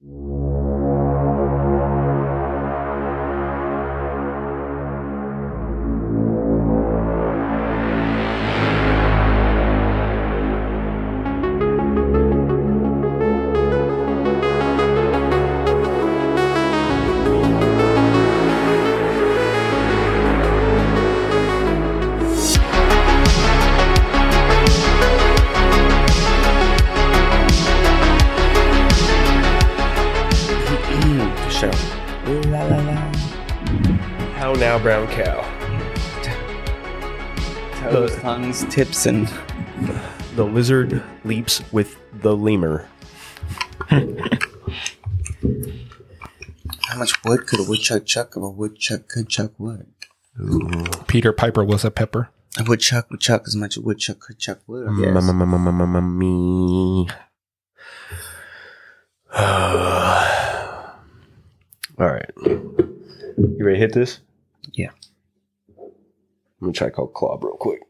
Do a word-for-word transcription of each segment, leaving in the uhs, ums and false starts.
Brown cow. Toes, the, tongues, tips, and the lizard leaps with the lemur. How much wood could a woodchuck chuck if a woodchuck could chuck wood? Ooh. Peter Piper was a pepper. A woodchuck would chuck as much as a woodchuck could chuck wood. I guess. Me. All right. You ready to hit this? Yeah. I'm going to try to call Clob real quick.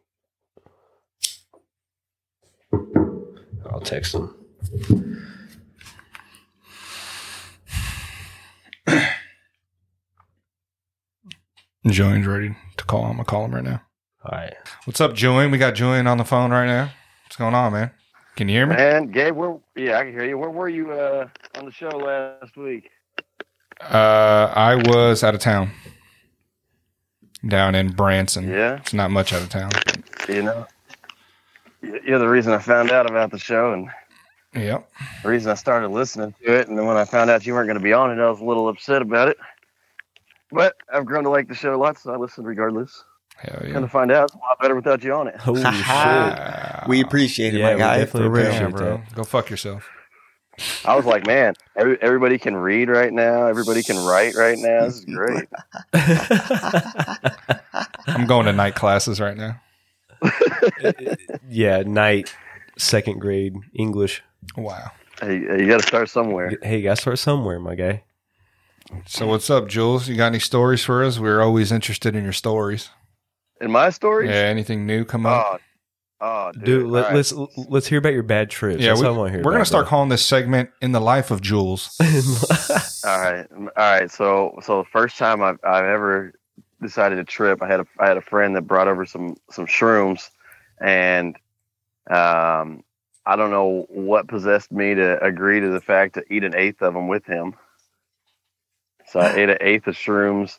I'll text him. Julian's ready to call him. I'm going to call him right now. All right. What's up, Julian? We got Julian on the phone right now. What's going on, man? Can you hear me? Man, Gabe, where, yeah, I can hear you. Where were you uh, on the show last week? Uh, I was out of town. Down in Branson. Yeah. It's not much out of town. You know, you're the reason I found out about the show, and yep. the reason I started listening to it. And then when I found out you weren't going to be on it, I was a little upset about it. But I've grown to like the show a lot, so I listened regardless. Hell yeah. Kind of find out it's a lot better without you on it. Holy shit. We appreciate it, yeah, my guy. Definitely for real. appreciate Yeah, bro. that. Go fuck yourself. I was like, man, every, everybody can read right now. Everybody can write right now. This is great. I'm going to night classes right now. Yeah, night, second grade English. Wow. Hey, you got to start somewhere. Hey, you got to start somewhere, my guy. So what's up, Jules? You got any stories for us? We're always interested in your stories. In my stories? Yeah, anything new come up? Oh, oh dude. Dude, let, right. let's let's hear about your bad trips. Yeah, That's we, what I want to hear we're about, gonna start bro. calling this segment "In the Life of Jules." All right, all right. So, so the first time I've I've ever decided to trip, I had a I had a friend that brought over some some shrooms, and um, I don't know what possessed me to agree to the fact to eat an eighth of them with him. So I ate an eighth of shrooms,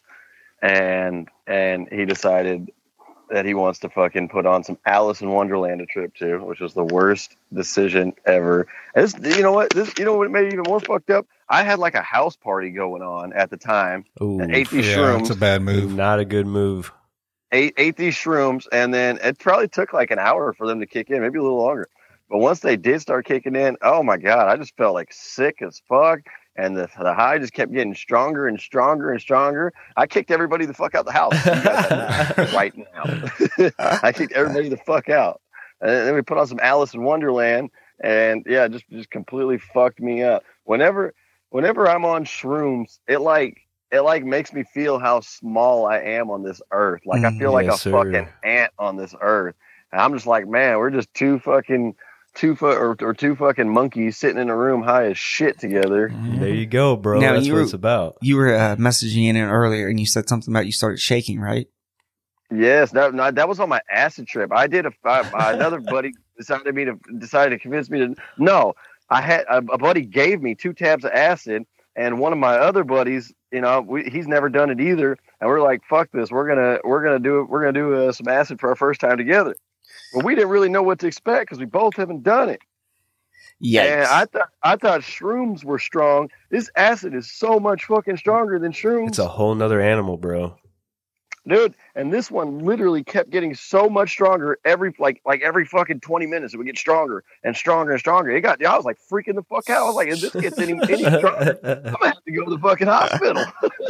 and and he decided that he wants to fucking put on some Alice in Wonderland to trip to, which was the worst decision ever. And this, you know what? This, you know what made it even more fucked up? I had like a house party going on at the time. Ooh, and ate these Yeah, shrooms. it's a bad move. not a good move. Ate ate these shrooms, and then it probably took like an hour for them to kick in, maybe a little longer. But once they did start kicking in, oh my god, I just felt like sick as fuck. And the, the high just kept getting stronger and stronger and stronger. I kicked everybody the fuck out the house you guys know, right now. I kicked everybody the fuck out. And then we put on some Alice in Wonderland, and yeah, just just completely fucked me up. Whenever whenever I'm on shrooms, it like it like makes me feel how small I am on this earth. Like I feel like yes, a sir. fucking ant on this earth. And I'm just like, man, we're just two fucking two foot or, or two fucking monkeys sitting in a room high as shit together. There you go, bro. Now, That's you what were- it's about. You were uh, messaging in earlier, and you said something about you started shaking, right? Yes, that no, that was on my acid trip. I did a I, another buddy decided me to decided to convince me to no. I had a, a buddy gave me two tabs of acid, and one of my other buddies, you know, we, he's never done it either, and we're like, fuck this, we're gonna we're gonna do it, we're gonna do uh, some acid for our first time together. But we didn't really know what to expect because we both haven't done it. Yeah. And I thought I thought shrooms were strong. This acid is so much fucking stronger than shrooms. It's a whole nother animal, bro. Dude, and this one literally kept getting so much stronger every like like every fucking twenty minutes. It would get stronger and stronger and stronger. It got I was like freaking the fuck out. I was like, if this gets any, any stronger, I'm gonna have to go to the fucking hospital.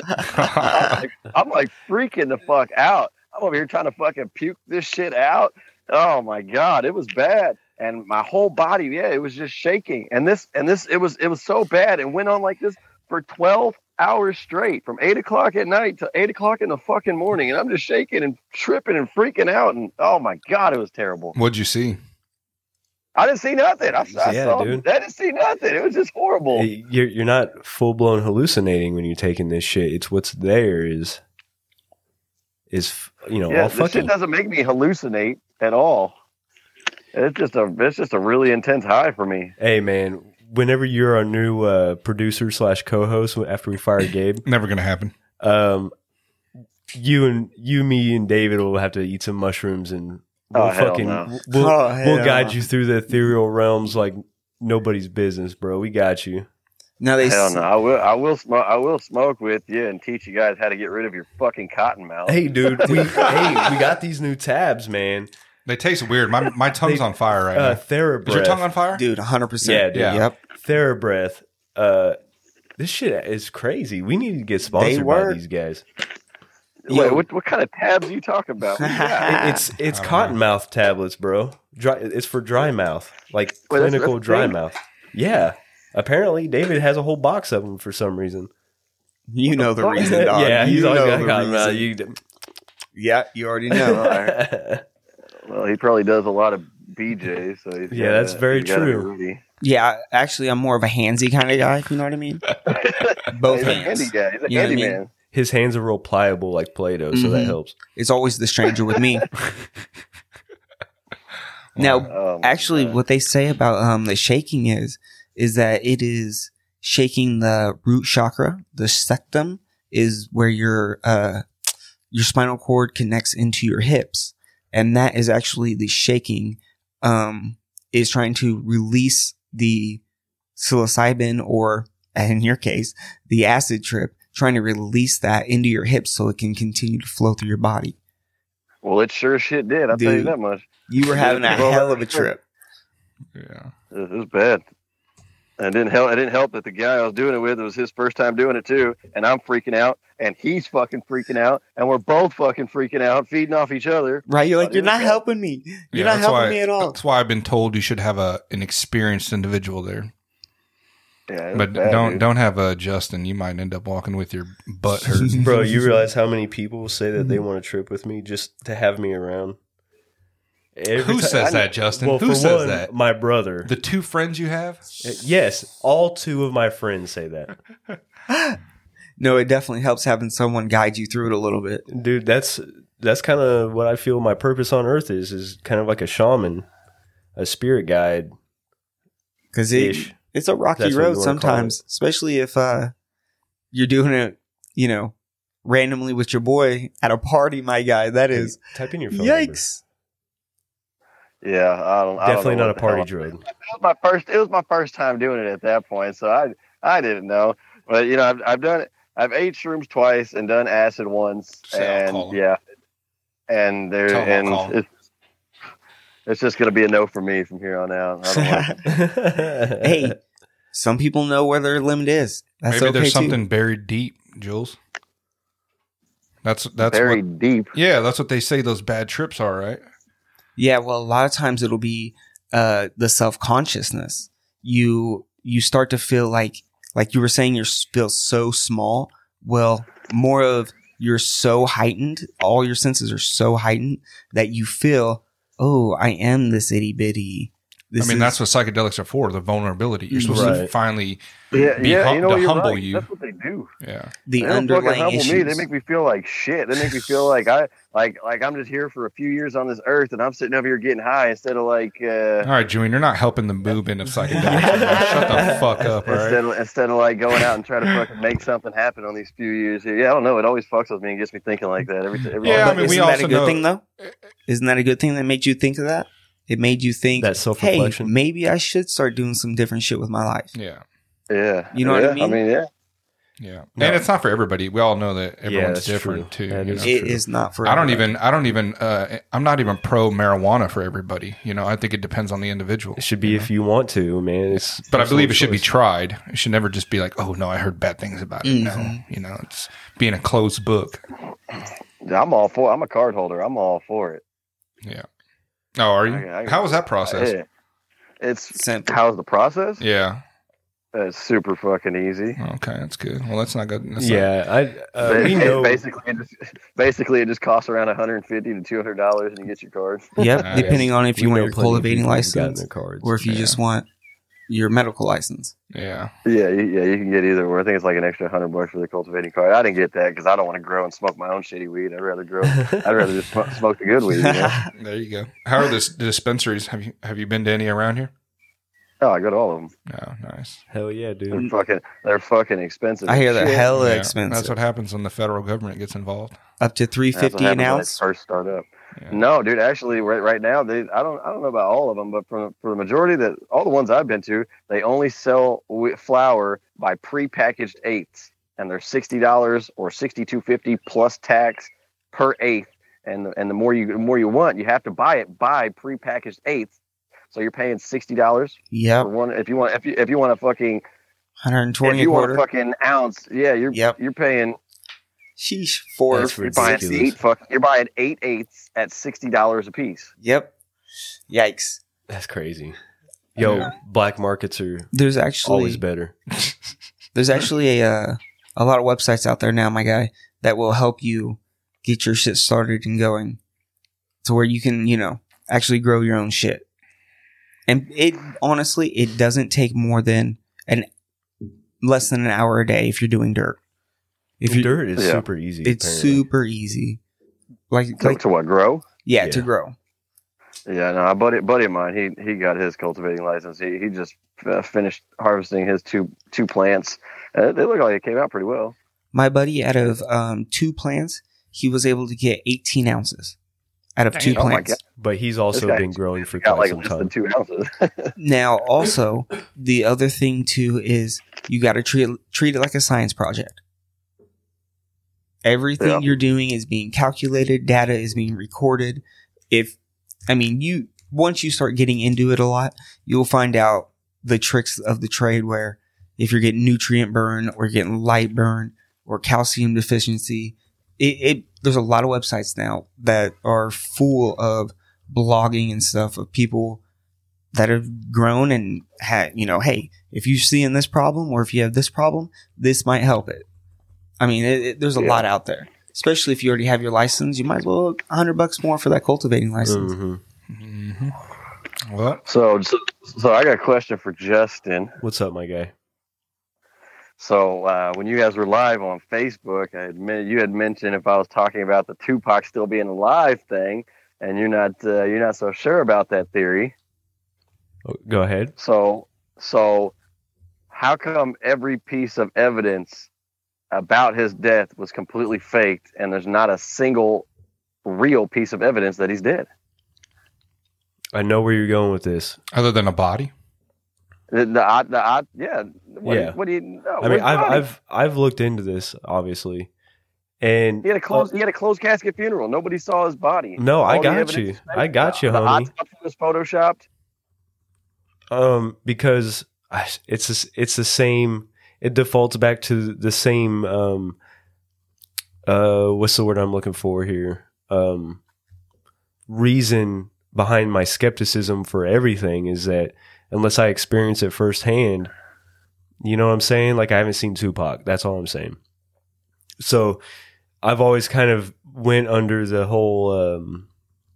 I'm, like, I'm like freaking the fuck out. I'm over here trying to fucking puke this shit out. Oh my god, it was bad. And my whole body, yeah, it was just shaking. And this and this it was it was so bad. It went on like this for twelve hours straight, from eight o'clock at night to eight o'clock in the fucking morning, and I'm just shaking and tripping and freaking out, and oh my god, it was terrible. What'd you see? I didn't see nothing. I, I Yeah, saw, dude. I didn't see nothing. It was just horrible. Hey, You're you're not full blown hallucinating when you're taking this shit. It's what's there is is you know yeah, all this fucking. shit doesn't make me hallucinate at all. It's just a it's just a really intense high for me. Hey man, whenever you're our new uh, producer slash co-host after we fire Gabe, Never gonna happen. um, you and you, me, and David will have to eat some mushrooms and we'll Oh, hell fucking no. we'll, Oh, hell we'll guide no. you through the ethereal realms like nobody's business, bro. We got you. Now they Hell s- no, I will I will smoke I will smoke with you and teach you guys how to get rid of your fucking cotton mouth. Hey, dude, we hey we got these new tabs, man. They taste weird. My my tongue's They- on fire right Uh, now. TheraBreath. Is your tongue on fire? dude, one hundred Yeah, percent. dude. Yeah. Yep. TheraBreath. Uh, this shit is crazy. We need to get sponsored by work. these guys. Wait, Yo. what what kind of tabs are you talking about? What you got? It- it's it's I don't cottonmouth tablets, bro. Dry, it's for dry mouth, like Wait, that's- clinical that's a dry thing? mouth. Yeah. Apparently, David has a whole box of them for some reason. You know the fuck? reason, dog. yeah, he's you always know got the cottonmouth. reason. You, Yeah, you already know. yeah, Well, he probably does a lot of B Js, so he's Yeah, gotta- that's very he's gotta be true. ready. Yeah, actually, I'm more of a handsy kind of guy. If you know what I mean. Both he's a hands. handy guy. He's a You know what I handy mean? man. his hands are real pliable like Play-Doh, so that Mhm. helps. It's always the stranger with me. Now, Oh, my actually, God. what they say about um, the shaking is is that it is shaking the root chakra. The septum is where your uh, your spinal cord connects into your hips, and that is actually the shaking. Um, is trying to release the psilocybin, or in your case, the acid trip, trying to release that into your hips so it can continue to flow through your body. Well, it sure shit did. I'll tell you Dude. that much. You were having a Well, hell of a trip. Yeah. It was bad. And it didn't help. It didn't help that the guy I was doing it with, it was his first time doing it too, and I'm freaking out, and he's fucking freaking out, and we're both fucking freaking out, feeding off each other. Right? You're like, Oh, you're dude, not yeah. helping me. You're Yeah, not that's helping why- me at all. That's why I've been told you should have a an experienced individual there. Yeah, it was But bad, don't dude. don't have a Justin. You might end up walking with your butt hurt. Bro, you realize how many people say that they want to trip with me just to have me around? Every Who ti- says I- that, Justin? Well, Who for says one, that? My brother. The two friends you have? Yes, all two of my friends say that. No, it definitely helps having someone guide you through it a little bit. Dude, that's that's kind of what I feel my purpose on earth is, is kind of like a shaman, a spirit guide. Because it, Ish. it's a rocky That's what you road wanna sometimes, especially if uh, you're doing it, you know, randomly with your boy at a party, my guy. That is, Type in your phone yikes. Yeah, I don't. I don't Definitely know not a what the party hell- drug. It was my first. It was my first time doing it at that point, so I I didn't know. But you know, I've I've done it. I've ate shrooms twice and done acid once, Say I'll call and 'em. yeah, and there Tell 'em I'll call and 'em. it's, it's just gonna be a no for me from here on out. I don't like it. Hey, some people know where their limit is. That's Maybe okay there's too. something buried deep, Jules. That's that's very what. deep. Yeah, that's what they say. Those bad trips are, right? Yeah, well, a lot of times it'll be uh, the self consciousness. You you start to feel like like you were saying, you feel so small. Well, more of you're so heightened. All your senses are so heightened that you feel, oh, I am this itty bitty. This I mean, is- that's what psychedelics are for—the vulnerability. You're supposed to Right. finally, Yeah, Be yeah. hum- you know, to you're humble right. you. That's what they do. yeah. the They don't fucking underlying humble issues. me. They make me feel like shit. They make me feel like I like like I'm just here for a few years on this earth, and I'm sitting over here getting high instead of like uh, All right, Julian, you're not helping the movement of psychedelics. Shut the fuck up, all instead right? of, instead of like going out and trying to fucking make something happen on these few years here. Yeah, I don't know. It always fucks with me and gets me thinking like that every every Yeah, I But mean, we isn't that also a good know- thing though? Isn't that a good thing that made you think of that? It made you think, That hey, self-reflection. maybe I should start doing some different shit with my life. Yeah, Yeah, You know what I yeah, mean? I mean, yeah. yeah. No. And it's not for everybody. We all know that Yeah, everyone's that's different true. too. That you is know? It true. is not for I don't everybody. even. I don't even. Uh, I'm not even pro marijuana for everybody. You know, I think it depends on the individual. It should be if you want to, man. It's But I personal believe it should be choice. tried. It should never just be like, oh no, I heard bad things about it. No, Mhm. you know, it's being a closed book. I'm all for. I'm a card holder. I'm all for it. Yeah. Oh, are you? I- I- How was that process? Yeah. It's Simple. how's the process? Yeah. It's super fucking easy. Okay, that's good. Well, that's not good. That's Yeah, I uh, Ba- we know. basically, it just, basically, it just costs around one hundred fifty to two hundred dollars, and you get your card. Yep, Nice. depending on if you we want know your plenty of cultivating people who've gotten license their cards. or if you Yeah. just want your medical license. not, yeah. Yeah, you, yeah, you can get either. Or I think it's like an extra hundred bucks for the cultivating card. I didn't get that because I don't want to grow and smoke my own shitty weed. I'd rather grow. I'd rather just smoke, smoke the good weed. You know? There you go. How are the, the dispensaries? Have you have you been to any around here? Oh, I go to all of them. No, nice. Hell yeah, They're dude. fucking, they're fucking expensive. I hear as they're shit. hella Yeah, expensive. That's what happens when the federal government gets involved. Up to three That's what fifty an happens when they ounce. First start up. Yeah. No, dude. Actually, right right now, they I don't I don't know about all of them, but for for the majority that all the ones I've been to, they only sell wi- flour by prepackaged eighths, and they're sixty dollars or sixty two fifty plus tax per eighth. And and the more you the more you want, you have to buy it by prepackaged eighths. So you're paying sixty dollars Yep, for one. If you want if you if you want a fucking one hundred twenty if you a want a quarter. fucking ounce, yeah, you're Yep. you're paying Sheesh, four. That's you're buying ridiculous. eight fuck you're buying eight eighths at sixty dollars a piece. Yep. Yikes. That's crazy. Yo, Yeah. black markets are There's actually always better. there's actually a uh, a lot of websites out there now, my guy, that will help you get your shit started and going, to where you can, you know, actually grow your own shit. And it honestly, it doesn't take more than an less than an hour a day if you're doing dirt. If you Dirt is Yeah. super easy. it's apparently. super easy. Like, To, like to what grow? yeah, Yeah. to grow. Yeah, no, a buddy, buddy of mine, he he got his cultivating license. He he just uh, finished harvesting his two two plants. Uh, they look like it came out pretty well. My buddy, out of um, two plants, he was able to get eighteen ounces out of two Oh my plants. God. But he's also guy been growing for Got quite like some less time. than two ounces. Now, also, the other thing too is you got to treat it, treat it like a science project. Everything Yeah. you're doing is being calculated. Data is being recorded. If, I mean, you once you start getting into it a lot, you'll find out the tricks of the trade. Where if you're getting nutrient burn or you're getting light burn or calcium deficiency, it, it there's a lot of websites now that are full of blogging and stuff of people that have grown and had, you know, hey, if you're seeing this problem or if you have this problem, this might help it. I mean, it, it, there's a Yeah. lot out there, especially if you already have your license. You might as well a hundred bucks more for that cultivating license. Mhm. hmm Well, so, so so I got a question for Justin. What's up, my guy? So uh, when you guys were live on Facebook, I admit you had mentioned if I was talking about the Tupac still being alive thing, and you're not uh, you're not so sure about that theory. Oh, go ahead. So so how come every piece of evidence about his death was completely faked, and there's not a single real piece of evidence that he's dead? I know where you're going with this. other than a body, The, the, odd- the, odd- yeah. What, Yeah. What do you know? I mean, I've I've I've looked into this obviously, and He had a closed. uh, he had a closed casket funeral. Nobody saw his body. No, I All the got evidence you. is fake. I got you, The homie. autopsy was photoshopped. um because I, it's this- it's the same. It defaults back to the same. Um, uh, what's the word I'm looking for here? Um, reason behind my skepticism for everything is that unless I experience it firsthand, you know what I'm saying? Like I haven't seen Tupac. That's all I'm saying. So I've always kind of went under the whole um,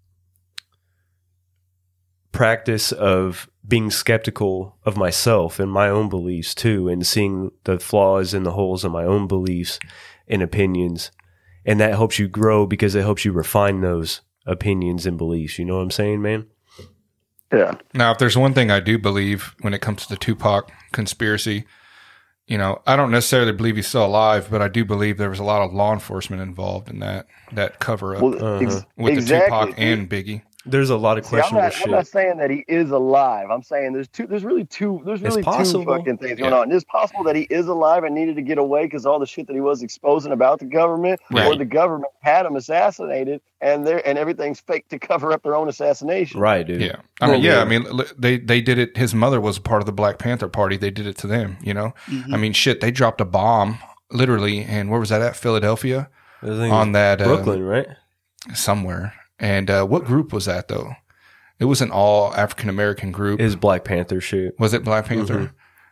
practice of being skeptical of myself and my own beliefs too, and seeing the flaws and the holes in my own beliefs and opinions. And that helps you grow because it helps you refine those opinions and beliefs. You know what I'm saying, man? Yeah. now, if there's one thing I do believe when it comes to the Tupac conspiracy, you know, I don't necessarily believe he's still alive, but I do believe there was a lot of law enforcement involved in that that cover up Well, Uh-huh. ex- with exactly. the Tupac and Biggie. There's a lot of See, I'm questionable not, shit. I'm not saying that he is alive. I'm saying there's two. There's really two. There's It's really two possible. fucking things going Yeah. on. It's possible that he is alive and needed to get away because all the shit that he was exposing about the government, or Right. the government had him assassinated, and they and everything's fake to cover up their own assassination. Right, dude. Yeah, I mean, yeah, I mean, l- they they did it. His mother was a part of the Black Panther Party. They did it to them. You know, Mhm. I mean, shit, they dropped a bomb literally, and where was that at? Philadelphia, I think on that uh, Brooklyn, right? somewhere. And uh, what group was that though? It was an all African American group. Is Black Panther shit. Was it Black Panther? Mhm.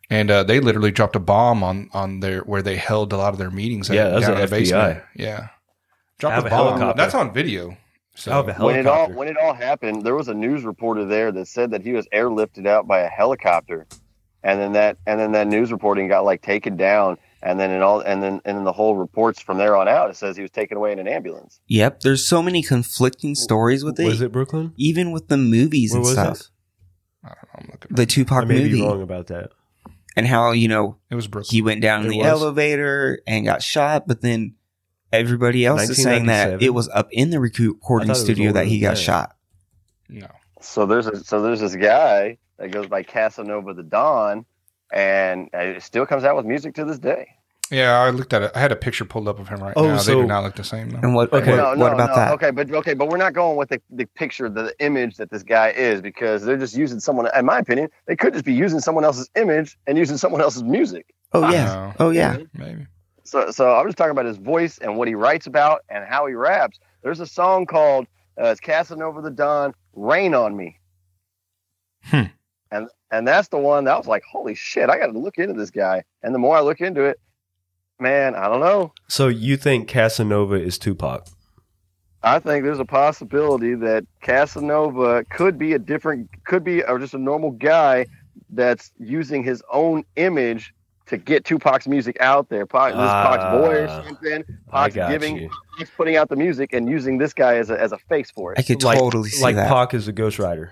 and uh, they literally dropped a bomb on on their where they held a lot of their meetings. Yeah, at, that was down an in the F B I. basement. Yeah, dropped Have a a bomb. helicopter. That's on video. So Have a When it all helicopter. when it all happened, there was a news reporter there that said that he was airlifted out by a helicopter, and then that and then that news reporting got like taken down, and then in all and then and then the whole reports from there on out, it says he was taken away in an ambulance. Yep. There's so many conflicting stories with it. Was it Brooklyn? Even with the movies Where and was stuff. this? I don't know. I'm looking. The I Tupac may movie. be wrong about that. And how, you know, It was Brooklyn. he went down in It the was? elevator and got shot, but then everybody else is saying that nineteen ninety-seven? it was up in the recording I thought it was studio that older he than got that. shot. No. So there's a so there's this guy that goes by Casanova the Don, and it still comes out with music to this day. Yeah, I looked at it. I had a picture pulled up of him right Oh, now. so- they do not look the same though. And what, Okay. what, no, no, what about no. that? Okay, but okay, but we're not going with the, the picture, the image that this guy is, because they're just using someone. In my opinion, they could just be using someone else's image and using someone else's music. Oh, yeah. No. Oh, yeah. Maybe. So, so I'm just talking about his voice and what he writes about and how he raps. There's a song called uh, it's Casanova the Don, "Rain on Me," Hmm. and and that's the one that I was like, holy shit, I got to look into this guy. And the more I look into it, man, I don't know. So you think Casanova is Tupac? I think there's a possibility that Casanova could be a different, could be or just a normal guy that's using his own image to get Tupac's music out there. Pac, this is Pac's boy or Ah, something. I Pac's got giving, you. Pac's putting out the music and using this guy as a, as a face for I it. could Like, totally see like that. Pac is a ghostwriter.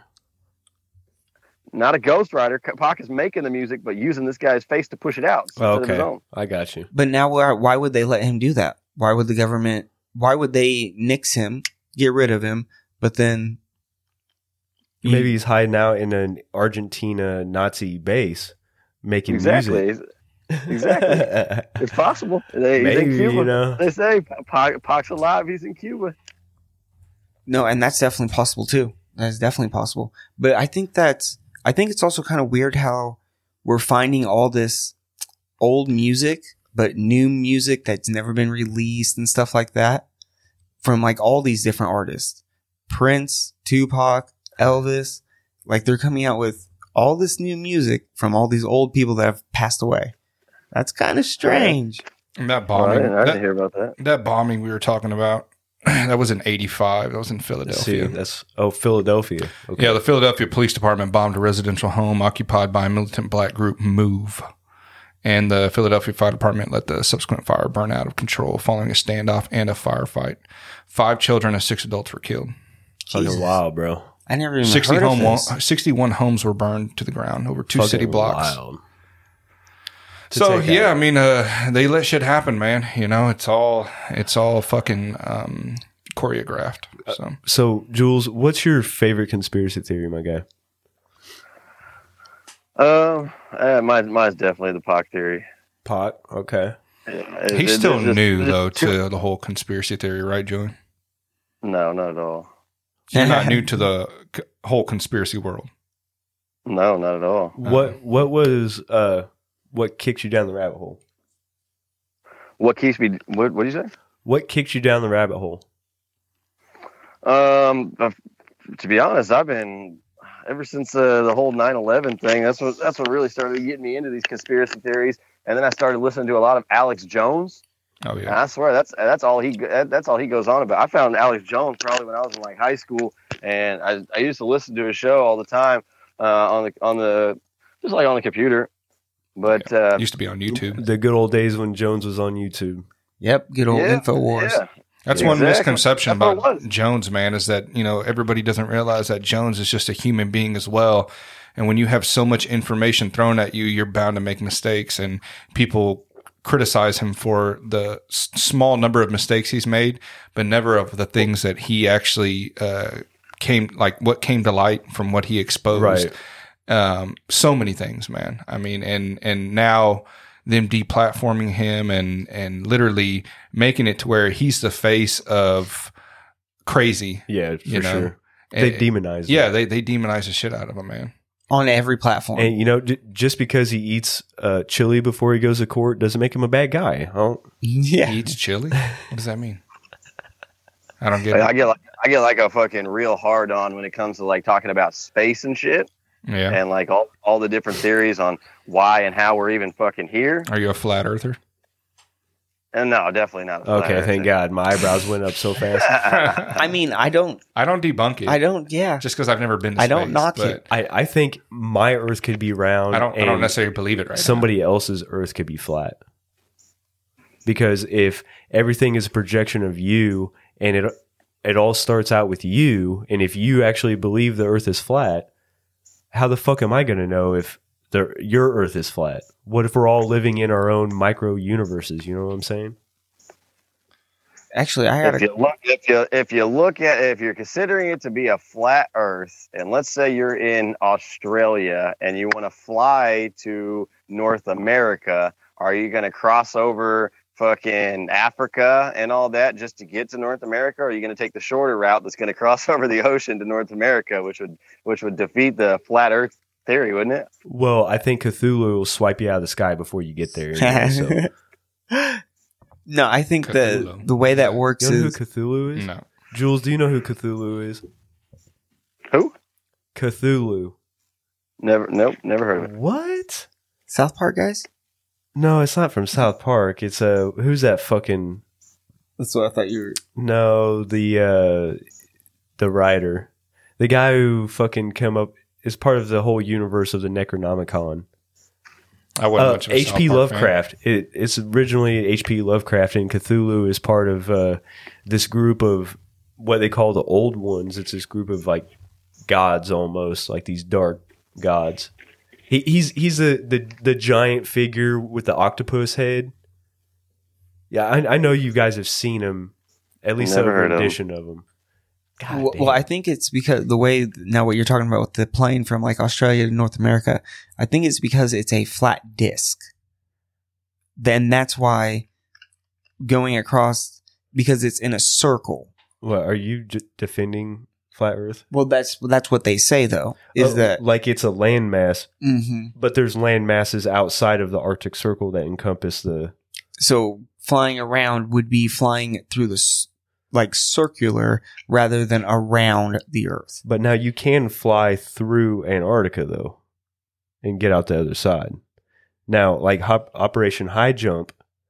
Not a ghostwriter. Pac is making the music, but using this guy's face to push it out. instead of his Okay, own. I got you. But now, why, why would they let him do that? Why would the government, why would they nix him, get rid of him, but then. Maybe he's hiding out in an Argentina Nazi base making Exactly. music. Exactly. It's possible. They, he's in Maybe, Cuba. you know. They say Pac, Pac's alive. He's in Cuba. No, and that's definitely possible too. That's definitely possible. But I think that's, I think it's also kind of weird how we're finding all this old music, but new music that's never been released and stuff like that from like all these different artists. Prince, Tupac, Elvis, like they're coming out with all this new music from all these old people that have passed away. That's kind of strange. And that Well, I, bombing. didn't, I didn't that, hear about that. that bombing we were talking about. That was in eighty-five. That was in Let's Philadelphia. see, that's oh Philadelphia. Okay. Yeah, the Philadelphia Police Department bombed a residential home occupied by a militant black group, MOVE. And the Philadelphia Fire Department let the subsequent fire burn out of control following a standoff and a firefight. Five children and six adults were killed. Fucking Jesus. wild, bro. I never even sixty heard home of wa- this. sixty-one homes were burned to the ground over two Fucking city blocks. wild. To So take yeah, out. I mean, uh, they let shit happen, man. You know, it's all it's all fucking um, choreographed. So So, Jules, what's your favorite conspiracy theory, my guy? Um, uh, mine, mine's definitely the Pac theory. Pac. Okay. It- he's it- still it's just- new it's though too- to the whole conspiracy theory, right, Joey? No, not at all. You're not new to the c- whole conspiracy world. No, not at all. What What was uh what kicked you down the rabbit hole? What keeps me? What What do you say? What kicked you down the rabbit hole? Um, uh, to be honest, I've been ever since uh, the whole nine eleven thing. That's what that's what really started getting me into these conspiracy theories. And then I started listening to a lot of Alex Jones. Oh And yeah, I swear that's that's all he that's all he goes on about. I found Alex Jones probably when I was in like high school, and I I used to listen to his show all the time uh, on the on the just like on the computer. But uh, it used to be on YouTube. The good old days when Jones was on YouTube. Yep, good old yeah, InfoWars. yeah. That's Yeah, one exactly. misconception That's what about it was. Jones, man, is that, you know, everybody doesn't realize that Jones is just a human being as well. And when you have so much information thrown at you, you're bound to make mistakes. And people criticize him for the s- small number of mistakes he's made, but never of the things that he actually uh, came, like what came to light from what he exposed. Right. Um, so many things, man. I mean, and, and now them deplatforming him and, and literally making it to where he's the face of crazy. Yeah, for You know, sure. They And- demonize. Yeah, him. they, they demonize the shit out of him, man. On every platform. And you know, j- just because he eats uh, chili before he goes to court doesn't make him a bad guy. Oh, yeah. He eats chili? What does that mean? I don't get I it. get like I get like a fucking real hard on when it comes to like talking about space and shit. Yeah. and like all, all the different theories on why and how we're even fucking here. Are you a flat earther? And no, definitely not. A flat Okay, thank earther. God. My eyebrows went up so fast. I mean, I don't, I don't debunk it. I don't, yeah. Just because I've never been to I space. don't knock but it. I, I think my Earth could be round. I don't, I don't and necessarily believe it right somebody else's Earth could be flat. Because if everything is a projection of you and it it all starts out with you, and if you actually believe the Earth is flat, how the fuck am I going to know if the your Earth is flat? What if we're all living in our own micro universes? You know what I'm saying? Actually, I had If a, you look, if you if you look at if you're considering it to be a flat Earth, and let's say you're in Australia and you want to fly to North America, are you going to cross over fucking Africa and all that just to get to North America, or are you going to take the shorter route that's going to cross over the ocean to North America, which would which would defeat the flat Earth theory, wouldn't it? Well, I think Cthulhu will swipe you out of the sky before you get there. Anyway, so. no, I think the, Cthulhu. the way that works You know who is, Cthulhu is? now. No. Jules, do you know who Cthulhu is? Who? Cthulhu. Never, nope, never heard of it. What? South Park guys? No, it's not from South Park. It's uh, who's that fucking? That's what I thought you were. No, the uh, the writer, the guy who fucking came up is part of the whole universe of the Necronomicon. I wasn't Uh, much of a H P South Park fan. Lovecraft. It, it's originally H P Lovecraft, and Cthulhu is part of uh, this group of what they call the Old Ones. It's this group of like gods, almost like these dark gods. He, he's he's the, the the giant figure with the octopus head. Yeah, I, I know you guys have seen him. At least Never a heard of him. rendition of him. God Well, damn. well, I think it's because the way now what you're talking about with the plane from like Australia to North America, I think it's because it's a flat disc. Then that's why going across because it's in a circle. What, are you j- defending flat Earth? Well, that's that's what they say though. Is Oh, that like it's a landmass, hmm but there's land masses outside of the Arctic Circle that encompass the. so flying around would be flying through the s- like circular rather than around the Earth. But now you can fly through Antarctica though, and get out the other side. Now, like Hop- Operation High Jump,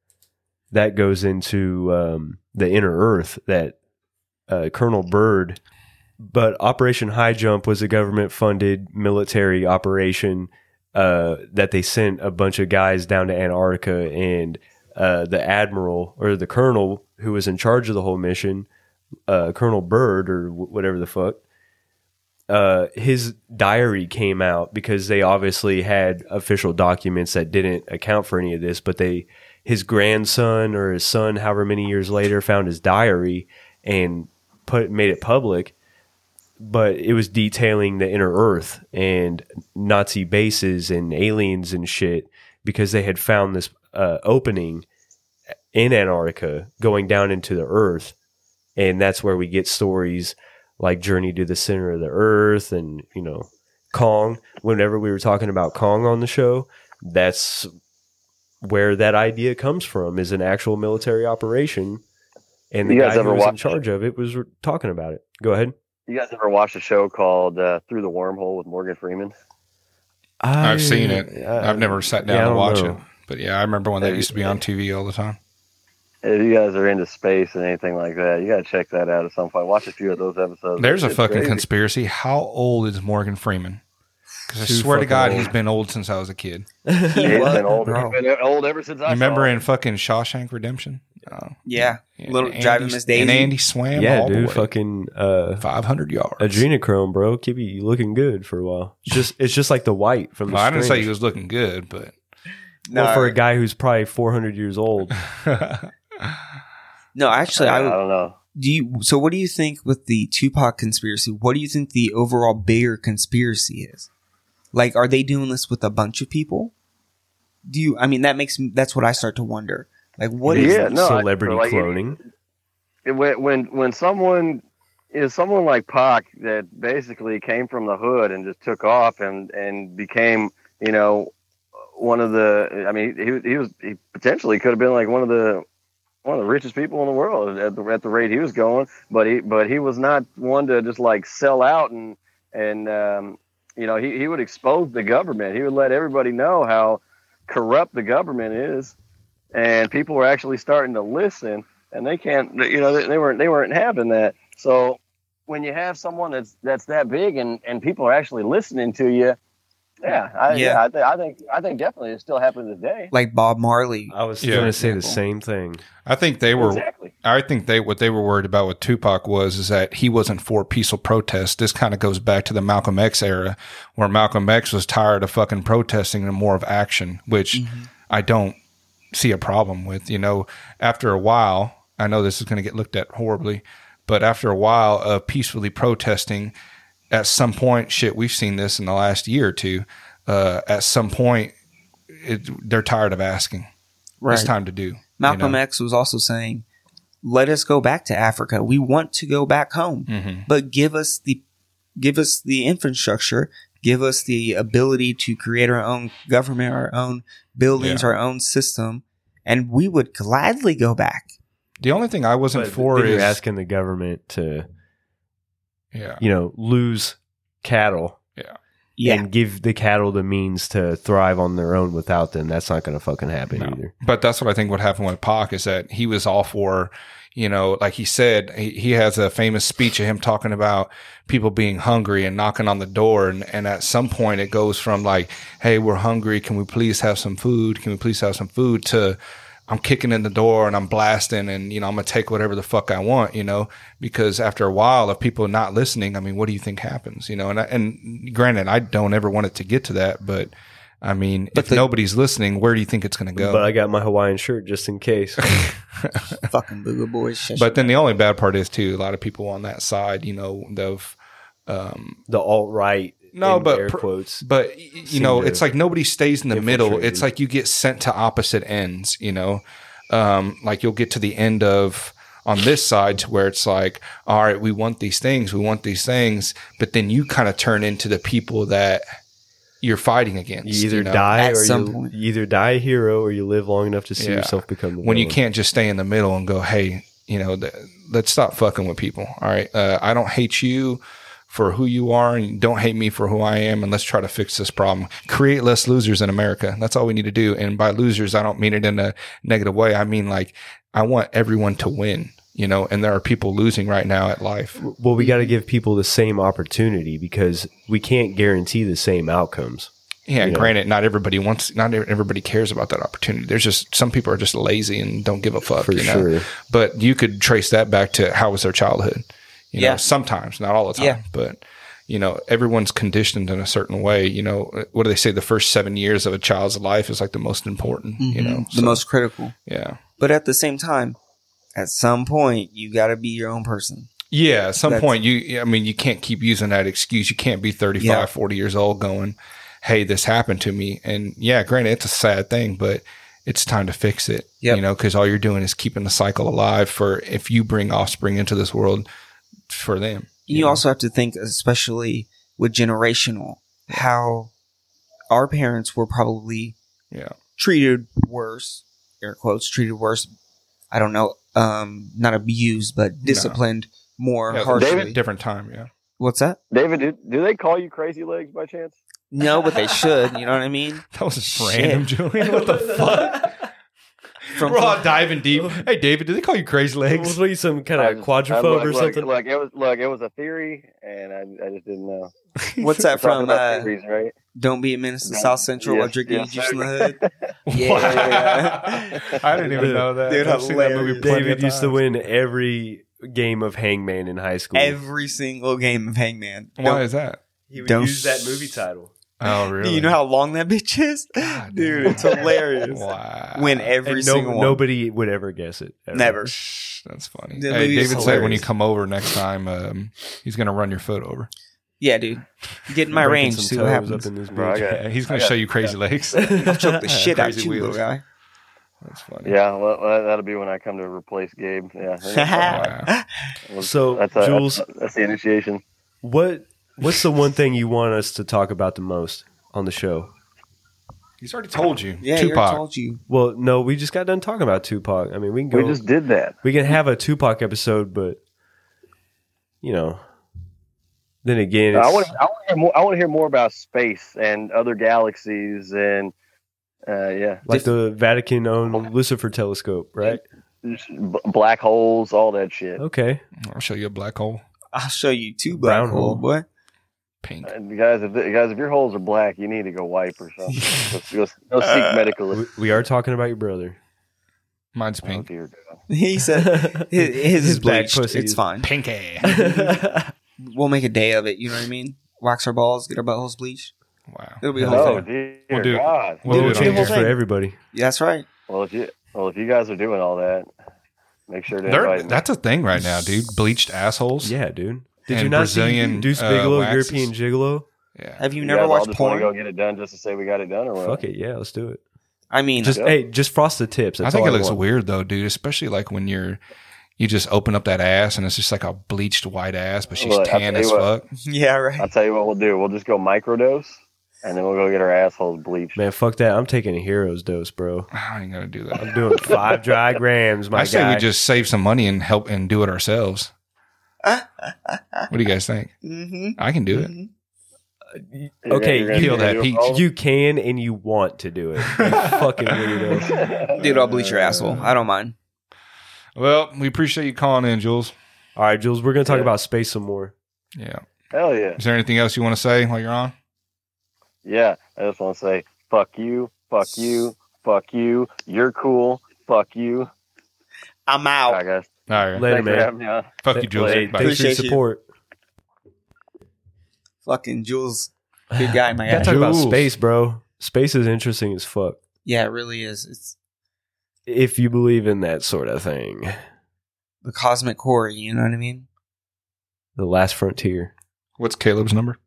that goes into um, the inner Earth that uh, Colonel Byrd. But Operation High Jump was a government-funded military operation uh, that they sent a bunch of guys down to Antarctica, and uh, the admiral or the colonel who was in charge of the whole mission, uh, Colonel Byrd or w- whatever the fuck, uh, his diary came out because they obviously had official documents that didn't account for any of this, but they, his grandson or his son, however many years later, found his diary and put made it public. But it was detailing the inner Earth and Nazi bases and aliens and shit because they had found this uh, opening in Antarctica going down into the Earth, and that's where we get stories like Journey to the Center of the Earth and, you know, Kong. Whenever we were talking about Kong on the show, that's where that idea comes from, is an actual military operation, and the You guys guy who ever was in watch- charge of it was re- talking about it. Go ahead. You guys ever watched a show called uh, Through the Wormhole with Morgan Freeman? I've seen it. I- I've never sat down yeah, I to don't watch know. it. But yeah, I remember when that used to be on T V all the time. If you guys are into space and anything like that, you got to check that out at some point. Watch a few of those episodes. There's a It's fucking crazy. conspiracy. How old is Morgan Freeman? Because I Too swear to fucking God, old. he's been old since I was a kid. He He's was, been old. bro. He's been old ever since I You remember saw in him. fucking Shawshank Redemption? Oh, Yeah, yeah. little Andy- driving Miss Daisy. And Andy swam Yeah, all the dude, way. fucking uh, five hundred yards. adrenochrome, bro. Keep you looking good for a while. It's just, it's just like the white from the. Well, I didn't say Strange. he was looking good, but Well, for a guy who's probably four hundred years old. no, actually, I, I I would. don't know. Do you? So, what do you think with the Tupac conspiracy? What do you think the overall bigger conspiracy is? Like, are they doing this with a bunch of people? Do you? I mean, that makes me. That's what I start to wonder. Like, what is? Yeah, no, I- celebrity like, cloning? It- when when when someone is someone like Pac that basically came from the hood and just took off and and became, you know, one of the. I mean, he he was he potentially could have been like one of the one of the richest people in the world at the at the rate he was going, but he but he was not one to just like sell out and and um, you know, he, he would expose the government. He would let everybody know how corrupt the government is, and people were actually starting to listen. And they can't, you know, they, they weren't they weren't having that. So when you have someone that's that's that big and, and people are actually listening to you, yeah, I, yeah. yeah I, th- I think I think definitely it still happens today. Like Bob Marley. I was Yeah. going to say the same thing. I think they were. Exactly. I think they what they were worried about with Tupac was is that he wasn't for peaceful protest. This kind of goes back to the Malcolm X era, where Malcolm X was tired of fucking protesting and more of action, which Mm-hmm. I don't see a problem with. You know, after a while, I know this is going to get looked at horribly, but after a while of peacefully protesting, at some point, shit, we've seen this in the last year or two. Uh, at some point, it, they're tired of asking. Right. It's time to do. Malcolm you know? X was also saying, let us go back to Africa. We want to go back home, Mm-hmm. but give us the, give us the infrastructure, give us the ability to create our own government, our own buildings, Yeah. our own system, and we would gladly go back. The only thing I wasn't But for then is you're asking the government to, yeah, you know, lose cattle Yeah. and give the cattle the means to thrive on their own without them. That's not going to fucking happen No. either. But that's what I think what happened with Pac is that he was all for, you know, like he said, he, he has a famous speech of him talking about people being hungry and knocking on the door. And, and at some point it goes from like, hey, we're hungry. Can we please have some food? Can we please have some food? To I'm kicking in the door and I'm blasting and, you know, I'm going to take whatever the fuck I want, you know, because after a while of people not listening, I mean, what do you think happens? You know, and, I, and granted, I don't ever want it to get to that, but I mean, But if the- nobody's listening, where do you think it's going to go? But I got my Hawaiian shirt just in case. Fucking Booga Boys. Shut But then the only bad part is too, a lot of people on that side, you know, of, um, The alt-right, No, in but air pr- quotes. but y- you Seem know, to it's like nobody stays in the middle. infiltrate It's it. like you get sent to opposite ends, you know, um, like you'll get to the end of on this side to where it's like, all right, we want these things, we want these things, but then you kind of turn into the people that you're fighting against. You either know? die At or some you, point. you either die a hero or you live long enough to see Yeah. yourself become the when you villain. can't just stay in the middle and go, hey, you know, th- let's stop fucking with people. All right. Uh, I don't hate you for who you are and don't hate me for who I am. And let's try to fix this problem. Create less losers in America. That's all we need to do. And by losers, I don't mean it in a negative way. I mean, like, I want everyone to win, you know, and there are people losing right now at life. Well, we got to give people the same opportunity because we can't guarantee the same outcomes. Yeah. You know. Granted, not everybody wants, not everybody cares about that opportunity. There's just, some people are just lazy and don't give a fuck, For you know, sure. but you could trace that back to how was their childhood. You know, Yeah. sometimes, not all the time, Yeah. but you know, everyone's conditioned in a certain way. You know, what do they say? The first seven years of a child's life is like the most important, you know, Mm-hmm. the most critical. yeah. But at the same time, at some point, you got to be your own person. Yeah. At some That's- point you, I mean, you can't keep using that excuse. You can't be thirty-five, Yeah. forty years old going, hey, this happened to me. And yeah, granted, it's a sad thing, but it's time to fix it, Yep. you know, cause all you're doing is keeping the cycle alive for if you bring offspring into this world for them. You know? also have to think, especially with generational, how our parents were probably Yeah. treated worse, air quotes, treated worse. I don't know, um, not abused, but disciplined more Yeah, harshly. David- different time. Yeah. What's that? David, do, do they call you Crazy Legs by chance? No, but they should. You know what I mean? That was just Shit. random, Julian. What the fuck? From, We're all diving deep. Hey, David, do they call you Crazy Was Legs? he some kind I of just- I- quadrophobe look, or look, something? Look, it was look, it was a theory, and I, I just didn't know. what's that We're talking from? about Uh, theories, right? Don't be a menace to Yes, South Central while yes, drinking yes, juice in the sir. hood. Yeah. I didn't even know that. Dude, I've seen that movie hilarious. plenty David of used to times. win every game of Hangman in high school. Every single game of Hangman. Why Don't- is that? he would Don't- use that movie title. Oh, Do really? you know how long that bitch is? God Dude, damn. it's hilarious. Wow. Win every And no, single one. nobody would ever guess it. ever. Never. That's funny. The Hey, movie is David said when you hilarious. come over next time, um, he's going to run your foot over. Yeah, dude. Get in my Breaking range, some see what toes happens. Up in this Bro, I bitch. got- Yeah, he's going I to got- show you Crazy Legs. I'll choke the shit out Crazy you, little wheels. guy. That's funny. Yeah, well, well, that'll be when I come to replace Gabe. Yeah. Wow. Well, So, that's, a, Jules- that's, that's the initiation. What What's the one thing you want us to talk about the most on the show? He's already told you. Yeah, you Tupac. told you. Well, no, we just got done talking about Tupac. I mean, we can go. We just did that. we can have a Tupac episode, but you know, then again, I it's, want. I want to hear more. I want to hear more about space and other galaxies and uh, yeah, like the Vatican owned Lucifer telescope, right? Just b- black holes, all that shit. Okay. I'll show you a black hole. I'll show you two black Brown hole, hole. boy. Pink. And guys, if the, guys, if your holes are black, you need to go wipe or something. go, go, go seek medical. We, we are talking about your brother. Mine's Oh, pink. dear God. He said his, his is black bleached. pussy It's is- fine. Pinky. We'll make a day of it. You know what I mean? Wax our balls, get our buttholes bleached. Wow. It'll be a Hell whole Oh thing. dear We'll do it. God. We'll do Little it on changes here. for everybody. Yeah, that's right. Well, if you well, if you guys are doing all that, make sure to They're- invite me. that's a thing right now, dude. Bleached assholes. Yeah, dude. Did And you not Brazilian, see Deuce uh, Bigelow, waxes. European Gigolo? Yeah. Have you You never guys all watched just want to porn? go get it done just to say we got it done, or what? Fuck it, yeah, let's do it. I mean, Just Yeah. hey, just frost the tips. I That's think all it looks want. weird though, dude. Especially like when you're you just open up that ass and it's just like a bleached white ass, but she's Look, I'll tan tell as you what. fuck. yeah, I'll right. tell you what we'll do. We'll just go microdose, and then we'll go get our assholes bleached. Man, fuck that. I'm taking a hero's dose, bro. I ain't gonna do that. I'm doing five dry grams, my I say guy. we just save some money and help and do it ourselves. What do you guys think? Mm-hmm. I can do it. You're Okay, gonna- you're peel gonna that do it peach. all? You can and you want to do it. You fucking weirdo. Dude, I'll bleach your asshole. I don't mind. Well, we appreciate you calling in, Jules. All right, Jules, we're gonna talk Yeah. about space some more. Yeah. Hell yeah, Is there anything else you want to say while you're on? yeah. I just want to say, fuck you, fuck you, fuck you. You're cool. Fuck you. I'm All out. right, guys. All right. Later, Thanks for man. having me on. Fuck you, Jules. Hey, Bye. thanks for your Appreciate you. support. Fucking Jules. Good guy, my Gotta guy. talk about Jules. space, bro. Space is interesting as fuck. Yeah, it really is. It's If you believe in that sort of thing. the cosmic core, you know what I mean? The last frontier. What's Caleb's number?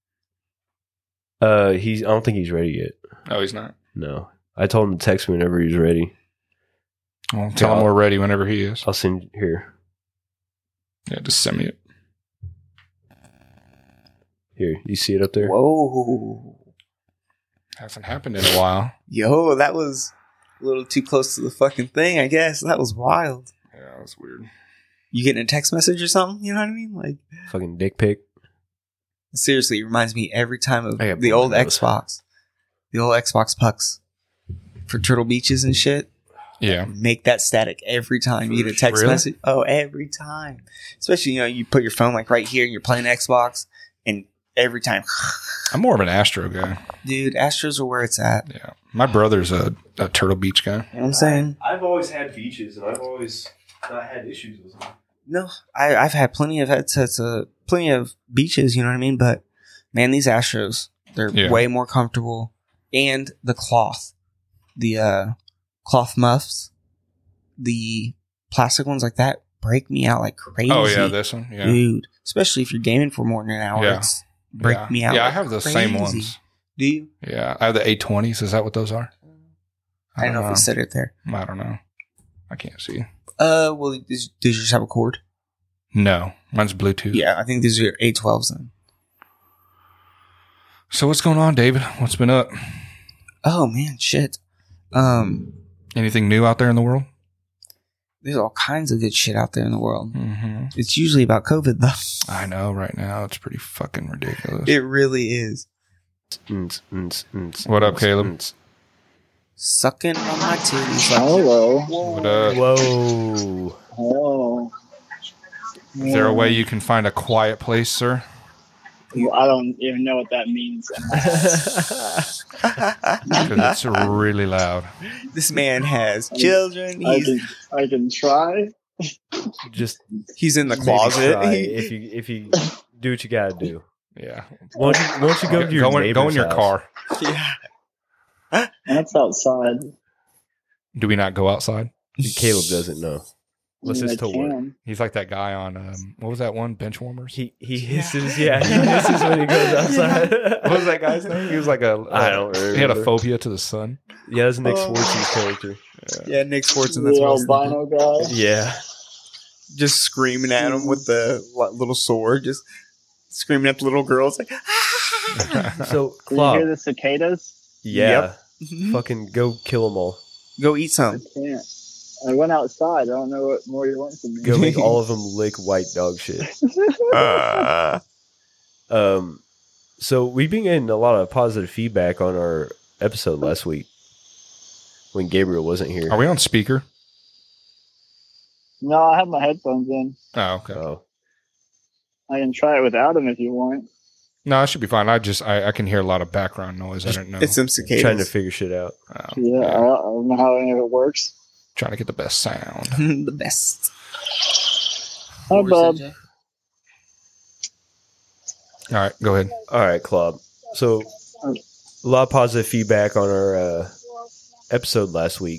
Uh he's I don't think he's ready yet. Oh, he's not. No. I told him to text me whenever he's ready. Well, tell him Yeah. we're ready whenever he is. I'll send here. Yeah, just send me it. Here. You see it up there? Whoa. Hasn't happened in a while. Yo, that was a little too close to the fucking thing, I guess. That was wild. Yeah, that's weird. You getting a text message or something? You know what I mean? Like, Fucking dick pic. seriously, it reminds me every time of I got the one old of those. Xbox. The old Xbox pucks for Turtle Beaches and shit. Yeah. Make that static every time you get a text Really? message. Oh, every time. Especially, you know, you put your phone like right here and you're playing Xbox and every time, I'm more of an Astro guy. dude, Astros are where it's at. Yeah. My brother's a, a Turtle Beach guy. You know what I'm saying? I've always had beaches and I've always not had issues with them. No, I, I've had plenty of headsets, uh, plenty of beaches, you know what I mean? But man, these Astros, they're Yeah. way more comfortable. And the cloth, the uh, cloth muffs, the plastic ones like that break me out like crazy. Oh, yeah, this one. Yeah. Dude, especially if you're gaming for more than an hour, Yeah. it's break yeah. me out. Yeah, I like have the crazy. same ones. Do you? Yeah. I have the A twenties. Is that what those are? I don't know if it said it there. I don't know. I can't see. Uh, well, does, does yours have a cord? No. Mine's Bluetooth. Yeah, I think these are your A twelves then. So what's going on, David? What's been up? Oh man, shit. Um, Anything new out there in the world? there's all kinds of good shit out there in the world. Mm-hmm. It's usually about COVID though. I know right now it's pretty fucking ridiculous. It really is. What up, Caleb? Sucking on my titties. Like, Hello. What up? Whoa. Hello. Is there a way you can find a quiet place, sir? I don't even know what that means. Because it's really loud. this man has children. I He's, can, I can try. Just he's in the maybe closet. try if you if you do what you gotta do. Yeah. Why don't you, why don't you go to your go, in, go in neighbor's your house? car. yeah. That's outside. Do we not go outside? Caleb doesn't know. What's I mean, this I to work? can. He's like that guy on um, what was that one? Benchwarmers. He he hisses, yeah, he hisses when he goes outside. What was that guy's name? He was like a. I don't remember. He had a phobia to the sun. Yeah, that's Nick Oh. Swartz's character. Yeah, Nick Swartzen. That's The what I was thinking. albino guy. Yeah. Just screaming at him with the li- little sword. Just screaming at the little girls. Like, So, Did you hear Klopp, the cicadas? yeah, "Mhm. fucking go kill them all. Go eat I some. can't. I went outside. I don't know what more you want from me. Go make all of them lick white dog shit. Uh, Um, so we've been getting a lot of positive feedback on our episode last week when Gabriel wasn't here. Are we on speaker? No, I have my headphones in. Oh, okay. Oh, I can try it without them if you want. No, it should be fine. I just I, I can hear a lot of background noise. I don't know. It's some cicadas. trying to figure shit out. Oh, Yeah, I, I don't know how any of it works. trying to get the best sound. the best. Hi, Bob. All right, go ahead. All right, Club. So a lot of positive feedback on our uh, episode last week.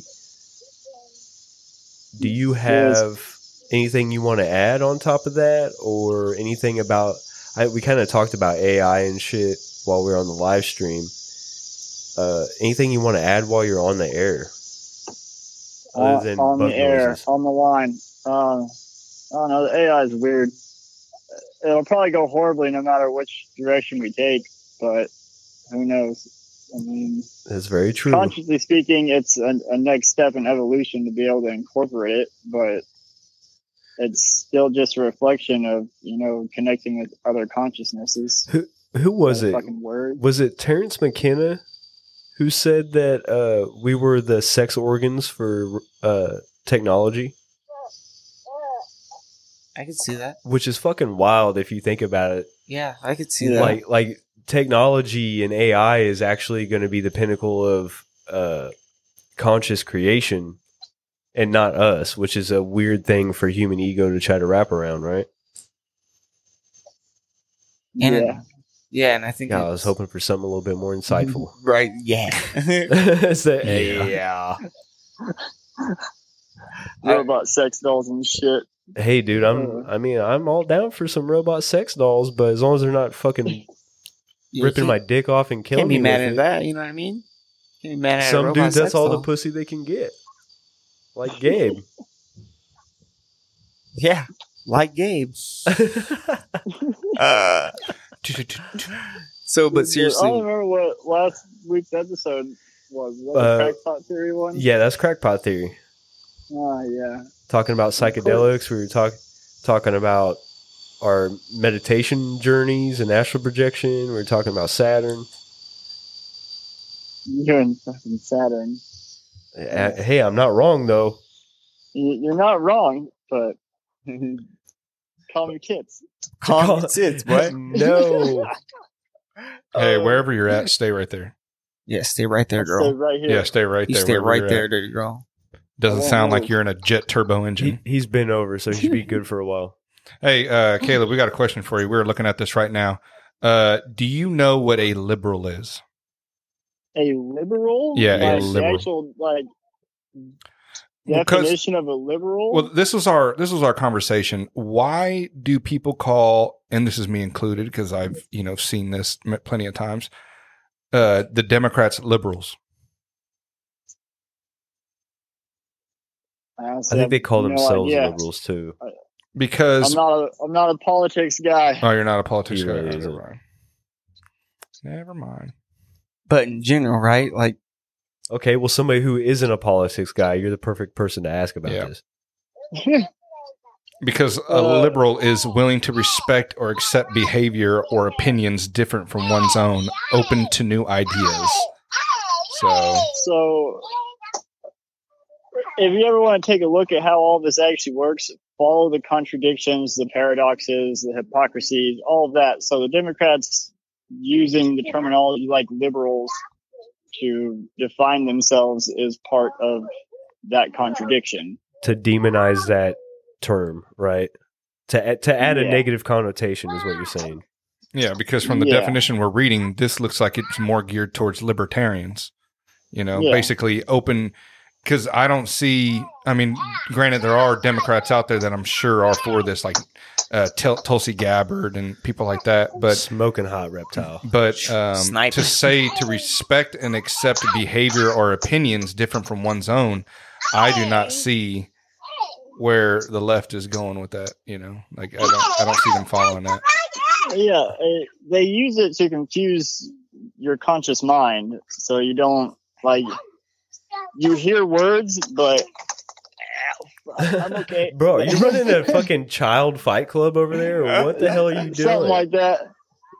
Do you have anything you want to add on top of that, or anything about? I, we kind of talked about A I and shit while we were on the live stream. Uh, anything you want to add while you're on the air? Uh, Other than on the bug air, noises? on the line. Um, I don't know. The A I is weird. It'll probably go horribly no matter which direction we take, but who knows? I mean, That's very true. consciously speaking, it's a, a next step in evolution to be able to incorporate it, but it's still just a reflection of, you know, connecting with other consciousnesses. Who who was That it? Fucking word. Was it Terrence McKenna who said that uh, we were the sex organs for uh, technology? I could see that. Which is fucking wild if you think about it. Yeah, I could see that. Like, like technology and A I is actually going to be the pinnacle of uh, conscious creation, and not us, which is a weird thing for human ego to try to wrap around, right? And Yeah. yeah, and I think Yeah, I was it's- hoping for something a little bit more insightful. Right? Yeah. It's the- Yeah. yeah. Robot sex dolls and shit. Hey, dude, I'm. I mean, I'm all down for some robot sex dolls, but as long as they're not fucking You ripping my can't- dick off and killing Can't be me mad with at it. that. You know what I mean? Can't be mad at a Some robot dudes, that's sex all doll. the pussy they can get. Like Gabe. Yeah, like Gabe. Uh, so, but seriously, I don't remember what last week's episode was. Was that Uh, the crackpot theory one? Yeah, that's crackpot theory. Oh, yeah. Talking about psychedelics, we were talk, talking about our meditation journeys and astral projection. We were talking about Saturn. You're in fucking Saturn. Uh, Hey, I'm not wrong, though. You- You're not wrong, but calm your tits. calm your tits, what? No. Hey, Uh, wherever you're at, stay right there. Yeah, stay right there, I'll girl. stay right here. Yeah, stay right You there. stay wherever right you're there, at. dirty girl. Doesn't I won't sound like move. you're in a jet turbo engine. He, he's been over, so he should be good for a while. Hey, uh, Caleb, we got a question for you. We're looking at this right now. Uh, do you know what a liberal is? A liberal? Yeah, a like liberal. The actual, like, Well, 'cause- definition of a liberal? Well, this was our this was our conversation. Why do people call, and this is me included because I've you know seen this m- plenty of times, uh, the Democrats liberals? I, I honestly think they have call no themselves idea. liberals, too. Because I'm not a, I'm not a politics guy. oh, you're not a politics He guy. really Oh, isn't. Never mind. Never mind. But in general, right? Like, Okay, well, somebody who isn't a politics guy, you're the perfect person to ask about Yeah. this. Because a Uh, liberal is willing to respect or accept behavior or opinions different from one's own, open to new ideas. So, So, if you ever want to take a look at how all this actually works, follow the contradictions, the paradoxes, the hypocrisy, all of that. So the Democrats using the terminology like liberals to define themselves is part of that contradiction. To demonize that term, right? To to add a Yeah. negative connotation is what you're saying. yeah, because from the Yeah. definition we're reading, this looks like it's more geared towards libertarians. You know, Yeah. basically open. Because I don't see, I mean, granted, there are Democrats out there that I'm sure are for this, like uh, Tul- Tulsi Gabbard and people like that. But Smoking hot reptile. But um, Sniper. to say to respect and accept behavior or opinions different from one's own, I do not see where the left is going with that. You know, like I don't, I don't see them following that. Yeah, eh, they use it to confuse your conscious mind, so you don't like. You hear words, but I'm okay. Bro, are you running a fucking child fight club over there? Or what the hell are you doing? Something like that.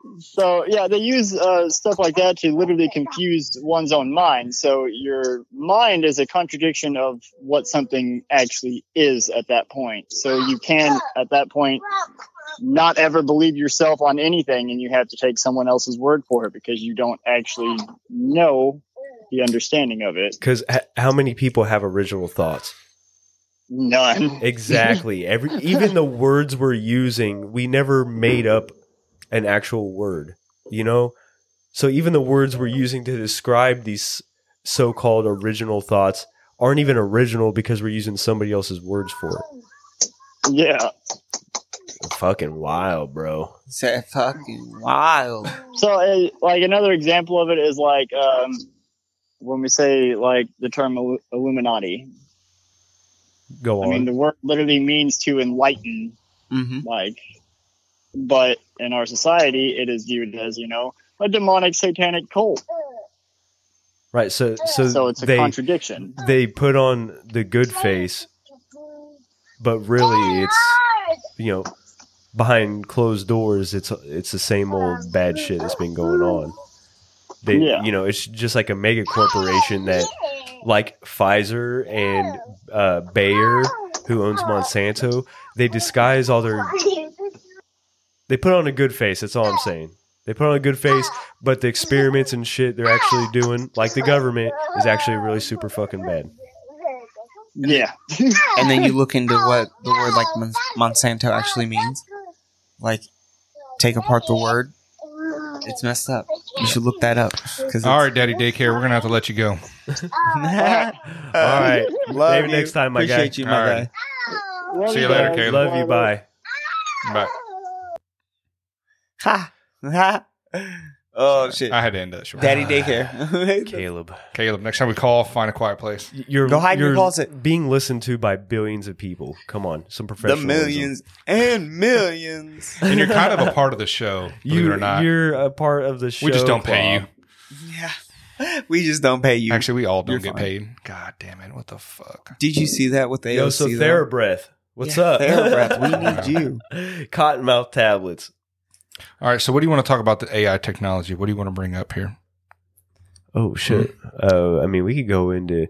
So yeah, they use uh, stuff like that to literally confuse one's own mind. So your mind is a contradiction of what something actually is at that point. So you can, at that point, not ever believe yourself on anything, and you have to take someone else's word for it because you don't actually know the understanding of it. Because h- how many people have original thoughts? None. Exactly. Every even the words we're using, we never made up an actual word, you know? So even the words we're using to describe these so-called original thoughts aren't even original because we're using somebody else's words for it. Yeah. Fucking wild, bro. It's that fucking wild. So, uh, like, another example of it is, like, um, when we say, like, the term Illu- Illuminati. Go on. I mean, the word literally means to enlighten, Mm-hmm. like, but in our society, it is viewed as, you know, a demonic satanic cult. Right, so so, So it's a they contradiction. they put on the good face, but really it's, you know, behind closed doors, it's it's the same old bad shit that's been going on. They, Yeah. you know, it's just like a mega corporation that, like Pfizer and uh, Bayer, who owns Monsanto, they disguise all their. They put on a good face. That's all I'm saying. They put on a good face, but the experiments and shit they're actually doing, like the government, is actually really super fucking bad. Yeah. And then you look into what the word like Mon- Monsanto actually means. Like, take apart the word. It's messed up. You should look that up. Cause All right, Daddy Daycare, we're gonna have to let you go. All right. Love Maybe you. next time, my Appreciate guy. you, my All right. guy. See you later, Caleb. Love you. Bye. Bye. Ha! Ha! Oh, shit. I had to end that short. Daddy daycare. Caleb. Caleb, next time we call, find a quiet place. You're, Go hide in your you're closet. being listened to by billions of people. Come on. Some The professionalism. millions and millions. And you're kind of a part of the show, believe You, it or not. You're a part of the show. We just don't pay Bob. you. Yeah. We just don't pay you. Actually, we all don't You're get fine. paid. God damn it. What the fuck? Did you see that with the Yo, A O so C? though? TheraBreath. What's Yeah, up? TheraBreath. We need you. Cottonmouth tablets. All right, so what do you want to talk about the A I technology? What do you want to bring up here? Oh, shit. Uh, I mean, we could go into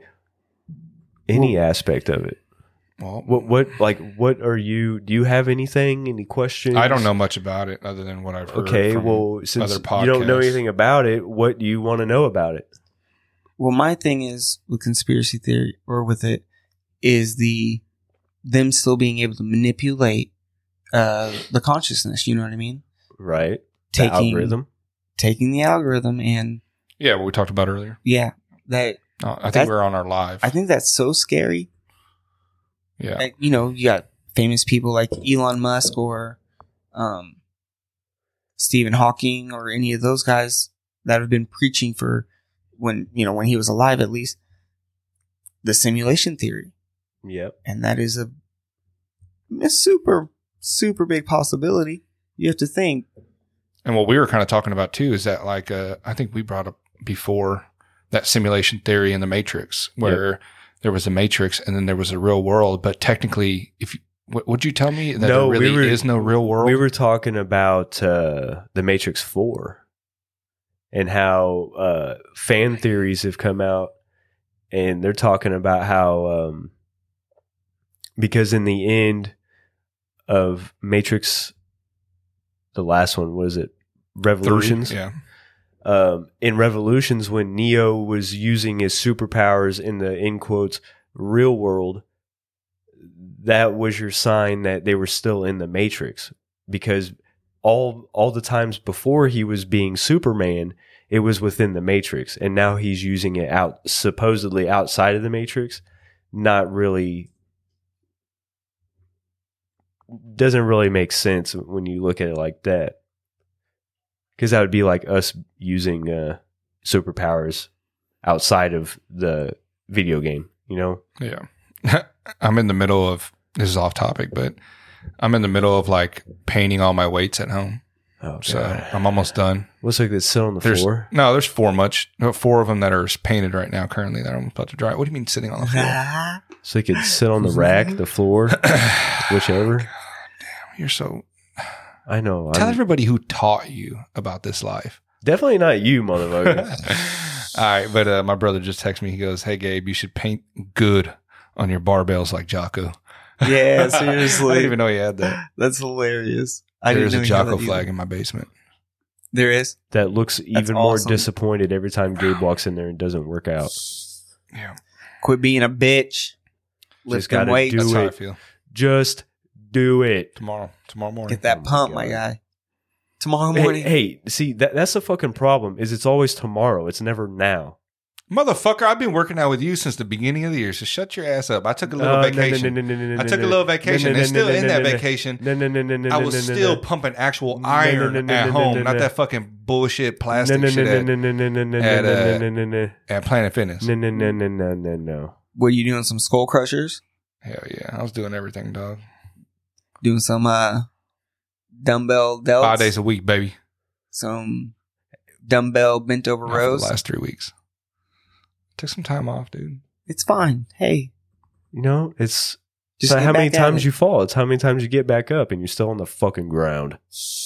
any aspect of it. Well, What, what, like, what are you, do you have anything, any questions? I don't know much about it other than what I've heard. Okay, from well, since other you don't know podcasts. anything about it, what do you want to know about it? Well, my thing is with conspiracy theory or with it is the them still being able to manipulate uh, the consciousness. You know what I mean? Right? The Taking algorithm. taking the algorithm and Yeah, what we talked about earlier. yeah, that Oh, I think That- we're on our live. I think that's so scary. yeah. Like, you know, you got famous people like Elon Musk or um, Stephen Hawking or any of those guys that have been preaching for when, you know, when he was alive at least, the simulation theory. Yep. And that is a, a super, super big possibility. You have to think. And what we were kind of talking about too is that, like, uh, I think we brought up before that simulation theory in the Matrix, where there was a Matrix and then there was a real world. But technically, if you, what would you tell me that No, there we really were- is no real world? We were talking about uh, the Matrix four and how uh, fan theories have come out, and they're talking about how um, because in the end of Matrix, the last one, was it Revolutions? Three, yeah. Um, in Revolutions, when Neo was using his superpowers in the, in quotes, real world, that was your sign that they were still in the Matrix, because all all the times before he was being Superman, it was within the Matrix, and now he's using it out supposedly outside of the Matrix. Not really, doesn't really make sense when you look at it like that, because that would be like us using uh, superpowers outside of the video game, you know? Yeah. I'm in the middle of, this is off topic, but I'm in the middle of like painting all my weights at home. Oh, So God. I'm almost done. Looks like they sit on the There's floor. no, there's four much, no, four of them that are painted right now currently that I'm about to dry. What do you mean sitting on the floor? So they could sit on the rack, the floor, whichever. You're so, I know. Tell I'm everybody who taught you about this life. definitely not you, motherfucker. All right, but uh, my brother just texted me. He goes, "Hey, Gabe, you should paint good on your barbells like Jocko." Yeah, I seriously. didn't even know he had that. That's hilarious. I There's didn't a know he had Jocko that flag either. in my basement. There is. That looks even more awesome. disappointed every time Gabe walks in there and doesn't work out. Yeah, Quit being a bitch. Lift them gotta weights. do that's how I it. feel. Just do it. Tomorrow, tomorrow morning. Get that Oh my pump, my God. guy. Tomorrow Hey, morning. hey, see that that's the fucking problem. Is it's always tomorrow. It's never now. Motherfucker, I've been working out with you since the beginning of the year, so shut your ass up. I took a little Uh, no, no, vacation. no, no, no, no, I no, took a no. little vacation. No, no, and no, still no, in no, that no, no. vacation, No, no, no, no, no. I no, was no, no, still no. pumping actual No, iron no, no, no, at no, home, no, not no. that fucking bullshit No, plastic no, no, shit no, at, no, no, no, no, no, at, no, uh, no, no, no. at Planet Fitness. No, no, no, no, no, no, no. Were you doing some skull crushers? Hell yeah, I was doing everything, dog. Doing some uh, dumbbell delts? Five days a week, baby. Some dumbbell bent over Not for rows? the last three weeks. Took some time off, dude. It's fine. Hey. You know, it's Just so get how many back at times it. you fall. It's how many times you get back up and you're still on the fucking ground.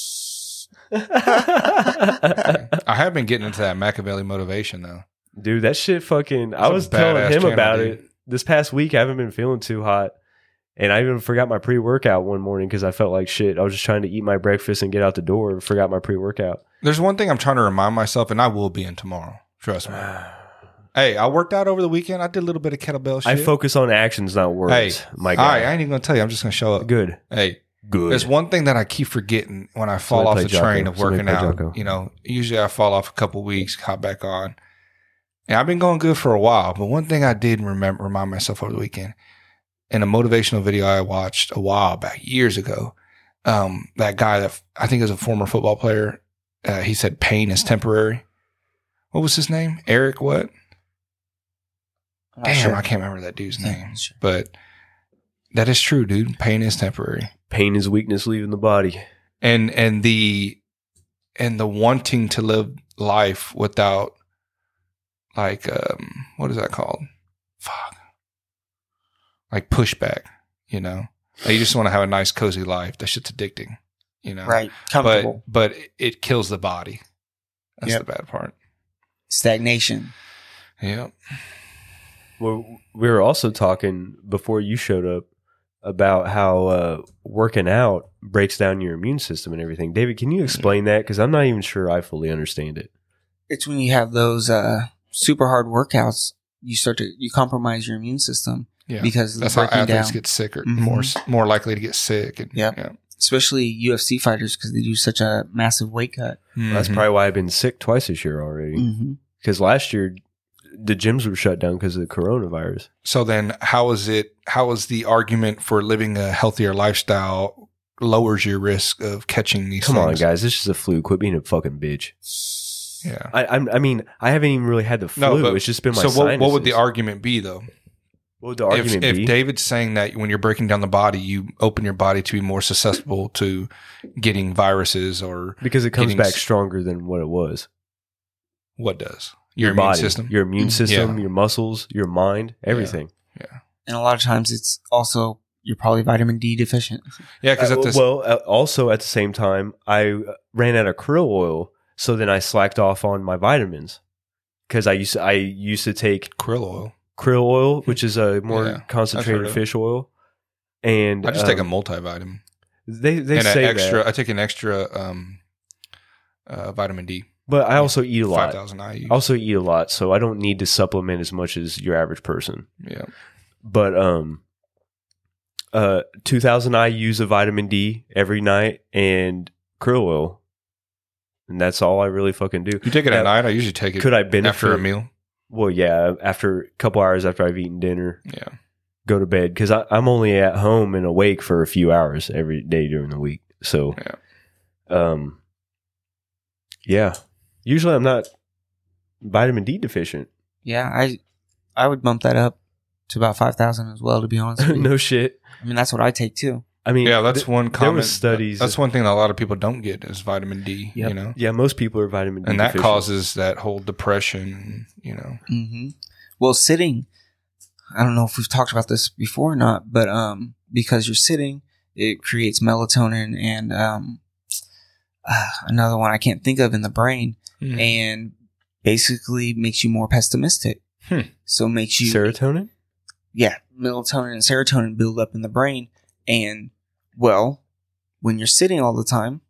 I have been getting into that Machiavelli motivation though. Dude, that shit fucking. I That's a was telling badass him channel, about dude. it this past week. I haven't been feeling too hot. And I even forgot my pre workout one morning because I felt like shit. I was just trying to eat my breakfast and get out the door. Forgot my pre workout. There's one thing I'm trying to remind myself, and I will be in tomorrow. Trust me. Hey, I worked out over the weekend. I did a little bit of kettlebell shit. I focus on actions, not words. Hey, my All guy. right, I ain't even gonna tell you. I'm just gonna show up. Good. Hey, Good. there's one thing that I keep forgetting when I fall Somebody off play the Jocko. train of Somebody working play out. Jocko. You know, usually I fall off a couple weeks, hop back on. And I've been going good for a while, but one thing I did remember remind myself over the weekend in a motivational video I watched a while back, years ago. Um, that guy that I think is a former football player, uh, he said pain is temporary. What was his name? Eric what? I'm not Damn, sure. I can't remember that dude's Yeah, name. sure. But that is true, dude. Pain is temporary. Pain is weakness leaving the body. And and the and the wanting to live life without like um what is that called? Fuck. Like pushback, you know? Like you just want to have a nice cozy life. That shit's addicting, you know. Right. Comfortable. But but it kills the body. That's Yep. the bad part. Stagnation. Yep. Well, we were also talking before you showed up about how uh, working out breaks down your immune system and everything. David, can you explain that? Because I'm not even sure I fully understand it. It's when you have those uh, super hard workouts, you start to you compromise your immune system Yeah. because of That's the how breaking athletes down. get sicker, Mhm. more more likely to get sick. And, Yep. yeah. Especially U F C fighters because they do such a massive weight cut. That's Mhm. probably why I've been sick twice this year already. Mm-hmm. Because last year, the gyms were shut down because of the coronavirus. So then, how is it? How is the argument for living a healthier lifestyle lowers your risk of catching these? Come on, things? guys. This is a flu. Quit being a fucking bitch. Yeah. I, I'm, I mean, I haven't even really had the flu. No, but it's just been my so what, what would the sinuses. argument be, though? What would the If, argument if be? David's saying that when you're breaking down the body, you open your body to be more susceptible to getting viruses, or because it comes getting back s- stronger than what it was. what does your, immune body, system? your immune Mhm. system, Yeah. your muscles, your mind, everything. And a lot of times it's also you're probably vitamin D deficient. yeah, because Uh, at this, well, uh, also at the same time, I uh, ran out of krill oil, so then I slacked off on my vitamins because I used to, I used to take krill oil. krill oil, which is a more Yeah, I've concentrated heard of it. fish oil, and I just take a um, multivitamin They they and an say extra. that, I take an extra um, uh, vitamin D, but I also eat a five lot. thousand I U. I also eat a lot, so I don't need to supplement as much as your average person. Yeah. But um, uh, two thousand I use of vitamin D every night and krill oil, and that's all I really fucking do. You take it Now, at night. I usually take it Could I benefit after a meal. Well, yeah, after a couple hours after I've eaten dinner, Yeah. go to bed because I'm only at home and awake for a few hours every day during the week. So, Yeah. um, yeah, usually I'm not vitamin D deficient. Yeah, I I would bump that up to about five thousand as well. To be honest, with you. No shit. I mean that's what I take too. I mean, Yeah, that's th- one there common was studies. That's one thing that a lot of people don't get is vitamin D. Yep. You know, Yeah, most people are vitamin D and that deficient. causes that whole depression. You know, Mm-hmm. Well, sitting. I don't know if we've talked about this before or not, but um, because you're sitting, it creates melatonin and um, uh, another one I can't think of in the brain, Mm. and basically makes you more pessimistic. Hmm. So makes you Serotonin? yeah, melatonin and serotonin build up in the brain, and well, when you're sitting all the time,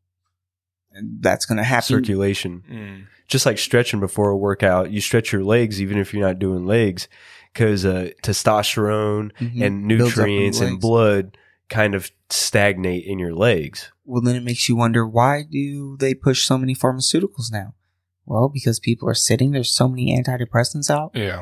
that's going to happen. Circulation. Mm. Just like stretching before a workout, you stretch your legs even if you're not doing legs because uh, testosterone Mhm. and Builds up in nutrients the and legs. blood kind of stagnate in your legs. Well, then it makes you wonder, why do they push so many pharmaceuticals now? Well, because people are sitting. There's so many antidepressants out, Yeah.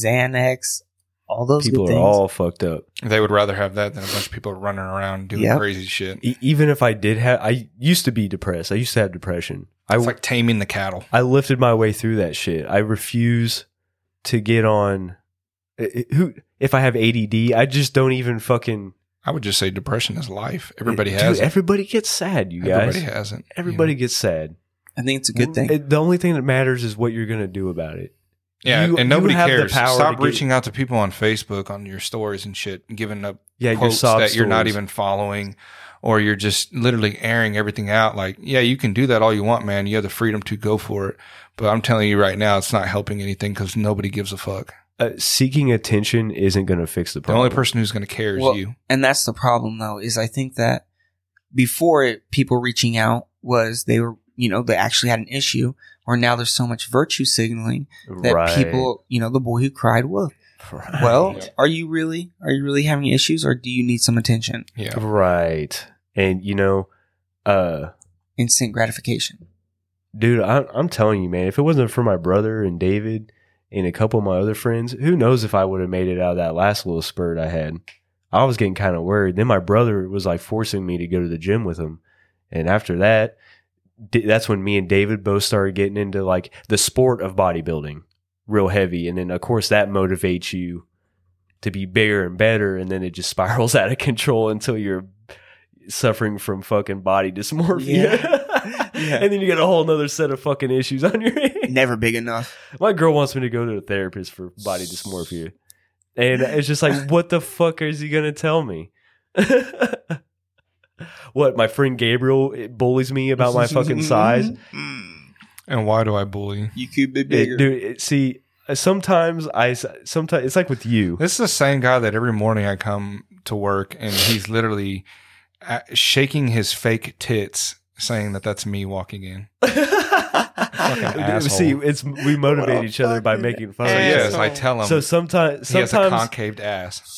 Xanax, all those People good are things. all fucked up. They would rather have that than a bunch of people running around doing Yep. crazy shit. E- even if I did have, I used to be depressed. I used to have depression. I It's like taming the cattle. I lifted my way through that shit. I refuse to get on. i- i- Who? If I have A D D, I just don't even fucking. I would just say depression is life. Everybody Dude, has it. Everybody gets sad. You guys. Everybody has it. Everybody gets sad. I think it's a good thing. It- the only thing that matters is what you're gonna do about it. Yeah, You- and nobody you have the cares. power Stop to get- reaching out to people on Facebook on your stories and shit, and giving up Yeah, your quotes sob that you're not stories. even following, or you're just literally airing everything out. Like, yeah, you can do that all you want, man. You have the freedom to go for it. But I'm telling you right now, it's not helping anything because nobody gives a fuck. Uh, seeking attention isn't gonna fix the The problem. only person who's going to care is Well, you. And that's the problem, though, is I think that before it, people reaching out was they were, you know, they actually had an issue, or now there's so much virtue signaling that Right. people, you know, the boy who cried wolf. Right. Well, are you really, are you really having issues, or do you need some attention? Yeah. right. And you know, uh, Instant gratification. dude, I, I'm telling you, man, if it wasn't for my brother and David and a couple of my other friends, who knows if I would have made it out of that last little spurt I had. I was getting kind of worried. Then my brother was like forcing me to go to the gym with him. And after that, d- that's when me and David both started getting into like the sport of bodybuilding real heavy. And then, of course, that motivates you to be bigger and better. And then it just spirals out of control until you're suffering from fucking body dysmorphia. Yeah. Yeah. And then you get a whole nother set of fucking issues on your hands. Never big enough. My girl wants me to go to a therapist for body dysmorphia. And it's just like, what the fuck is he going to tell me? What, my friend Gabriel bullies me about my fucking size? And why do I bully? You could be It- bigger. dude, it- see, sometimes I, sometimes it's like with you. This is the same guy that every morning I come to work and he's literally uh, shaking his fake tits, saying that that's me walking in. Dude, see, it's we motivate What a each other by fucking making fun So of each yes, other. I tell him So sometimes, he has a sometimes concaved ass.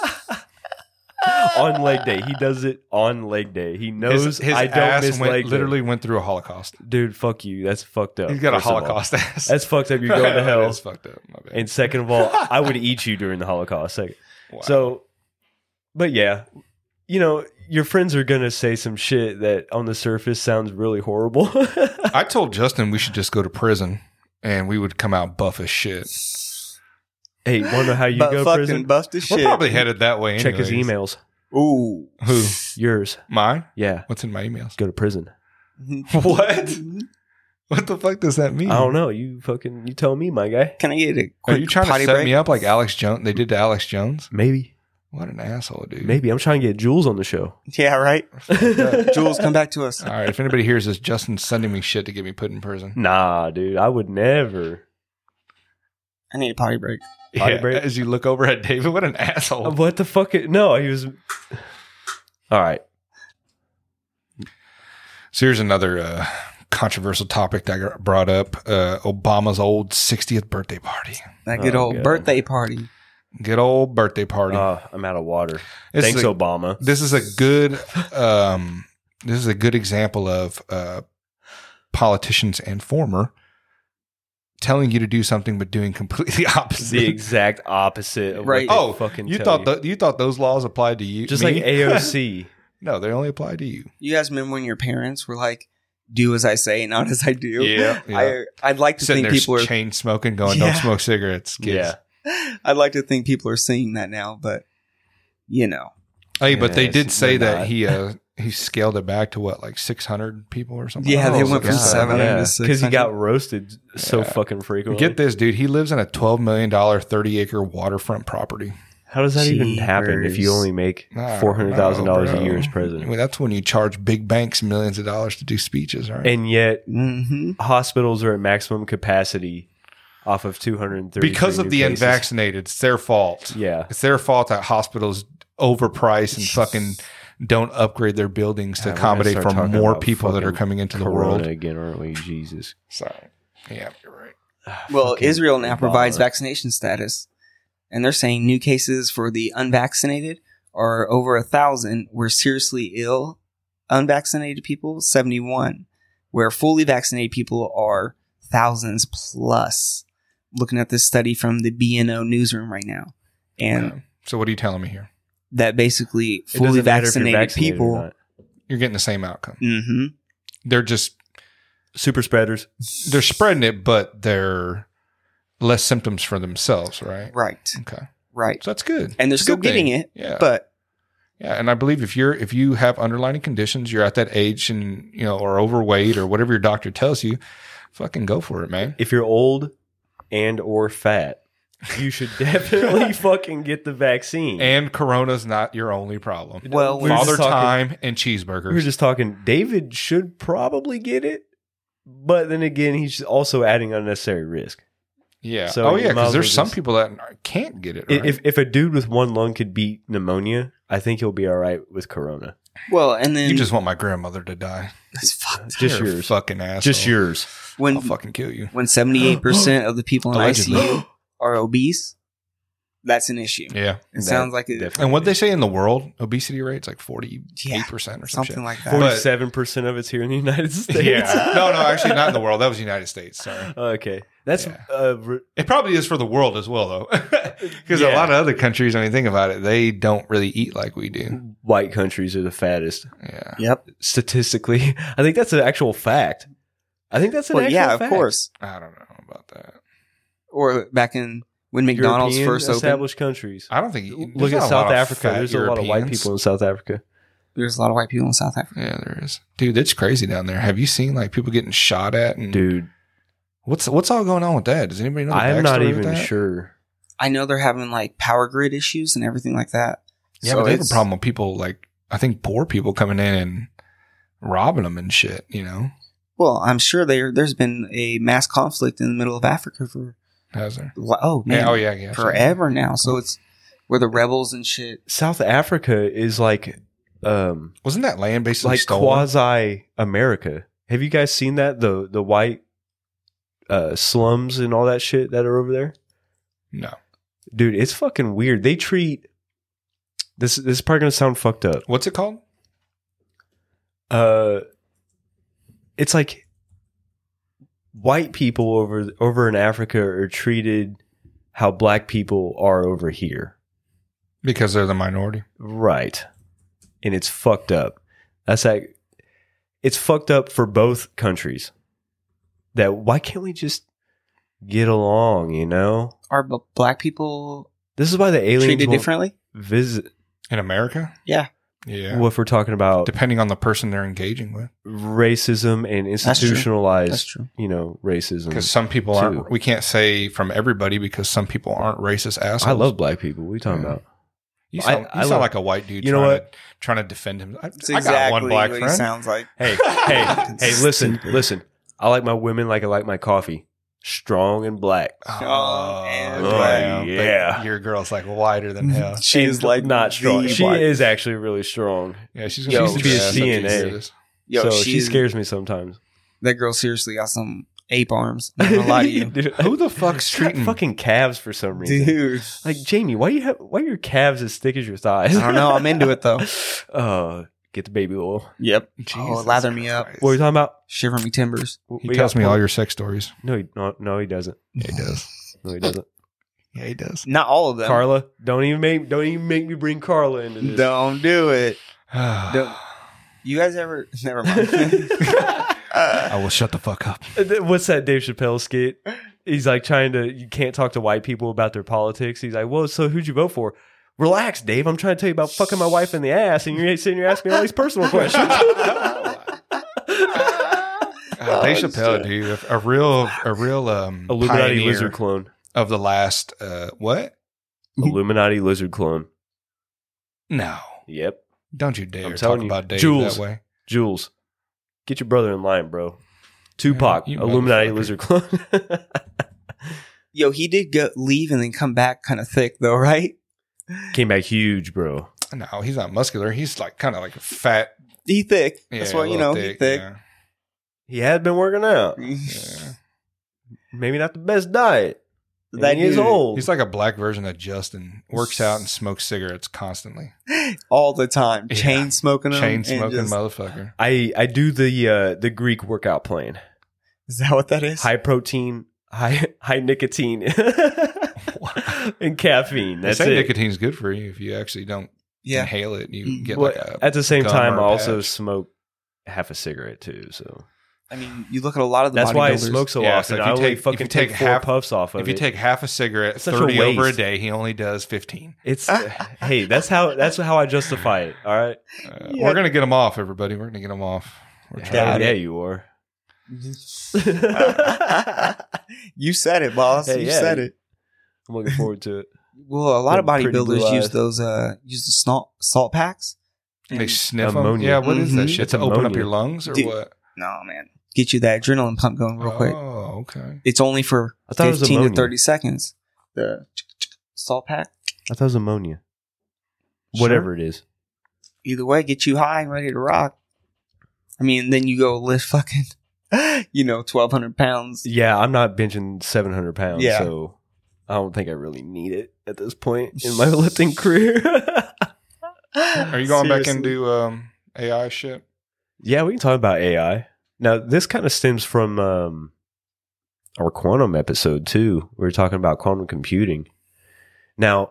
on leg day, he does it on leg day. He knows His, his I don't ass miss went, leg day. literally went through a Holocaust. Dude, fuck you. That's fucked up. He's got a first of all. Holocaust ass. That's fucked up. You're going to That hell. is fucked up. My bad. And second of all, I would eat you during the Holocaust. Like, Wow. So, but yeah, you know, your friends are going to say some shit that on the surface sounds really horrible. I told Justin we should just go to prison and we would come out buff as shit. Hey, want to know how you But go fucking prison? buff the We're shit. probably headed that way. Check his anyways. emails. Ooh. Who? Yours. Mine? Yeah. What's in my emails? Go to prison. What? What the fuck does that mean? I don't know. You fucking, you tell me, my guy. Can I get a Are quick you trying to potty set break? me up like Alex Jones? They did to Alex Jones? Maybe. What an asshole, dude. Maybe. I'm trying to get Jules on the show. Yeah, right. Jules, come back to us. All right. If anybody hears this, Justin's sending me shit to get me put in prison. Nah, dude. I would never. I need a potty break. Potty break? As you look over at David, what an asshole. What the fuck? No, he was. All right. So here's another uh, controversial topic that got brought up. Uh, Obama's old sixtieth birthday party. That good Oh, old God. birthday party. Good old birthday party. Uh, I'm out of water. It's Thanks, a- Obama. This is a good um, this is a good example of uh, politicians and former telling you to do something but doing completely opposite. The exact opposite of Right. what they oh, fucking you tell thought you. that you thought those laws applied to you? Just me? like A O C. No, they only apply to you. You guys remember when your parents were like, "Do as I say, not as I do"? Yeah, yeah. I I'd like to Sitting think there people are. chain smoking, going, Yeah. "Don't smoke cigarettes, kids." Yeah. I'd like to think people are seeing that now, but you know, Hey, but they Yes, did say they're that not. he uh, he scaled it back to what, like six hundred people or something. Yeah, they Oh, went from God. seven hundred Yeah, to because he got six hundred. roasted so Yeah. fucking frequently. Get this, dude. He lives in a twelve million dollar, thirty acre waterfront property. How does that even happen if you Jeepers. only make I four hundred thousand dollars don't a know, year as bro. I president? mean, that's when you charge big banks millions of dollars to do speeches, right? And yet, hmm hospitals are at maximum capacity off of two hundred thirty because of the cases. unvaccinated, it's their fault. Yeah. It's their fault that hospitals overprice and fucking don't upgrade their buildings to Yeah, we're gonna accommodate start for talking more about people that are fucking coming into the Corona world. again, aren't we? Jesus. Sorry. Yeah, you're right. Well, Fucking Israel now provides Obama. vaccination status, and they're saying new cases for the unvaccinated are over a thousand. Where seriously ill, unvaccinated people seventy-one, where fully vaccinated people are thousands plus. Looking at this study from the B N O newsroom right now, and Yeah. So what are you telling me here? that basically It fully doesn't matter if you're vaccinated, vaccinated or people. not. You're getting the same outcome. hmm They're just Super spreaders. they're spreading it, but they're less symptoms for themselves, right? Right, Okay. right, So that's good. and they're It's a still good getting thing. it, Yeah. but Yeah, and I believe if you're if you have underlying conditions, you're at that age and you know, or overweight or whatever your doctor tells you, fucking go for it, man. If you're old and or fat, you should definitely fucking get the vaccine. And Corona's not your only problem. well, we were Father just talking- time and we were cheeseburgers. just talking. David should probably get it, but then again, he's also adding unnecessary risk. Yeah. So oh you yeah, might as because well there's some just- people that can't get it. I- Right? If if a dude with one lung could beat pneumonia, I think he'll be all right with Corona. well, and then you just want my grandmother to die. that's fucked. Just You're a yours. fucking asshole. Just yours. When I'll fucking kill you. when seventy-eight percent of the people in Allegedly. I C U are obese, that's an issue. Yeah. It sounds like it, definitely. And what they say in the world, obesity rate's like forty-eight Yeah, percent or some something shit. like that. But- Forty-seven percent of it's here in the United States. Yeah. No, no, actually not in the world. That was the United States. Sorry. Okay, that's Yeah. uh, re- It probably is for the world as well, though. Because a Yeah. lot of other countries, I mean, think about it, they don't really eat like we do. white countries are the fattest Yeah. Yep. statistically. I think that's an actual fact. I think that's an Well, actual yeah, fact. of course. I don't know about that. Or back in when McDonald's European first opened, established countries. I don't think. Look there's at not a lot South of Africa. fat There's a lot of white Europeans. people in South Africa. there's a lot of white people in South Africa. Yeah, there is. Dude, it's crazy down there. Have you seen like people getting shot at? And Dude, what's what's all going on with that? Does anybody know? The I'm not backstory with even that? sure. I know they're having like power grid issues and everything like that. Yeah, So but they have a it's- problem with people like I think poor people coming in and robbing them and shit. You know, Well, I'm sure there there's been a mass conflict in the middle of Africa for has there? oh man, Yeah, oh yeah, yeah. forever now. So it's where the rebels and shit. South Africa is like um Wasn't that land basically like stolen? quasi America. Have you guys seen that? The the white uh slums and all that shit that are over there? No. Dude, it's fucking weird. They treat this this is probably gonna sound fucked up. What's it called? Uh it's like white people over over in Africa are treated how black people are over here. Because they're the minority. Right. And it's fucked up. That's like it's fucked up for both countries. That why can't we just get along, you know? Are b- black people This is why the aliens treated won't differently? visit. In America? Yeah. Yeah. What if we're talking about Depending on the person they're engaging with. racism and true. institutionalized, That's true. you know, racism. Because some people Too. aren't, we can't say from everybody because some people aren't racist assholes. I love black people. What are you talking Yeah. about? You I- sound, I you sound love- like a white dude You know trying, what? To, trying to defend him. I, That's I exactly got one black what friend. he sounds like. Hey, hey, hey, listen, listen. I like my women like I like my coffee. Strong and black. Oh, and Oh, damn. yeah. But your girl's like wider than hell. She's like not strong. the She black- is actually really strong. Yeah, she's She gonna used to be a beat your ass C N up to A. you do this. Yo, so she she's, scares me sometimes. that girl seriously got some ape arms. I'm not gonna lie to you. Dude, Who the fuck's she's got treating? fucking calves for some reason? Dude. Like Jamie, why you have why are your calves as thick as your thighs? I don't know. I'm into it though. Uh, get the baby oil. Yep. Oh, Jesus lather me up. Christ. What are you talking about? Shiver me timbers. He We tells got me all porn- your sex stories. No, he, no, no, he doesn't. Yeah, he does. No, he doesn't. Yeah, he does. Not all of them. Carla, don't even make don't even make me bring Carla into this. Don't do it. I Don't- You guys ever? Never mind. Uh, will shut the fuck up. What's that Dave Chappelle skit? He's like trying to. You can't talk to white people about their politics. He's like, well, so who'd you vote for? Relax, Dave. I'm trying to tell you about fucking my wife in the ass, and you're sitting here asking me all these personal questions. Uh, Dave Chappelle, dude, a, a real, a real um, Illuminati pioneer lizard clone. of the last uh, what Illuminati lizard clone. No. Yep. Don't you dare I'm talk telling you. about Dave Jules. that way. Jules, get your brother in line, bro. Tupac, you Illuminati motherfucker. lizard clone. Yo, he did go leave and then come back kind of thick though, right? Came back huge, bro. No, he's not muscular. He's like kind of like a fat. He thick. Yeah, That's a what you little know. thick, he thick. Yeah. He had been working out. Yeah. Maybe not the best diet. That he is dude- old. He's like a black version of Justin. Works out and smokes cigarettes constantly. all the time, Yeah. chain smoking them. Chain and smoking just- motherfucker. I I do the uh, the Greek workout plan. Is that what that is? High protein, high high nicotine, and caffeine. They That's say it. nicotine's good for you if you actually don't Yeah. inhale it. You Mm. get Well, like a. at the same gum time, or I a also patch. smoke half a cigarette too. So I mean, you look at a lot of the that's why I bodybuilders. smoke so Yeah, often. so if I you only take- if fucking you take take four half- puffs off of If you it. take half a cigarette, It's such a thirty over a waste. day, he only does fifteen. It's hey, that's how that's how I justify it. All right, Uh, Yeah. We're gonna get him off, everybody. We're gonna get him off. We're yeah, trying. yeah, you are. You said it, boss. Hey, you yeah. said it. I'm looking forward to it. Well, a lot of Them pretty blue bodybuilders use eyes. those. Uh, use the salt salt packs. They And- sniff Ammonia. them. Yeah, what is that Mhm. shit? It's To open up ammonia. your lungs or Dude. what? No, man. Get you that adrenaline pump going real quick. Oh, okay. It's only for I thought it was fifteen to ammonia. thirty seconds. The salt pack. I thought it was ammonia. Whatever it is. Either way, get you high and ready to rock. I mean, then you go lift fucking, you know, twelve hundred pounds. Yeah, I'm not benching seven hundred pounds, Yeah. so I don't think I really need it at this point in my lifting career. Are you going back Seriously. into um, A I shit? Yeah, we can talk about A I. Now, this kind of stems from um, our quantum episode, too. We were talking about quantum computing. Now,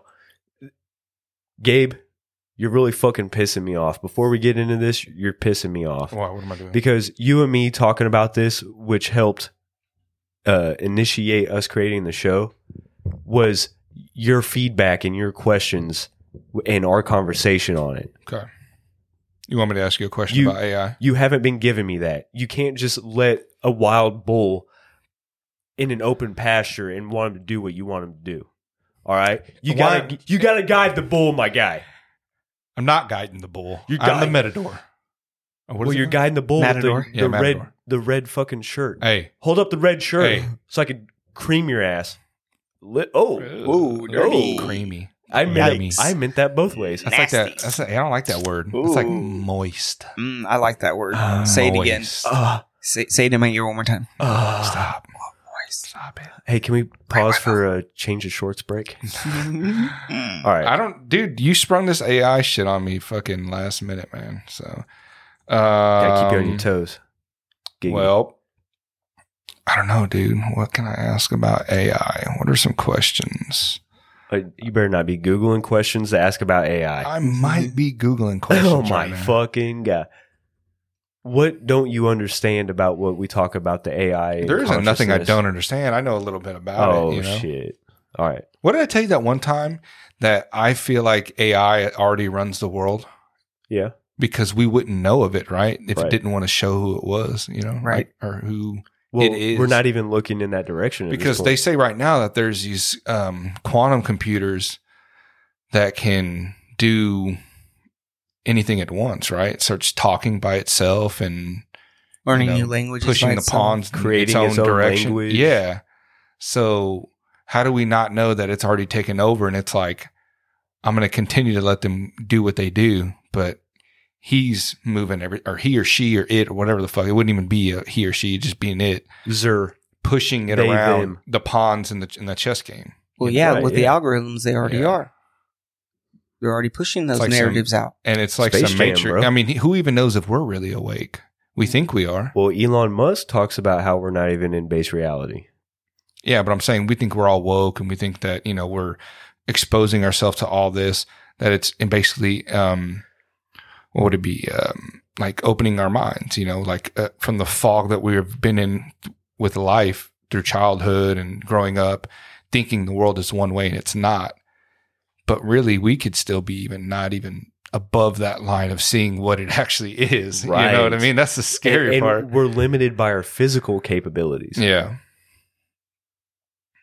Gabe, you're really fucking pissing me off. Before we get into this, you're pissing me off. What? What am I doing? Because you and me talking about this, which helped uh, initiate us creating the show, was your feedback and your questions and our conversation on it. Okay. You want me to ask you a question You- about A I? You haven't been giving me that. You can't just let a wild bull in an open pasture and want him to do what you want him to do. All right, you Why- gotta you gotta guide the bull, my guy. I'm not guiding the bull. You're I'm the guiding- Matador. Oh, what Well, is you're it? guiding the bull Matador? with the, Yeah, the red Matador. the red fucking shirt. Hey. Hold up the red shirt Hey. so I could cream your ass. Lit, oh, Ooh, dirty. Oh. Creamy. I meant Yikes. I meant that both ways. That's like that. Nasty. That's like, I don't like that word. It's like Ooh. moist. Mm, I like that word. Uh, Say it again. Moist. Uh, Say, say it in my ear one more time. uh, Stop. Moist. Stop it. Hey, can we pause for a change of shorts break? Mm. All right. I don't, dude. You sprung this A I shit on me, fucking last minute, man. So, um, Gotta keep you on your toes. Giggity. Well, I don't know, dude. What can I ask about A I? What are some questions? Uh, you better not be Googling questions to ask about A I. I might be Googling questions. Oh my right now. fucking god! What don't you understand about what we talk about the A I? and There isn't nothing I consciousness? don't understand. I know a little bit about Oh it. You know? shit! All right. What did I tell you that one time that I feel like A I already runs the world? Yeah. Because we wouldn't know of it, right? If Right. it didn't want to show who it was, you know, Right. Like, or who. Well, It is. we're not even looking in that direction at this Because point. they say right now that there's these um, quantum computers that can do anything at once, right? It starts talking by itself and Learning you know, new languages. pushing by the itself. pawns in Creating its its own own direction. language. Yeah. So how do we not know that it's already taken over? And it's like, I'm going to continue to let them do what they do, but he's moving every, or he or she or it or whatever the fuck. It wouldn't even be a he or she, just being it, Zer. pushing it They, around them. the pawns in the in the chess game. Well, yeah, Right, with yeah. the algorithms, they already Yeah. are. They're already pushing those like some- narratives out. And it's like Space some Jam, matrix. bro. I mean, who even knows if we're really awake? We think we are. Well, Elon Musk talks about how we're not even in base reality. Yeah, but I'm saying we think we're all woke and we think that, you know, we're exposing ourselves to all this, that it's in basically, um, what would it be? Um, like opening our minds, you know, like uh, from the fog that we've been in with life through childhood and growing up, thinking the world is one way and it's not. But really, we could still be even not even above that line of seeing what it actually is. You know what I Right. mean? That's the scary and, and part. we're limited by our physical capabilities. Yeah.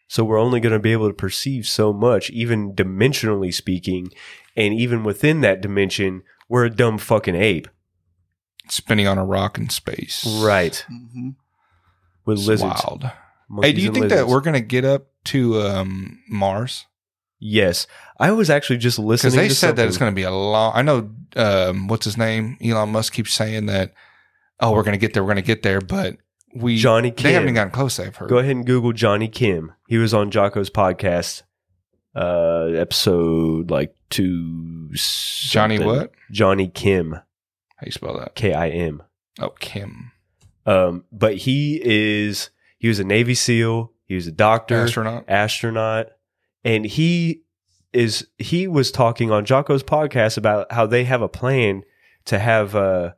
So we're only going to be able to perceive so much, even dimensionally speaking. And even within that dimension, we're a dumb fucking ape. Spinning on a rock in space. Right. Mm-hmm. With It's lizards. wild. Hey, Monkeys do you and think that lizards. we're going to get up to um, Mars? Yes. I was actually just listening Because they to said that something. it's going to be a long. I know um, what's his name. Elon Musk keeps saying that. Oh, we're going to get there. We're going to get there, but we Johnny they haven't Kim. gotten close. I've heard. Go ahead and Google Johnny Kim. He was on Jocko's podcast, uh, episode like two. Johnny something. what? Johnny Kim. How you spell that? K I M. Oh, Kim. Um, but he is. He was a Navy SEAL. He was a doctor, Astronaut. astronaut, and he is. He was talking on Jocko's podcast about how they have a plan to have a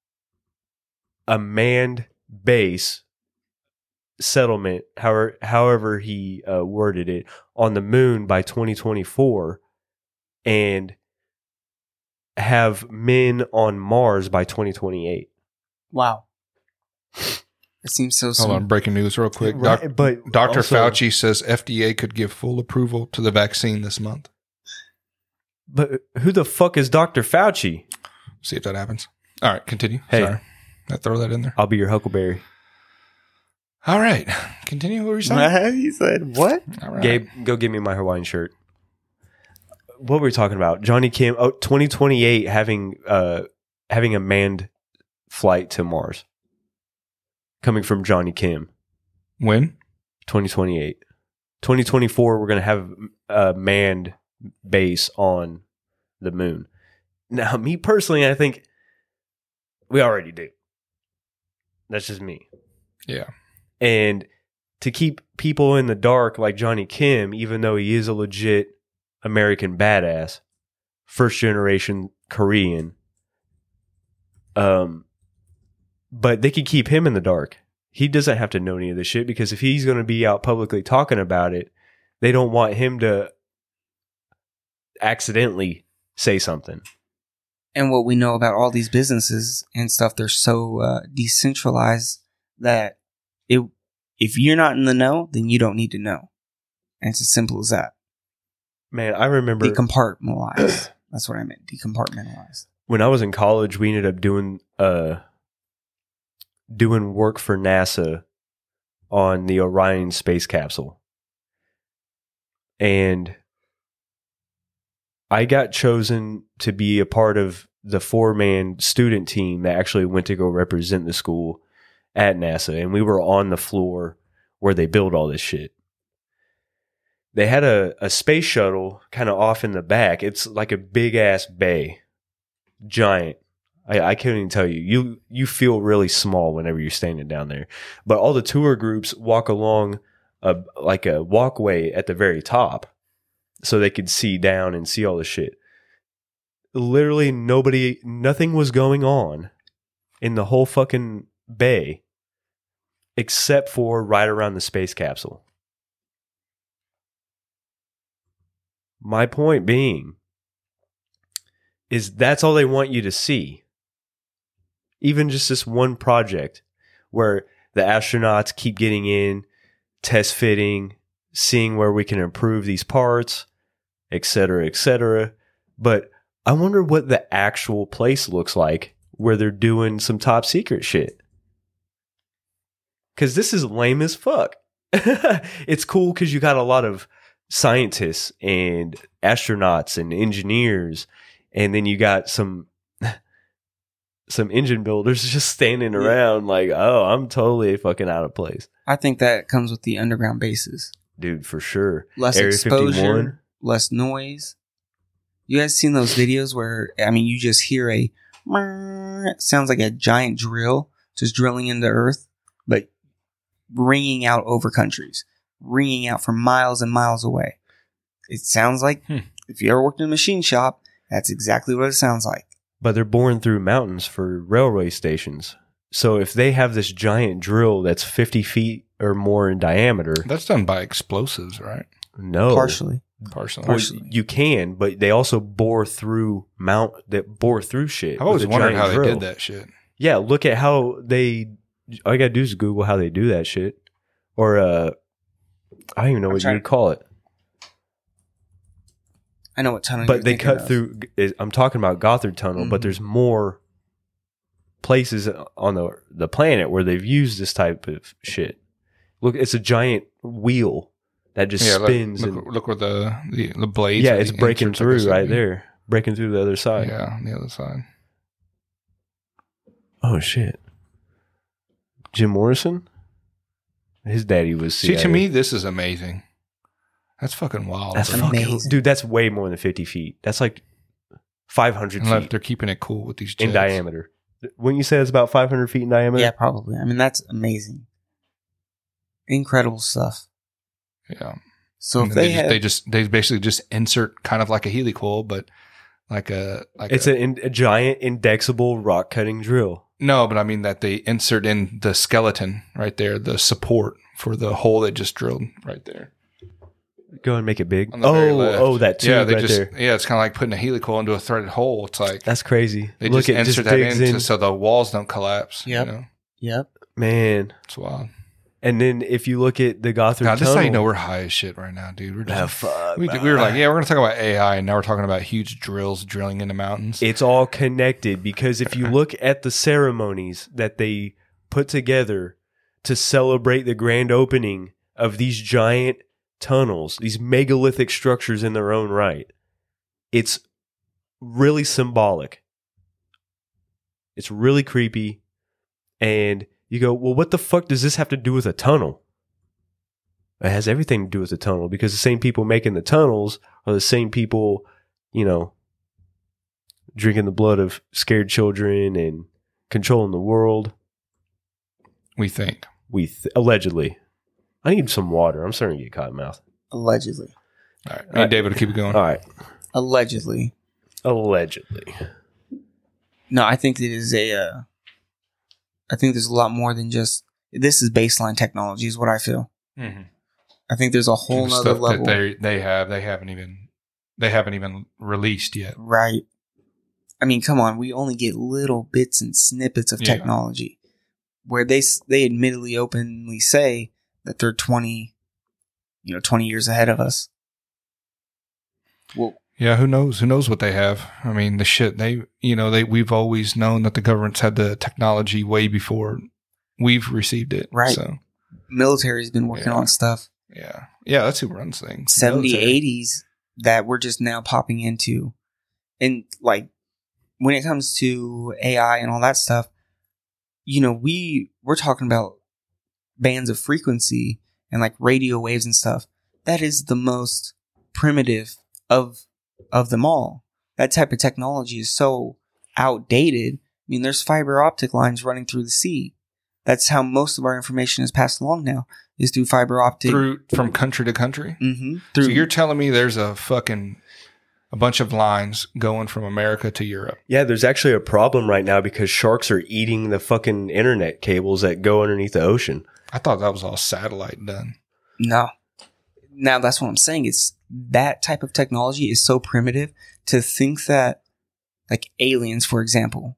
a manned base settlement, however, however he uh, worded it, on the moon by twenty twenty-four, and have men on Mars by twenty twenty-eight. Wow. It seems so soon. Hold on, breaking news real quick. Right, Doc, but Doctor also- Fauci says F D A could give full approval to the vaccine this month. But who the fuck is Doctor Fauci? See if that happens. All right, continue. Hey. Sorry. I throw that in there. I'll be your Huckleberry. All right. Continue. What were you saying? He said, what? All right. Gabe, go get me my Hawaiian shirt. What were we talking about? Johnny Kim. Oh, twenty twenty-eight having uh having a manned flight to Mars. Coming from Johnny Kim. When? twenty twenty-eight. twenty twenty-four, we're going to have a manned base on the moon. Now, me personally, I think we already do. That's just me. Yeah. And to keep people in the dark like Johnny Kim, even though he is a legit American badass, first generation Korean, um, but they could keep him in the dark. He doesn't have to know any of this shit, because if he's going to be out publicly talking about it, they don't want him to accidentally say something. And what we know about all these businesses and stuff, they're so uh, decentralized that it, if you're not in the know, then you don't need to know. And it's as simple as that. Man, I remember Decompartmentalized. That's what I meant. Decompartmentalized. when I was in college, we ended up doing uh doing work for NASA on the Orion space capsule. And I got chosen to be a part of the four-man student team that actually went to go represent the school at NASA. And we were on the floor where they build all this shit. They had a, a space shuttle kind of off in the back. It's like a big-ass bay. Giant. I, I can't even tell you. You you feel really small whenever you're standing down there. But all the tour groups walk along a, like a walkway at the very top so they could see down and see all the shit. Literally nobody, nothing was going on in the whole fucking bay except for right around the space capsule. My point being is that's all they want you to see. Even just this one project where the astronauts keep getting in, test fitting, seeing where we can improve these parts, et cetera, et cetera. But I wonder what the actual place looks like where they're doing some top secret shit. Because this is lame as fuck. It's cool because you got a lot of scientists and astronauts and engineers, and then you got some some engine builders just standing around like, oh, I'm totally fucking out of place. I think that comes with the underground bases. Dude, for sure. Less Area exposure, fifty-one. less noise. You guys seen those videos where, I mean, you just hear a, it sounds like a giant drill just drilling into earth, but ringing out over countries, ringing out from miles and miles away. It sounds like, Hmm. if you ever worked in a machine shop, that's exactly what it sounds like. But they're boring through mountains for railway stations. So if they have this giant drill that's fifty feet or more in diameter, That's done by explosives, right? no. Partially. Partially. Well, Partially. you can, but they also bore through mount that bore through shit. I've always with a wondered giant how they drill. did that shit. Yeah, look at how they. All you gotta do is Google how they do that shit, or uh, I don't even know I'm what trying- you would call it. I know what tunnel. But you're they thinking cut of. through. I'm talking about Gothard Tunnel, but Mhm. there's more places on the the planet where they've used this type of shit. Look, it's a giant wheel that just Yeah, look, spins. look, and, look where the, the, the blades. yeah, or it's the breaking inserts, I guess through it'd right be. there, breaking through the other side. Yeah, on the other side. Oh shit, Jim Morrison. His daddy was. See, C I A. to me, this is amazing. That's fucking wild. that's bro. fucking amazing. dude. That's way more than fifty feet. That's like five hundred Unless feet they're keeping it cool with these jets. in diameter. Wouldn't you say it's about five hundred feet in diameter? Yeah, probably. I mean, that's amazing. Incredible stuff. Yeah. So And if then they, they, just, have, they just they basically just insert kind of like a helicoil, but like a like It's a, a, in- a giant indexable rock cutting drill. no, but I mean that they insert in the skeleton right there, the support for the hole they just drilled right there. Go and make it big. On the very Oh, left. oh, that tube yeah, they right just there. yeah, it's kind of like putting a helicoil into a threaded hole. It's like That's crazy. they Look, just it insert just that digs in, in. so the walls don't collapse. Yep. You know? yep. Man. It's wild. And then if you look at the Gothard God, this is Tunnel, how you know we're high as shit right now, dude. We're Ah, just fuck, we, we were like, yeah, we're gonna talk about A I, and now we're talking about huge drills drilling into mountains. it's all connected because if you look at the ceremonies that they put together to celebrate the grand opening of these giant tunnels, these megalithic structures in their own right, it's really symbolic. It's really creepy. And you go, well, what the fuck does this have to do with a tunnel? It has everything to do with the tunnel because the same people making the tunnels are the same people, you know, drinking the blood of scared children and controlling the world. we think. We th- allegedly. I need some water. I'm starting to get cotton mouth. Allegedly. All right, me and David will keep it going. All right. Allegedly. Allegedly. No, I think it is a. Uh, I think there's a lot more than just this is baseline technology, is what I feel. Mm-hmm. I think there's a whole nother Stuff level. that they they have they haven't even they haven't even released yet. Right. I mean, come on. We only get little bits and snippets of Yeah. technology where they s- they admittedly openly say that they're twenty, you know, twenty years ahead of us. Well, Yeah, who knows? Who knows what they have? I mean, the shit they, you know, they we've always known that the government's had the technology way before we've received it. Right. So, military's been working Yeah. on stuff yeah, yeah, that's who runs things. seventy, Military. eighties that we're just now popping into. And like when it comes to A I and all that stuff, you know, we we're talking about bands of frequency and like radio waves and stuff. That is the most primitive of of them all. That type of technology is so outdated. I mean, there's fiber optic lines running through the sea. That's how most of our information is passed along now, is through fiber optic. through from country to country. Mm-hmm. So you're telling me there's a fucking a bunch of lines going from America to Europe? Yeah, there's actually a problem right now because sharks are eating the fucking internet cables that go underneath the ocean. I thought that was all satellite done. No. Now that's what I'm saying. It's that type of technology is so primitive to think that, like aliens, for example,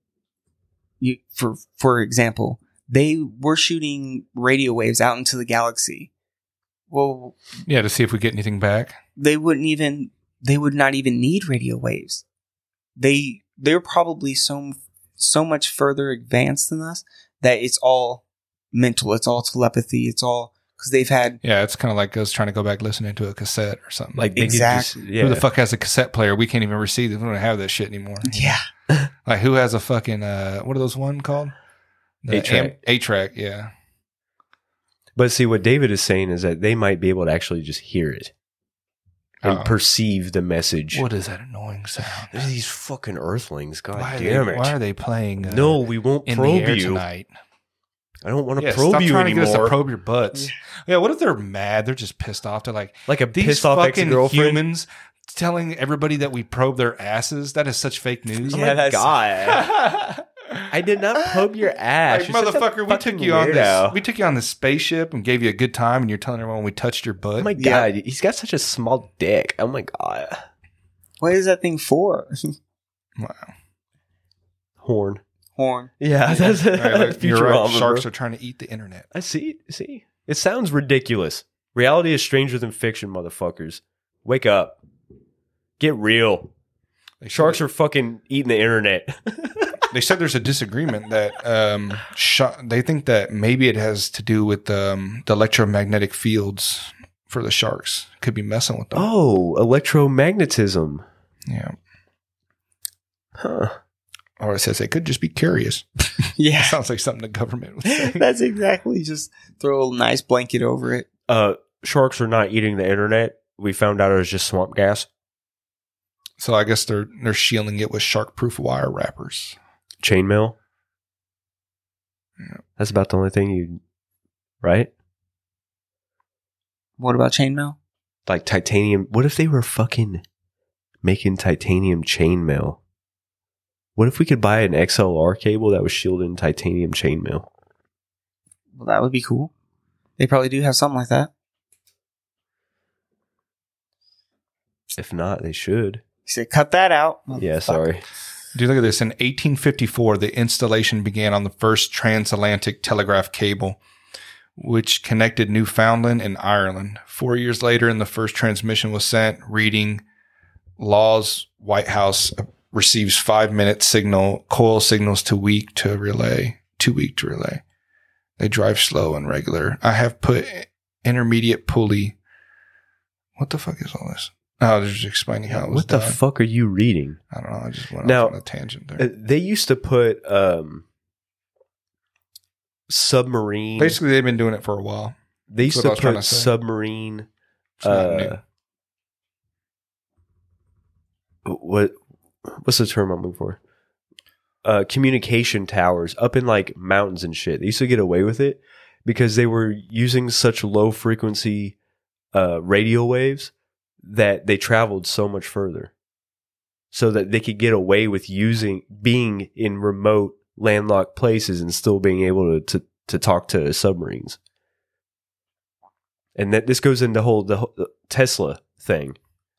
you for for example, they were shooting radio waves out into the galaxy. Well, Yeah, to see if we get anything back. they wouldn't even they would not even need radio waves. They they're probably so so much further advanced than us that it's all mental. It's all telepathy. It's all because they've had Yeah, it's kind of like us trying to go back listening to a cassette or something. Like they could Exactly. just- yeah. Who the fuck has a cassette player? We can't even receive it. We don't have that shit anymore. yeah. Like who has a fucking uh what are those one called? The A-track. A track, yeah. But see, what David is saying is that they might be able to actually just hear it and Uh-oh. perceive the message. What is that annoying sound? There's these fucking earthlings. God why, are damn they, it. why are they playing? Uh, no, we won't in probe the air you. tonight. I don't want to Yeah, probe stop you trying anymore. to get us to probe your butts. Yeah. What if they're mad? They're just pissed off. They're like, like a these pissed off ex fucking girlfriend. humans telling everybody that we probe their asses. That is such fake news. Oh Yeah, my that's- God. I did not probe your ass. Like, You're such a motherfucker, we fucking took you on weirdo. this. We took you on this spaceship and gave you a good time, and you're telling everyone we touched your butt. Oh my Yeah. God. He's got such a small dick. Oh my God. What is that thing for? Wow. Horn. Horn. Yeah, that's All right, look, you're right. Futurama, Sharks bro. are trying to eat the internet. I see. See, it sounds ridiculous. Reality is stranger than fiction, motherfuckers. Wake up. Get real. Sharks are fucking eating the internet. They said there's a disagreement that um, sh- they think that maybe it has to do with um, the electromagnetic fields for the sharks. Could be messing with them. Oh, electromagnetism. Yeah. Huh. Or it says they could just be curious. Yeah. Sounds like something the government would say. That's exactly. Just throw a nice blanket over it. Uh, sharks are not eating the internet. We found out it was just swamp gas. So I guess they're they're shielding it with shark-proof wire wrappers. Chainmail. Yeah. That's about the only thing you, right? What about chainmail? Like titanium. What if they were fucking making titanium chainmail? What if we could buy an X L R cable that was shielded in titanium chainmail? Well, that would be cool. They probably do have something like that. If not, they should. You said, cut that out. Yeah, sorry. Dude, look at this. In eighteen fifty-four, the installation began on the first transatlantic telegraph cable, which connected Newfoundland and Ireland. Four years later, and the first transmission was sent, reading Laws, White House receives five-minute signal, coil signals to weak to relay, too weak to relay. They drive slow and regular. I have put intermediate pulley. What the fuck is all this? Oh, they're just explaining how it was What the done. fuck are you reading? I don't know. I just went Now, off on a tangent Uh, there. They used to put um, submarine. Basically, they've been doing it for a while. they used that's what I to was trying put to say. submarine. It's not new. Uh, what what's the term I'm looking for? Uh, communication towers up in like mountains and shit. They used to get away with it because they were using such low frequency uh, radio waves that they traveled so much further, so that they could get away with using being in remote landlocked places and still being able to to, to talk to submarines. And that this goes into whole the, whole, the Tesla thing.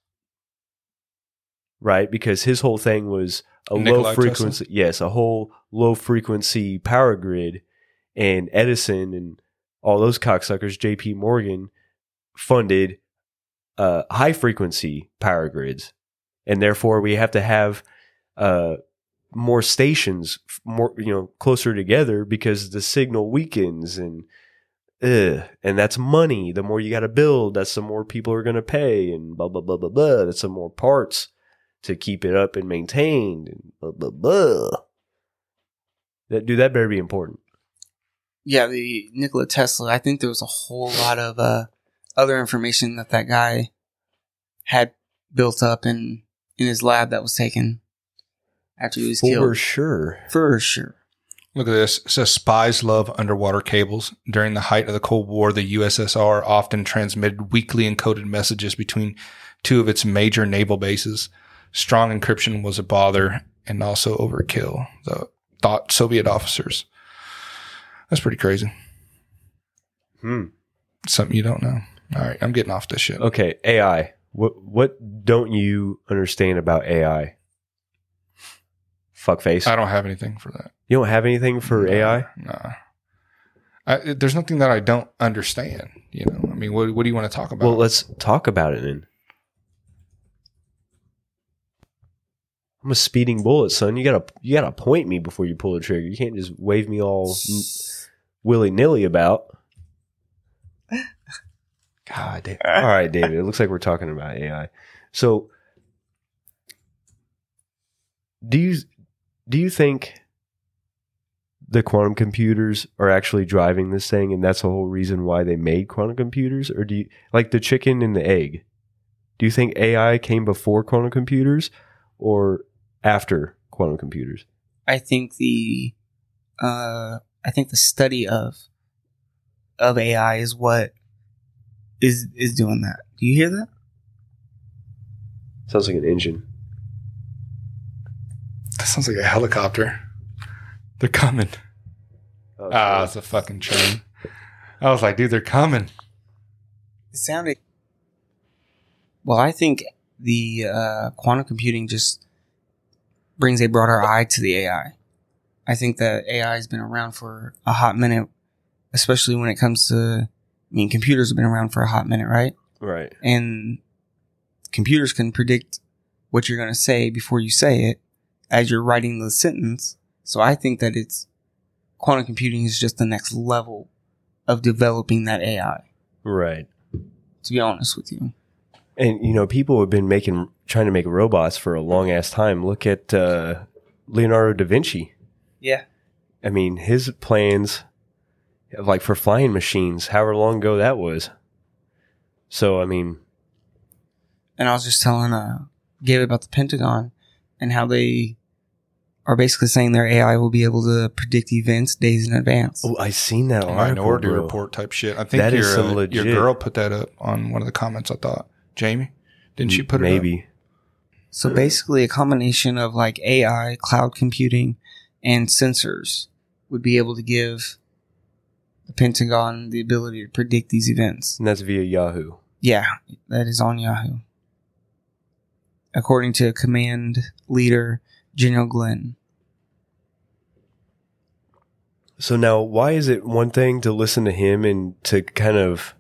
Right, because his whole thing was a Nikolai low frequency, yes, a whole low frequency power grid, and Edison and all those cocksuckers, J P Morgan, funded uh, high frequency power grids, and therefore we have to have uh, more stations, more you know, closer together because the signal weakens and. Ugh, and that's money. The more you got to build, that's the more people are going to pay, and blah blah blah blah blah. That's some more parts to keep it up and maintained, and blah blah blah. That dude, that better be important. Yeah, the Nikola Tesla. I think there was a whole lot of uh, other information that that guy had built up in in his lab that was taken after he was For killed. sure. For sure. Look at this. It says spies love underwater cables. During the height of the Cold War, the U S S R often transmitted weakly encoded messages between two of its major naval bases. Strong encryption was a bother and also overkill, the thought Soviet officers. That's pretty crazy. Hmm. Something you don't know. All right, I'm getting off this shit. Okay, A I. What what don't you understand about A I? Fuckface. I don't have anything for that. You don't have anything for A I? Nah. I, there's nothing that I don't understand. You know, I mean, what, what do you want to talk about? Well, let's talk about it then. I'm a speeding bullet, son. You gotta you gotta point me before you pull the trigger. You can't just wave me all willy nilly about. God damn. All right, David. It looks like we're talking about A I. So, do you do you think the quantum computers are actually driving this thing, and that's the whole reason why they made quantum computers? Or do you like the chicken and the egg? Do you think A I came before quantum computers or after quantum computers? I think the uh, I think the study of of A I is what is is doing that. Do you hear that? Sounds like an engine. That sounds like a helicopter. They're coming. Oh, Ah, sorry. it's a fucking train. I was like, dude, they're coming. It sounded. Well, I think the uh, quantum computing just brings a broader eye to the A I. I think that A I has been around for a hot minute, especially when it comes to I mean, computers have been around for a hot minute, right? Right. And computers can predict what you're going to say before you say it as you're writing the sentence. So I think that it's quantum computing is just the next level of developing that A I. Right. To be honest with you. And, you know, people have been making, trying to make robots for a long ass time. Look at uh, Leonardo da Vinci. Yeah. I mean, his plans, like for flying machines, however long ago that was. So, I mean. And I was just telling uh, Gabe about the Pentagon and how they are basically saying their A I will be able to predict events days in advance. Oh, I seen that article, Minority bro. Report type shit. I think That your, is some uh, legit. your girl put that up on one of the comments, I thought. Jamie? Didn't she put it Maybe. up? So basically a combination of like A I, cloud computing, and sensors would be able to give the Pentagon the ability to predict these events. And that's via Yahoo. Yeah, that is on Yahoo. According to command leader General Glenn. So now, why is it one thing to listen to him and to kind of,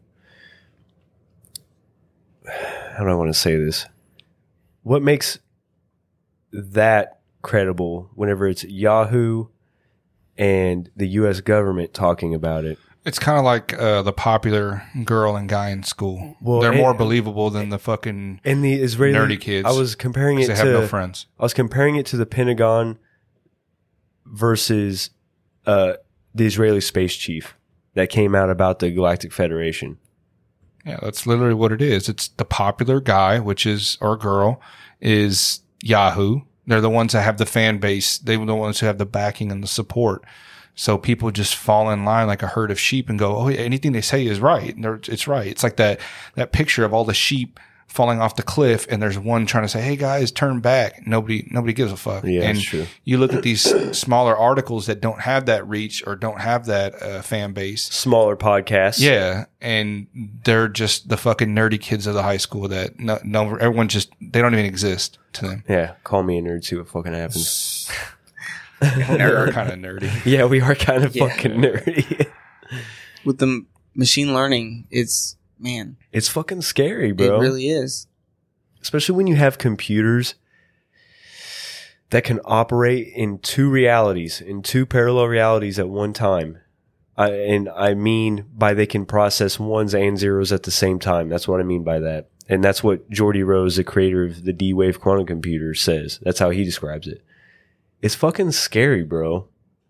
how do I want to say this? What makes that credible whenever it's Yahoo and the U S government talking about it? It's kind of like uh, the popular girl and guy in school. Well, They're and- more believable than the fucking And the Israeli nerdy kids. I was comparing it 'cause they to have no friends. I was comparing it to the Pentagon versus uh, the Israeli space chief that came out about the Galactic Federation. Yeah, that's literally what it is. It's the popular guy, which is, or girl, is Yahoo. They're the ones that have the fan base. They're the ones who have the backing and the support. So people just fall in line like a herd of sheep and go, oh, yeah, anything they say is right. And they're- it's right. It's like that, that picture of all the sheep falling off the cliff and there's one trying to say, hey guys, turn back. Nobody, nobody gives a fuck. Yeah, and that's true. you look at these smaller articles that don't have that reach or don't have that uh, fan base. Smaller podcasts. Yeah, and they're just the fucking nerdy kids of the high school that no, no everyone just they don't even exist to them. Yeah. Call me a nerd, see what fucking happens. They're kind of nerdy. Yeah, we are kind of Yeah. fucking nerdy. With the m- machine learning, it's, man, It's fucking scary, bro. it really is. Especially when you have computers that can operate in two realities, in two parallel realities at one time. I, and I mean by they can process ones and zeros at the same time. That's what I mean by that. And that's what Geordie Rose, the creator of the D-Wave quantum computer, says. That's how he describes it. It's fucking scary, bro.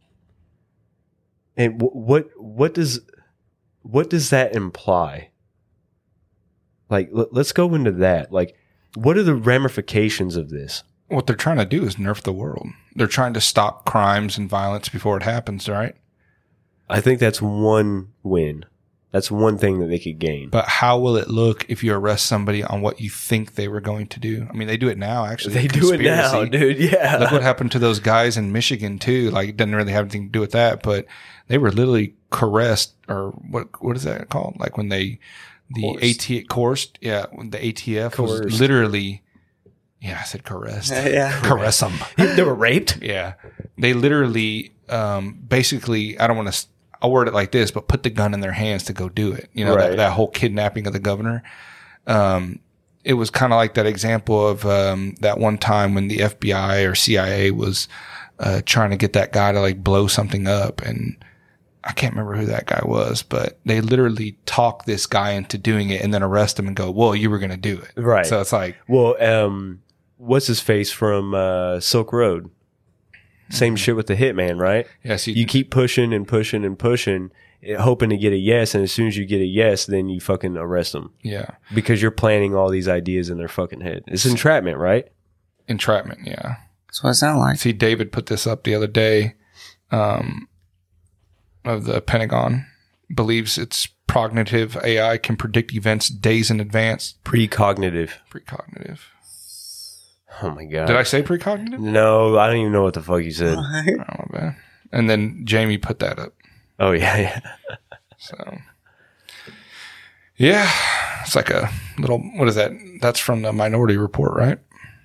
And w- what what does what does that imply? Like, l- let's go into that. Like, what are the ramifications of this? What they're trying to do is nerf the world. They're trying to stop crimes and violence before it happens, right? I think that's one win. That's one thing that they could gain. But how will it look if you arrest somebody on what you think they were going to do? I mean, they do it now, actually. They do it now, Conspiracy. dude. Yeah. Look what happened to those guys in Michigan too. Like, it doesn't really have anything to do with that, but they were literally coerced, or what? What is that called? Like when they the Coerced. AT coursed, yeah, when the A T F Coerced. was literally, yeah, I said coerced, Yeah. caress them, They were raped? yeah. They literally, um, basically, I don't want to. I'll word it like this, but put the gun in their hands to go do it. You know, Right. that, that whole kidnapping of the governor. Um, it was kind of like that example of um, that one time when the F B I or C I A was uh, trying to get that guy to like blow something up, and I can't remember who that guy was, but they literally talk this guy into doing it and then arrest him and go, "Well, you were going to do it." Right. So it's like, Well, um, what's his face from uh, Silk Road? Same shit with the Hitman, right? yes, you, You keep pushing and pushing and pushing, eh, hoping to get a yes, and as soon as you get a yes, then you fucking arrest them yeah, because you're planting all these ideas in their fucking head. It's entrapment, right? entrapment, yeah. That's what it sounds like. See, David put this up the other day. Um, of the Pentagon believes its prognitive A I can predict events days in advance. Precognitive. Precognitive. Oh my god. Did I say precognitive? No, I don't even know what the fuck you said. Oh, my bad. And then Jamie put that up. Oh yeah, yeah. So, yeah, it's like a little. What is that? That's from the Minority Report, right?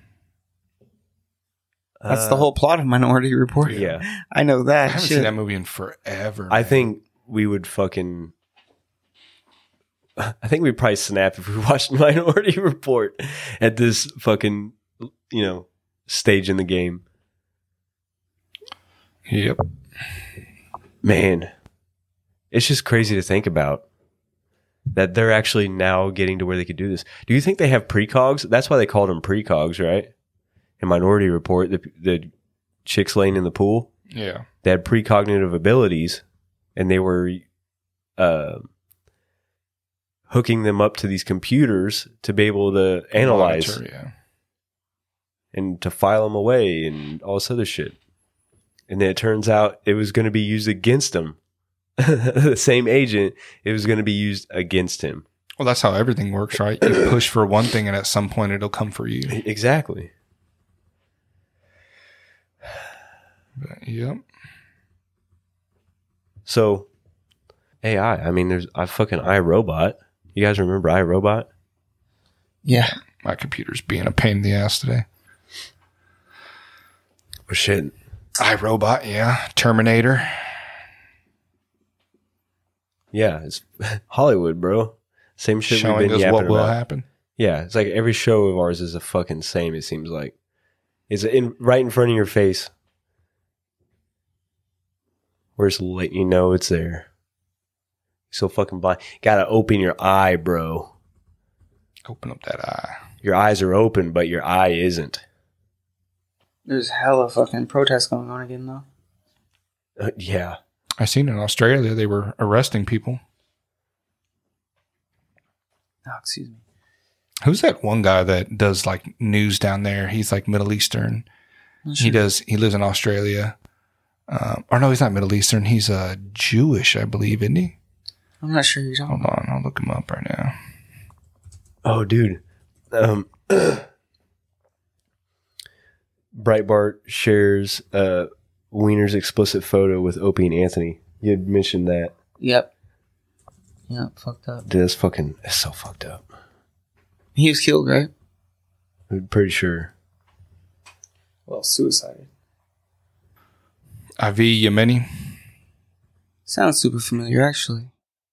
That's Uh, the whole plot of Minority Report. Yeah. I know I that. haven't Shit. seen that movie in forever. I man. think we would fucking I think we'd probably snap if we watched Minority Report at this fucking, you know, stage in the game. Yep. Man, it's just crazy to think about that they're actually now getting to where they could do this. Do you think they have precogs? That's why they called them precogs, right? In Minority Report, the, the chicks laying in the pool, Yeah. they had precognitive abilities, and they were uh, hooking them up to these computers to be able to analyze Monitor, yeah. and to file them away and all this other shit. And then it turns out it was going to be used against him. The same agent, it was going to be used against him. Well, that's how everything works, right? You push for one thing, and at some point, it'll come for you. Exactly. But, yep. So, A I, I mean, there's I fucking iRobot. You guys remember iRobot? Yeah. My computer's being a pain in the ass today. Oh, shit. iRobot, yeah. Terminator. Yeah, it's Hollywood, bro. Same shit Showing we've been us yapping what will about. happen. Yeah, it's like every show of ours is a fucking same, it seems like. It's in right in front of your face. We're just letting you know it's there. So fucking blind. Gotta open your eye, bro. Open up that eye. Your eyes are open, but your eye isn't. There's hella fucking protests going on again, though. Uh, yeah. I seen in Australia they were arresting people. Oh, excuse me. Who's that one guy that does like news down there? He's like Middle Eastern. I'm He sure- does. He lives in Australia. Um, or no, he's not Middle Eastern. He's uh, Jewish, I believe, isn't he? I'm not sure who you're talking Hold about. on, I'll look him up right now. Oh, dude. Um, Breitbart shares uh, Wiener's explicit photo with Opie and Anthony. You had mentioned that. Yep. Yep, fucked up. Dude, that's fucking, that's so fucked up. He was killed, right? I'm pretty sure. Well, suicide. Avi Yemeni. Sounds super familiar, actually.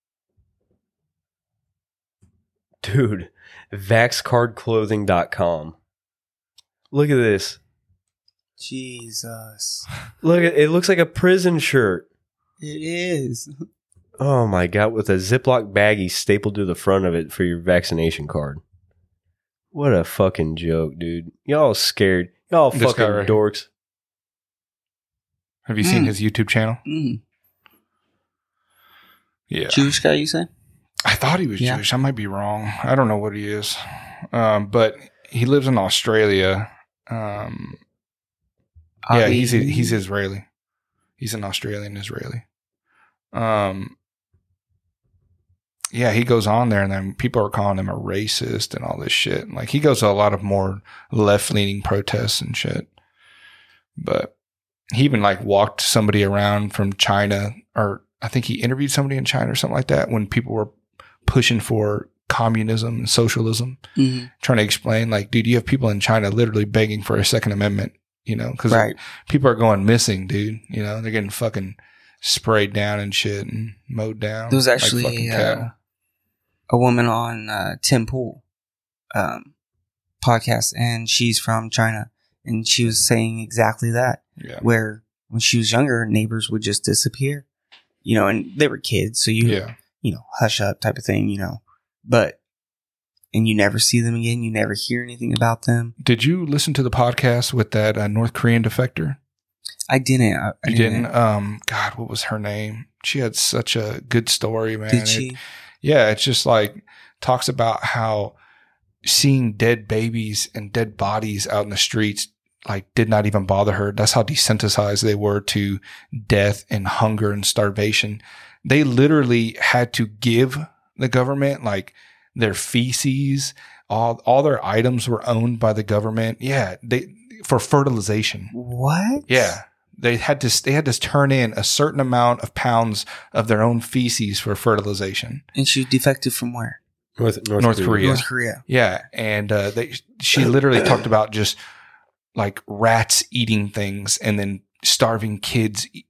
Dude, vax card clothing dot com. Look at this. Jesus. Look at it. Looks like a prison shirt. It is. Oh my God, with a Ziploc baggie stapled to the front of it for your vaccination card. What a fucking joke, dude. Y'all scared. Y'all This fucking guy right here. dorks. Have you seen Mm. his YouTube channel? Mm. Yeah. Jewish guy, you say? I thought he was Yeah. Jewish. I might be wrong. I don't know what he is. Um, but he lives in Australia. Um, yeah, Avi- he's he's Israeli. He's an Australian Israeli. Um, yeah, he goes on there, and then people are calling him a racist and all this shit. Like he goes to a lot of more left leaning protests and shit. But he even like walked somebody around from China, or I think he interviewed somebody in China or something like that when people were pushing for communism and socialism, Mhm. trying to explain like, dude, you have people in China literally begging for a Second Amendment, you know, because Right. people are going missing, dude. You know, they're getting fucking sprayed down and shit and mowed down. There was like actually fucking uh, cattle. a woman on uh, Tim Pool um, podcast, and she's from China, and she was saying exactly that. Yeah. Where when she was younger, neighbors would just disappear, you know, and they were kids, so you, Yeah. you know, hush up type of thing, you know, but, and you never see them again, you never hear anything about them. Did you listen to the podcast with that uh, North Korean defector? I didn't. I, I You didn't? Um, God, what was her name? She had such a good story, man. Did It- she? yeah, it's just like talks about how seeing dead babies and dead bodies out in the streets like did not even bother her. That's how desensitized they were to death and hunger and starvation. They literally had to give the government like their feces. All all their items were owned by the government. Yeah, they for fertilization. What? Yeah. They had to they had to turn in a certain amount of pounds of their own feces for fertilization. And she defected from where? North, North, North Korea. Korea. North Korea. Yeah, and uh, they she literally talked about just like rats eating things and then starving kids,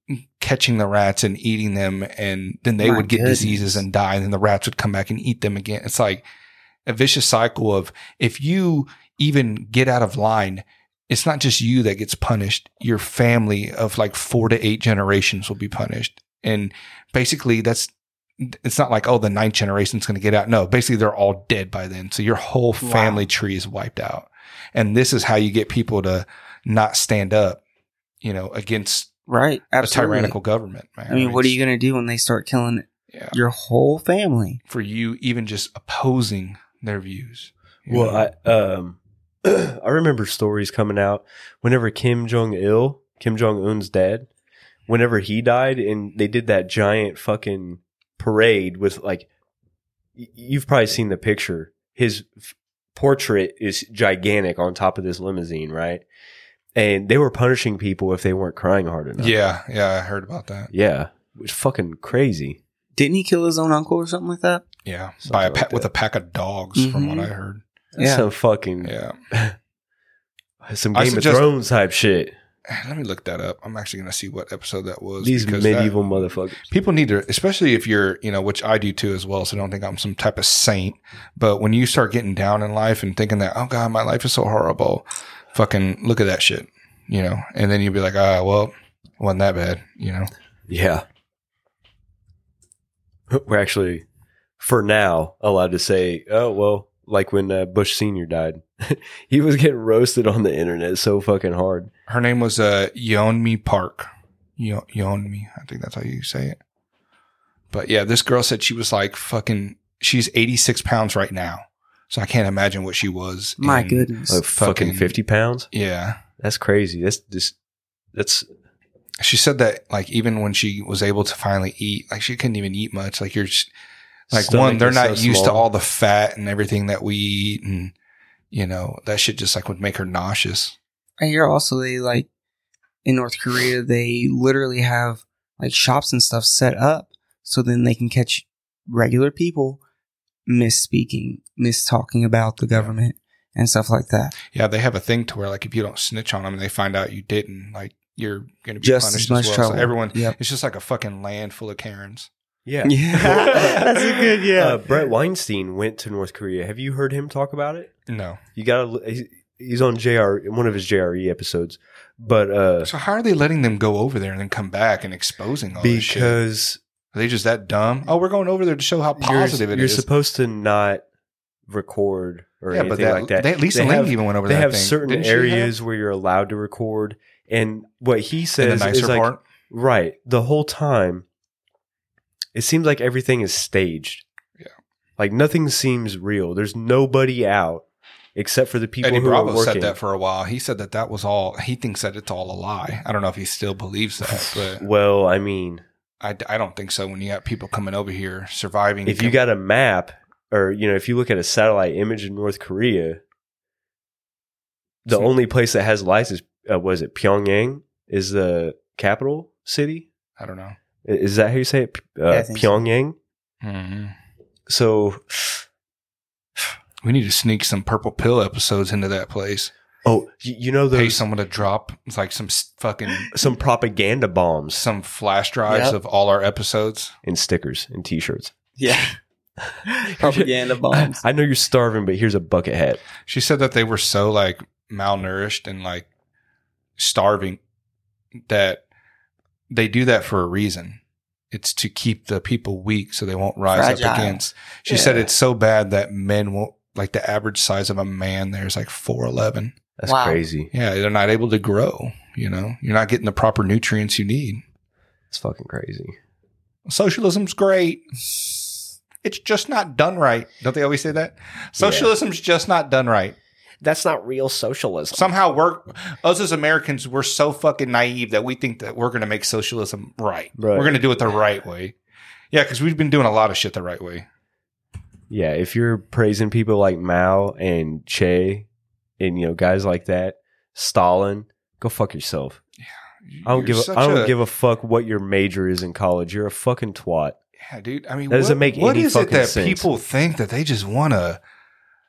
catching the rats and eating them, and then they My would get goodness. diseases and die, and then the rats would come back and eat them again. It's like a vicious cycle of, if you even get out of line, it's not just you that gets punished. Your family of like four to eight generations will be punished. And basically that's, it's not like, oh, the ninth generation is going to get out. No, basically they're all dead by then. So your whole family Wow. tree is wiped out. And this is how you get people to not stand up, you know, against Right. a Absolutely. tyrannical government, man. I mean, what are It's- you going to do when they start killing yeah, your whole family? for you even just opposing their views? you Well, know? I um, I remember stories coming out whenever Kim Jong Il, Kim Jong Un's dad, whenever he died, and they did that giant fucking parade with like, y- you've probably seen the picture. His f- portrait is gigantic on top of this limousine, right? And they were punishing people if they weren't crying hard enough. yeah, yeah, I heard about that. yeah, it was fucking crazy. Didn't he kill his own uncle or something like that? Yeah, Something by a like pa- with that. a pack of dogs, from what Mhm. I heard. That's Yeah. some fucking Yeah. some I Game suggest- of Thrones type shit. Let me look that up. I'm actually going to see what episode that was. These because that- medieval motherfuckers. people need to, especially if you're, you know, which I do too as well. So don't think I'm some type of saint. But when you start getting down in life and thinking that, oh God, my life is so horrible, fucking look at that shit, you know, and then you'll be like, ah, well, it wasn't that bad, you know? Yeah. We're actually, for now, allowed to say, oh, well, like when uh, Bush Senior died, he was getting roasted on the internet so fucking hard. Her name was uh, Yeonmi Park. Yo- Yeonmi, I think that's how you say it. But yeah, this girl said she was like fucking, she's eighty-six pounds right now. So I can't imagine what she was. My in- goodness. Like fucking Fucking- fifty pounds? Yeah. That's crazy. That's just, that's, She said that like even when she was able to finally eat, like she couldn't even eat much. Like you're just, like Stomach one, they're is not so used to small. all the fat and everything that we eat, and you know that shit just like would make her nauseous. I hear also they like in North Korea, they literally have like shops and stuff set up so then they can catch regular people misspeaking, mistalking about the government and stuff like that. Yeah, they have a thing to where like if you don't snitch on them and they find out you didn't, like you're going to be Just punished as much as well. trouble. So everyone, Yep. it's just like a fucking land full of Karens. yeah. Yeah. That's a good, yeah. Uh, Brett Weinstein went to North Korea. Have you heard him talk about it? No. You gotta, he's, he's on J R, one of his J R E episodes. But, uh, So how are they letting them go over there and then come back and exposing all this shit? because Are they just that dumb? Oh, we're going over there to show how positive you're, it you're is. supposed to not record or Yeah, anything but that, like that. They, Lisa They Ling have- even went over they that have thing. certain Didn't she have? areas where you're allowed to record, and what he in the says nicer is like part. right the whole time. It seems like everything is staged. Yeah. Like nothing seems real. There's nobody out except for the people Eddie who Bravo are working. said that for a while. He said that that was all. He thinks that it's all a lie. I don't know if he still believes that, but Well, I mean, I, I don't think so. When you got people coming over here surviving, if you got a map, or you know, if you look at a satellite image in North Korea, the So- only place that has lights is uh, was it Pyongyang is the capital city. I don't know. I- Is that how you say it? Uh, Yeah, I think so. Pyongyang. hmm So, We need to sneak some purple pill episodes into that place. oh, y- you know Pay those someone to drop it's like some s- fucking some propaganda bombs some flash drives Yep. of all our episodes. and stickers and T-shirts. Yeah. Propaganda bombs. I know you're starving, but here's a bucket hat. She said that they were so like malnourished and like starving that they do that for a reason. It's to keep the people weak so they won't rise Fragile. up against. She Yeah. said it's so bad that men won't, like the average size of a man there is like four eleven. That's Wow. crazy. Yeah, they're not able to grow, you know? You're not getting the proper nutrients you need. It's fucking crazy. Socialism's great. It's just not done right. Don't they always say that? Socialism's just not done right. That's not real socialism. Somehow we're, us as Americans, we're so fucking naive that we think that we're going to make socialism right. Right. We're going to do it the right way. Yeah, because we've been doing a lot of shit the right way. Yeah, if you're praising people like Mao and Che and you know guys like that, Stalin, go fuck yourself. I don't You're give a, such I don't a- give a fuck what your major is in college. You're a fucking twat. Yeah, dude. I mean, That doesn't what, make what any is it fucking that sense. people think that they just want to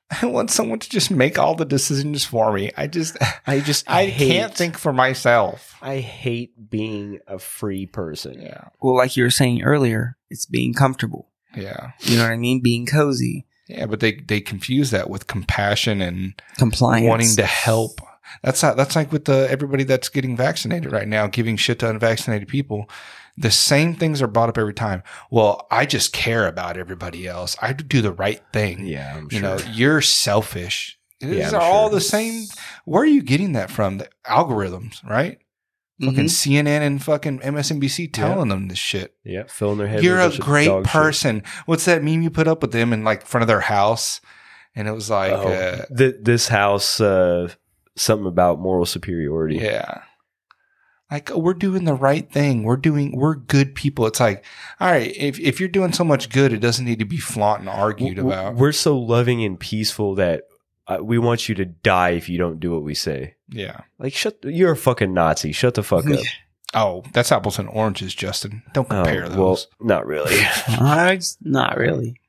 I want someone to just make all the decisions for me. I just, I just I hate, can't think for myself. I hate being a free person. Yeah. Well, like you were saying earlier, it's being comfortable. Yeah. You know what I mean? Being cozy, Yeah. But they, they confuse that with compassion and compliance, wanting to help. That's not, that's like with the everybody that's getting vaccinated right now, giving shit to unvaccinated people. The same things are brought up every time. Well, I just care about everybody else. I do the right thing. Yeah, I'm You sure. know, you're selfish. These Yeah, I'm are all sure. the same. Where are you getting that from? The algorithms, right? Fucking Mhm. C N N and fucking M S N B C telling them this shit. Yeah, filling their head. You're with a bunch of great dog shit. person. What's that meme you put up with them in like front of their house? And it was like, Oh, uh, th- this house, uh, something about moral superiority. yeah. Like, we're doing the right thing. We're doing, we're good people. It's like, all right, if, if you're doing so much good, it doesn't need to be flaunted and argued W- about. We're so loving and peaceful that uh, we want you to die if you don't do what we say. Yeah. Like, shut. You're a fucking Nazi. Shut the fuck up. Oh, that's apples and oranges, Justin. Don't compare Oh, those. well, not really. Uh, not really.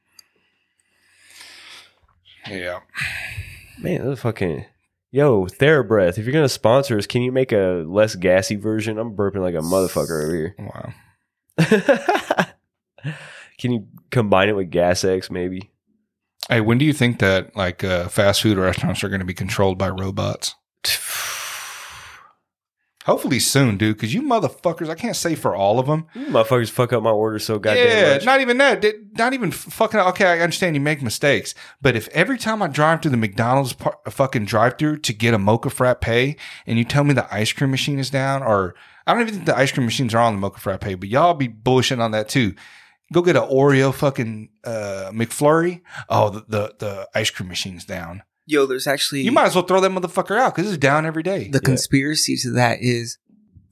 Yeah. Man, that's fucking. Yo, TheraBreath, if you're gonna sponsor us, can you make a less gassy version? I'm burping like a motherfucker over Wow. here. Can you combine it with Gas X, maybe? Hey, when do you think that like uh, fast food restaurants are going to be controlled by robots? Hopefully soon, dude. Because you motherfuckers, I can't say for all of them. You motherfuckers fuck up my order so goddamn Yeah, much. not even that. They- Not even f- fucking. Okay, I understand you make mistakes, but if every time I drive through the McDonald's par- fucking drive-through to get a mocha frappe, and you tell me the ice cream machine is down, or I don't even think the ice cream machines are on the mocha frappe, but y'all be bullshitting on that too. Go get an Oreo fucking uh, McFlurry. Oh, the, the the ice cream machine's down. Yo, there's actually You might as well throw that motherfucker out because it's down every day. the Yeah. conspiracy to that is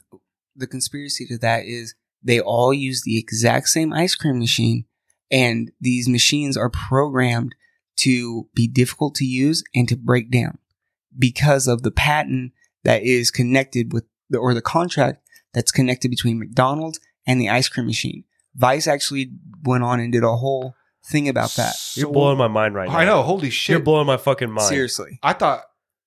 the conspiracy to that is they all use the exact same ice cream machine, and these machines are programmed to be difficult to use and to break down because of the patent that is connected with the, or the contract that's connected between McDonald's and the ice cream machine. Vice actually went on and did a whole thing about that. You're blowing my mind right now. I know. Holy shit. You're blowing my fucking mind. Seriously. I thought.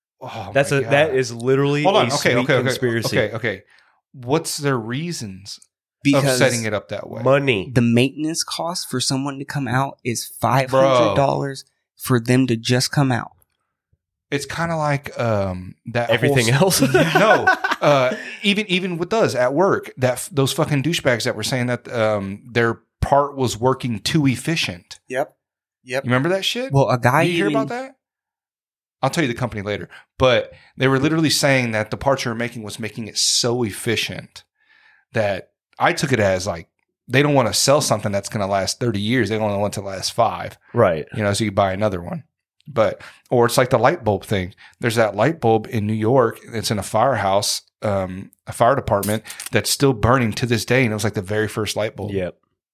Oh That's my a God. that is literally Hold on. a Okay. sweet Okay. Okay. conspiracy. Okay. Okay. What's their reasons of Because setting it up that way? Money. the maintenance cost for someone to come out is five hundred dollars for them to just come out. It's kind of like um, that Everything whole, else. no, uh, even even with us at work, that f- those fucking douchebags that were saying that um, their part was working too efficient. Yep. Yep. You remember that shit? Well, a guy you hear even- about that? I'll tell you the company later. But they were literally saying that the parts you were making was making it so efficient that I took it as like they don't want to sell something that's going to last thirty years. They only want it to last five. Right. You know, so you buy another one. But, or it's like the light bulb thing. There's that light bulb in New York. It's in a firehouse, um, a fire department that's still burning to this day. And it was like the very first light bulb. Yep.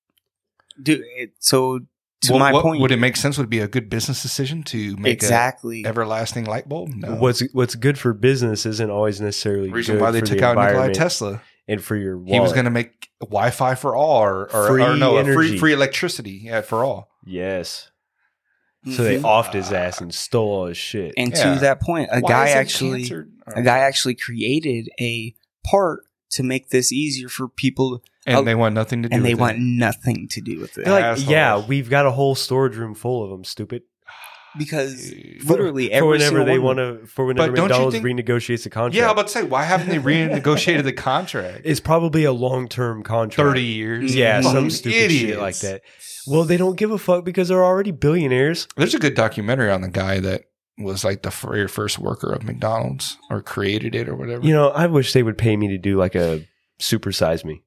Dude, it, so to Well, my what- point, would it make sense? Would it be a good business decision to make exactly. a everlasting light bulb? No. What's what's good for business isn't always necessarily the reason good why they for took the out Nikola environment Tesla? and for your wallet. He was going to make Wi-Fi for all, or, or, Free or no, a free energy. free electricity, yeah, for all. Yes. So they Mhm. offed his ass and stole all his shit. And Yeah. to that point, a Why guy is it actually, cancer? a guy actually created a part to make this easier for people, and oh, they want nothing to do. and they with want it. nothing to do with it They're like, assholes. yeah, we've got a whole storage room full of them, stupid. because For- literally For every whenever single they one- want to, for whenever But don't you McDonald's think- renegotiates the contract. Yeah, I'm about to say, why haven't they renegotiated the contract? it's probably a long term contract. Thirty years. Yeah, Mhm. some stupid Idiots. shit like that. Well, they don't give a fuck because they're already billionaires. There's a good documentary on the guy that was like the very first worker of McDonald's or created it or whatever. You know, I wish they would pay me to do like a supersize me.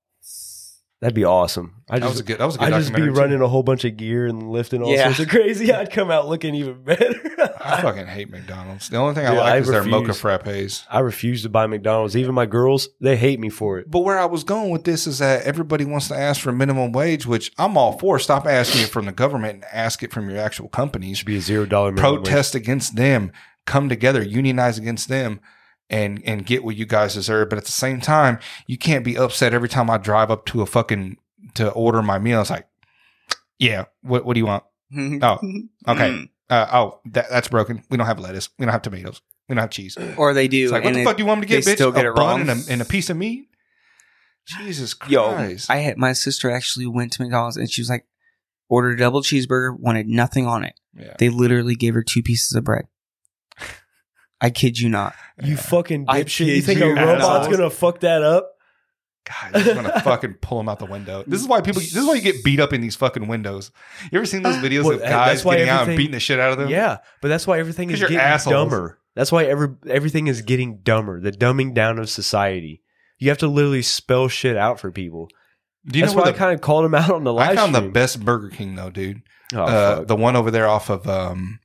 That'd be awesome. I that was a just, good. That was a good I'd just be documentary. too. running a whole bunch of gear and lifting all Yeah. sorts of crazy. I'd come out looking even better. I fucking hate McDonald's. The only thing I Dude, like I is their mocha refuse. frappes. I refuse to buy McDonald's. Even my girls, they hate me for it. But where I was going with this is that everybody wants to ask for minimum wage, which I'm all for. Stop asking it from the government and ask it from your actual companies. Should be a zero dollar minimum wage. Protest against them, come together, unionize against them, and and get what you guys deserve. But at the same time, you can't be upset every time I drive up to a fucking to order my meal. It's like, yeah, what what do you want? Oh, okay. Uh, oh, that, that's broken. We don't have lettuce. We don't have tomatoes. We don't have cheese. Or they do. It's like, what and the it- fuck do you want me to get, they bitch? still get a it bun wrong. and a, and a piece of meat? Jesus Yo, Christ. I had my sister actually went to McDonald's and she was like, ordered a double cheeseburger, wanted nothing on it. yeah. They literally gave her two pieces of bread. I kid you not. You fucking I dipshit. You kid think you a robot's not. gonna fuck that up? God, I'm gonna fucking pull them out the window. This is why people. This is why you get beat up in these fucking windows. You ever seen those videos Well, of that's guys why getting out and everything- beating the shit out of them? Yeah, but that's why everything 'Cause is you're getting assholes. dumber. That's why every everything is getting dumber. The dumbing down of society. You have to literally spell shit out for people. Do you That's know why where I kind of called him out on the the, live I found the stream. best Burger King though, dude. Oh, uh, fuck. the one over there off of um,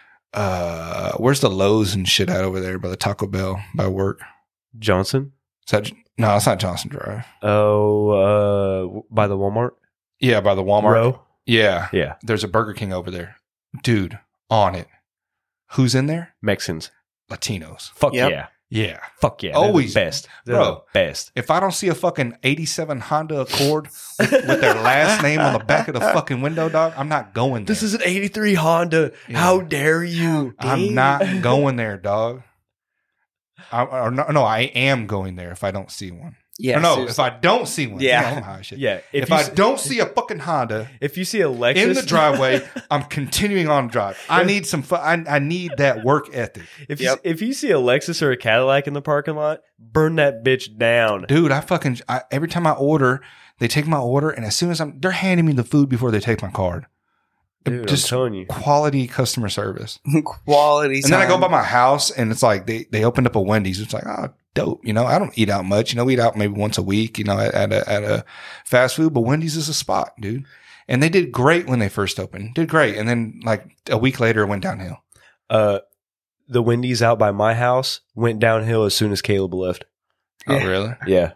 uh, where's the Lowe's and shit at over there by the Taco Bell by work? Johnson. Is that no? It's not Johnson Drive. Oh, uh, by the Walmart Yeah, by the Walmart. row. Yeah, Yeah, there's a Burger King over there, dude. On it. Who's in there? Mexicans. Latinos. Fuck Yep. yeah. Yeah. Fuck yeah. Always. They're the best. They're Bro. the best. If I don't see a fucking eighty-seven Honda Accord with their last name on the back of the fucking window, dog, I'm not going there. This is an eighty-three Honda. Yeah. How dare you? I'm not going there, dog. I, or no, no, I am going there if I don't see one. Yeah. Or no, seriously. if I don't see one. Yeah. Damn, I'm high as shit. Yeah. If, you I s- don't see a fucking Honda if you see a Lexus in the driveway, I'm continuing on the drive. I need some. Fu- I, I need that work ethic, if Yep. you if you see a Lexus or a Cadillac in the parking lot, burn that bitch down. dude. I fucking I, every time I order, they take my order, and as soon as I'm, they're handing me the food before they take my card. Dude, Just I'm telling you. quality customer service. Quality. And then I go by time. my house and it's like they, they opened up a Wendy's. It's like, oh, dope. You know, I don't eat out much. You know, we eat out maybe once a week, you know, at, at a, at a fast food, but Wendy's is a spot, dude. And they did great when they first opened. Did great. And then like a week later it went downhill. Uh, the Wendy's out by my house went downhill as soon as Caleb left. Oh, Yeah. really? Yeah.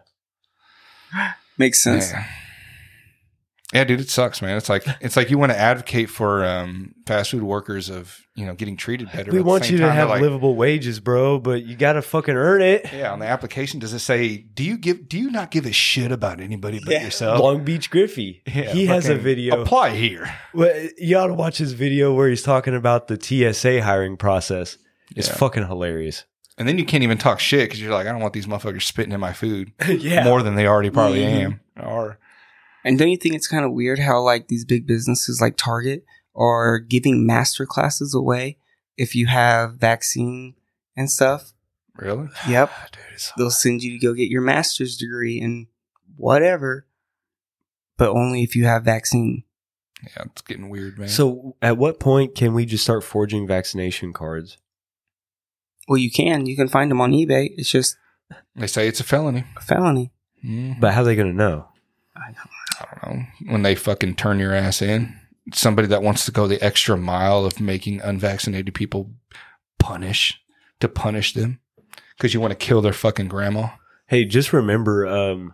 Makes sense. Yeah. Yeah, dude, it sucks, man. It's like it's like you want to advocate for um, fast food workers of you know getting treated better. We but at the want same you to time, they're have like, livable wages, bro, but you gotta fucking earn it. Yeah, on the application, does it say do you give do you not give a shit about anybody but Yeah. yourself? Long Beach Griffey. Yeah, he has a fucking video. Apply here. Well, you ought to watch his video where he's talking about the T S A hiring process. It's Yeah. fucking hilarious. And then you can't even talk shit because you're like, I don't want these motherfuckers spitting in my food yeah. more than they already probably Mhm. am. Or And don't you think it's kind of weird how like these big businesses like Target are giving master classes away if you have vaccine and stuff? really? Yep. Dude, it's- They'll send you to go get your master's degree in whatever, but only if you have vaccine. Yeah, it's getting weird, man. So, at what point can we just start forging vaccination cards? Well, you can. You can find them on eBay. It's just they say it's a felony. a felony. Mm, But how are they going to know? I know. I don't know. When they fucking turn your ass in, somebody that wants to go the extra mile of making unvaccinated people punish to punish them because you want to kill their fucking grandma. Hey, just remember, um,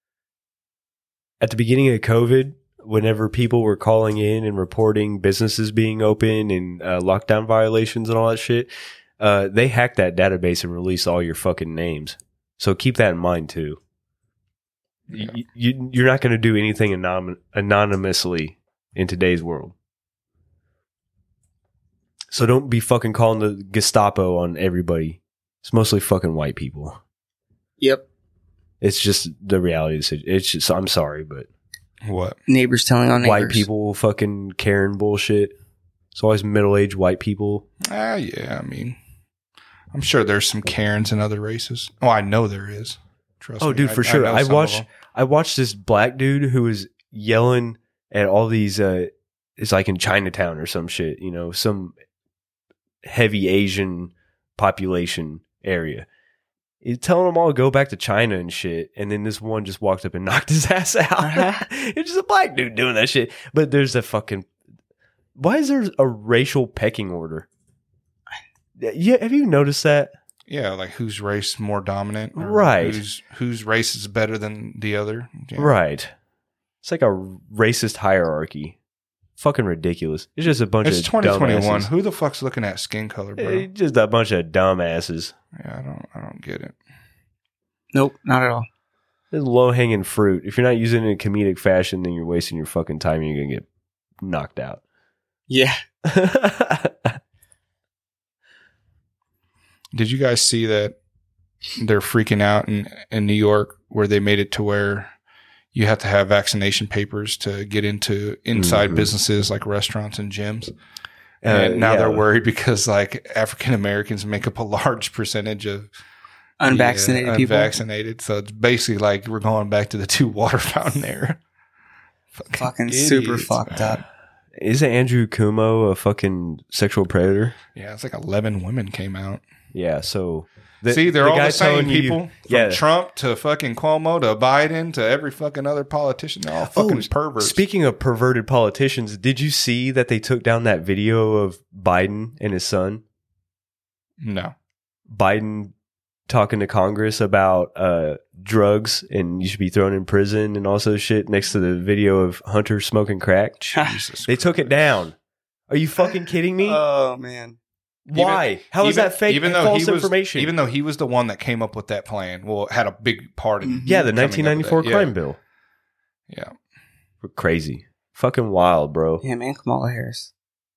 at the beginning of COVID, whenever people were calling in and reporting businesses being open and uh, lockdown violations and all that shit, uh, they hacked that database and released all your fucking names. So keep that in mind too. Yeah. You, you, you're not going to do anything anon- anonymously in today's world. So don't be fucking calling the Gestapo on everybody. It's mostly fucking white people. Yep. It's just the reality of the situation. It's just, I'm sorry, but What? Neighbors telling on neighbors. white people fucking Karen bullshit. It's always middle-aged white people. Ah, yeah. I mean, I'm sure there's some Karens in other races. Oh, I know there is. Trust Oh, me. dude, for I, sure. know I some of watched. them. I watched this black dude who was yelling at all these. Uh, it's like in Chinatown or some shit. You know, some heavy Asian population area. He's telling them all to go back to China and shit. And then this one just walked up and knocked his ass out. It's just a black dude doing that shit. But there's a fucking. Why is there a racial pecking order? Yeah, have you noticed that? Yeah, like whose race more dominant, or Right. Whose whose race is better than the other? Yeah. Right. It's like a racist hierarchy. Fucking ridiculous. It's just a bunch It's of twenty twenty-one. dumbasses. Who the fuck's looking at skin color, bro? Eh, just a bunch of dumbasses. Yeah, I don't, I don't get it. Nope, not at all. It's low hanging fruit. If you're not using it in a comedic fashion, then you're wasting your fucking time and you're gonna get knocked out. Yeah. Did you guys see that they're freaking out in, in New York where they made it to where you have to have vaccination papers to get into inside Mhm. businesses like restaurants and gyms? Uh, And now yeah. they're worried because like African Americans make up a large percentage of Unvaccinated the, uh, people. Unvaccinated. So it's basically like we're going back to the two water fountain era. Fucking super idiots, fucked man. up. Isn't Andrew Cuomo a fucking sexual predator? Yeah, it's like eleven women came out. Yeah, so the, See, they're all guy the same telling you- people. From yeah. Trump to fucking Cuomo to Biden to every fucking other politician. They're all fucking Oh, perverts. Speaking of perverted politicians, did you see that they took down that video of Biden and his son? no. Biden talking to Congress about uh, drugs and you should be thrown in prison and also shit next to the video of Hunter smoking crack. Jesus They took it down. Are you fucking kidding me? Oh, man. Why? How is even, that fake even though false he was, information? Even though he was the one that came up with that plan. Well, had a big part in yeah, the coming up with nineteen ninety-four that. crime Yeah. bill. Yeah. Crazy. Fucking wild, bro. Him and Kamala Harris.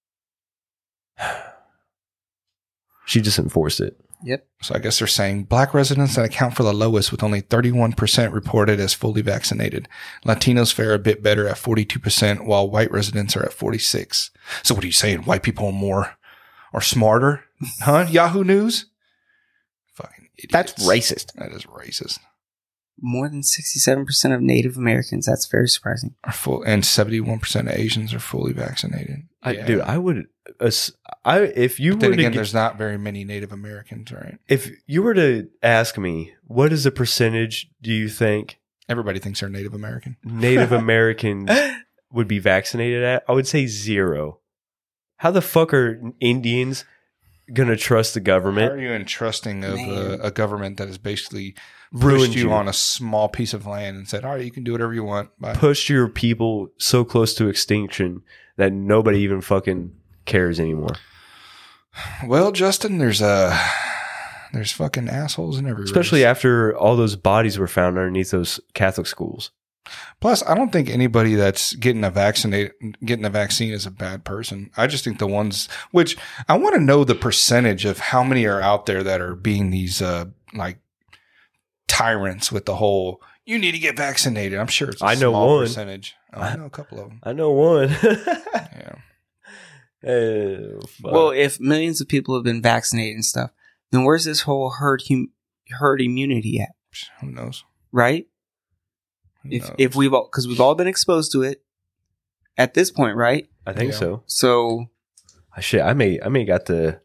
She just enforced it. Yep. So I guess they're saying black residents that account for the lowest with only thirty-one percent reported as fully vaccinated. Latinos fare a bit better at forty-two percent while white residents are at forty-six. So what are you saying? White people are more or smarter? Huh? Yahoo News? Fucking idiots. racist. That is racist. More than sixty-seven percent of Native Americans. That's very surprising. Are full and seventy-one percent of Asians are fully vaccinated. I, Yeah. Dude, I would. ass- I if you But then were to again, g- there's not very many Native Americans, right? if you were to ask me what is the percentage do you think Everybody thinks they're Native American. Native Americans would be vaccinated at? I would say zero. How the fuck are Indians gonna trust the How government? are you entrusting of Man. a, a government that has basically Ruined pushed you, you. on a small piece of land and said, all right, you can do whatever you want. Bye. Pushed your people so close to extinction that nobody even fucking cares anymore. Well, Justin, there's uh, there's fucking assholes in every Especially race. after all those bodies were found underneath those Catholic schools. Plus, I don't think anybody that's getting a vaccinate getting a vaccine is a bad person. I just think the ones which I want to know the percentage of how many are out there that are being these uh like tyrants with the whole you need to get vaccinated. I'm sure it's a I know small one. percentage. Oh, I know a couple of them. I know one. Yeah. Oh, fuck. Well, if millions of people have been vaccinated and stuff, then where's this whole herd hum- herd immunity at? Who knows? Right? Who If knows? if we've all because we've all been exposed to it at this point, right? I think Yeah. so. So Ah, Shit, I may, I may got the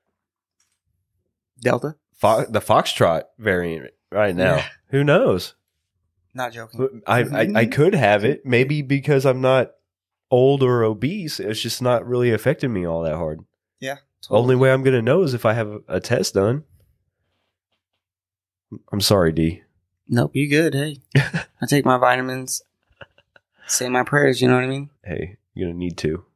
Delta, fo- the Foxtrot variant right now. Yeah. Who knows? not joking. I, I I could have it maybe because I'm not old or obese. It's just not really affecting me all that hard. Yeah, Only way I'm gonna know is if I have a test done. I'm sorry, D. Nope, you good. Hey, I take my vitamins, say my prayers. You know what I mean? Hey, you're gonna need to.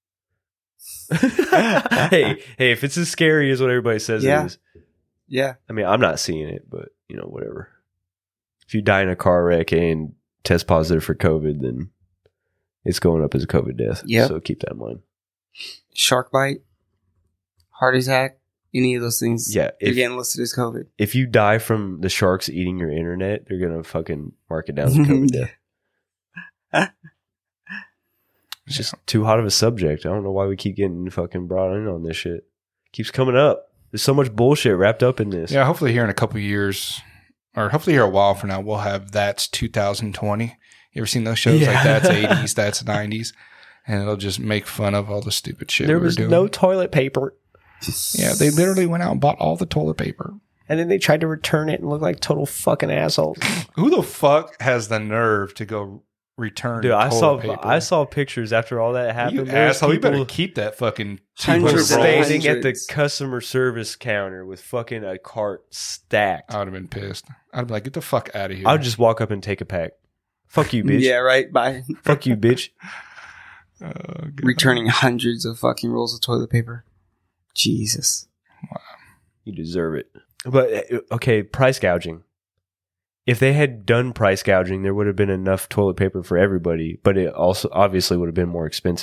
hey, hey, if it's as scary as what everybody says Yeah. it is, Yeah. I mean, I'm not seeing it, but you know, whatever. If you die in a car wreck and test positive for COVID, then it's going up as a COVID death. Yep. So keep that in mind. Shark bite, heart attack, any of those things. Yeah. You're If, getting listed as COVID. if you die from the sharks eating your internet, they're gonna fucking mark it down as a COVID death. It's just too hot of a subject. I don't know why we keep getting fucking brought in on this shit. Keeps coming up. There's so much bullshit wrapped up in this. Yeah, hopefully here in a couple of years, or hopefully here a while from now, we'll have That's two thousand twenty. You ever seen those shows Yeah. like That's eighties, That's nineties? And it'll just make fun of all the stupid shit There we were was doing. no toilet paper. Yeah, they literally went out and bought all the toilet paper. And then they tried to return it and look like total fucking assholes. Who the fuck has the nerve to go return Dude, I toilet saw paper? I saw pictures after all that happened. You There was asshole. You better people keep that fucking Hundreds two and hundred rolls. standing at the hundreds. customer service counter with fucking a cart stacked. I would have been pissed. I'd be like, get the fuck out of here. I'll just walk up and take a pack. Fuck you, bitch. Yeah, right. By Fuck you, bitch. Oh, God. returning hundreds of fucking rolls of toilet paper. Jesus. You deserve it. But uh, okay, price gouging. If they had done price gouging, there would have been enough toilet paper for everybody, but it also obviously would have been more expensive.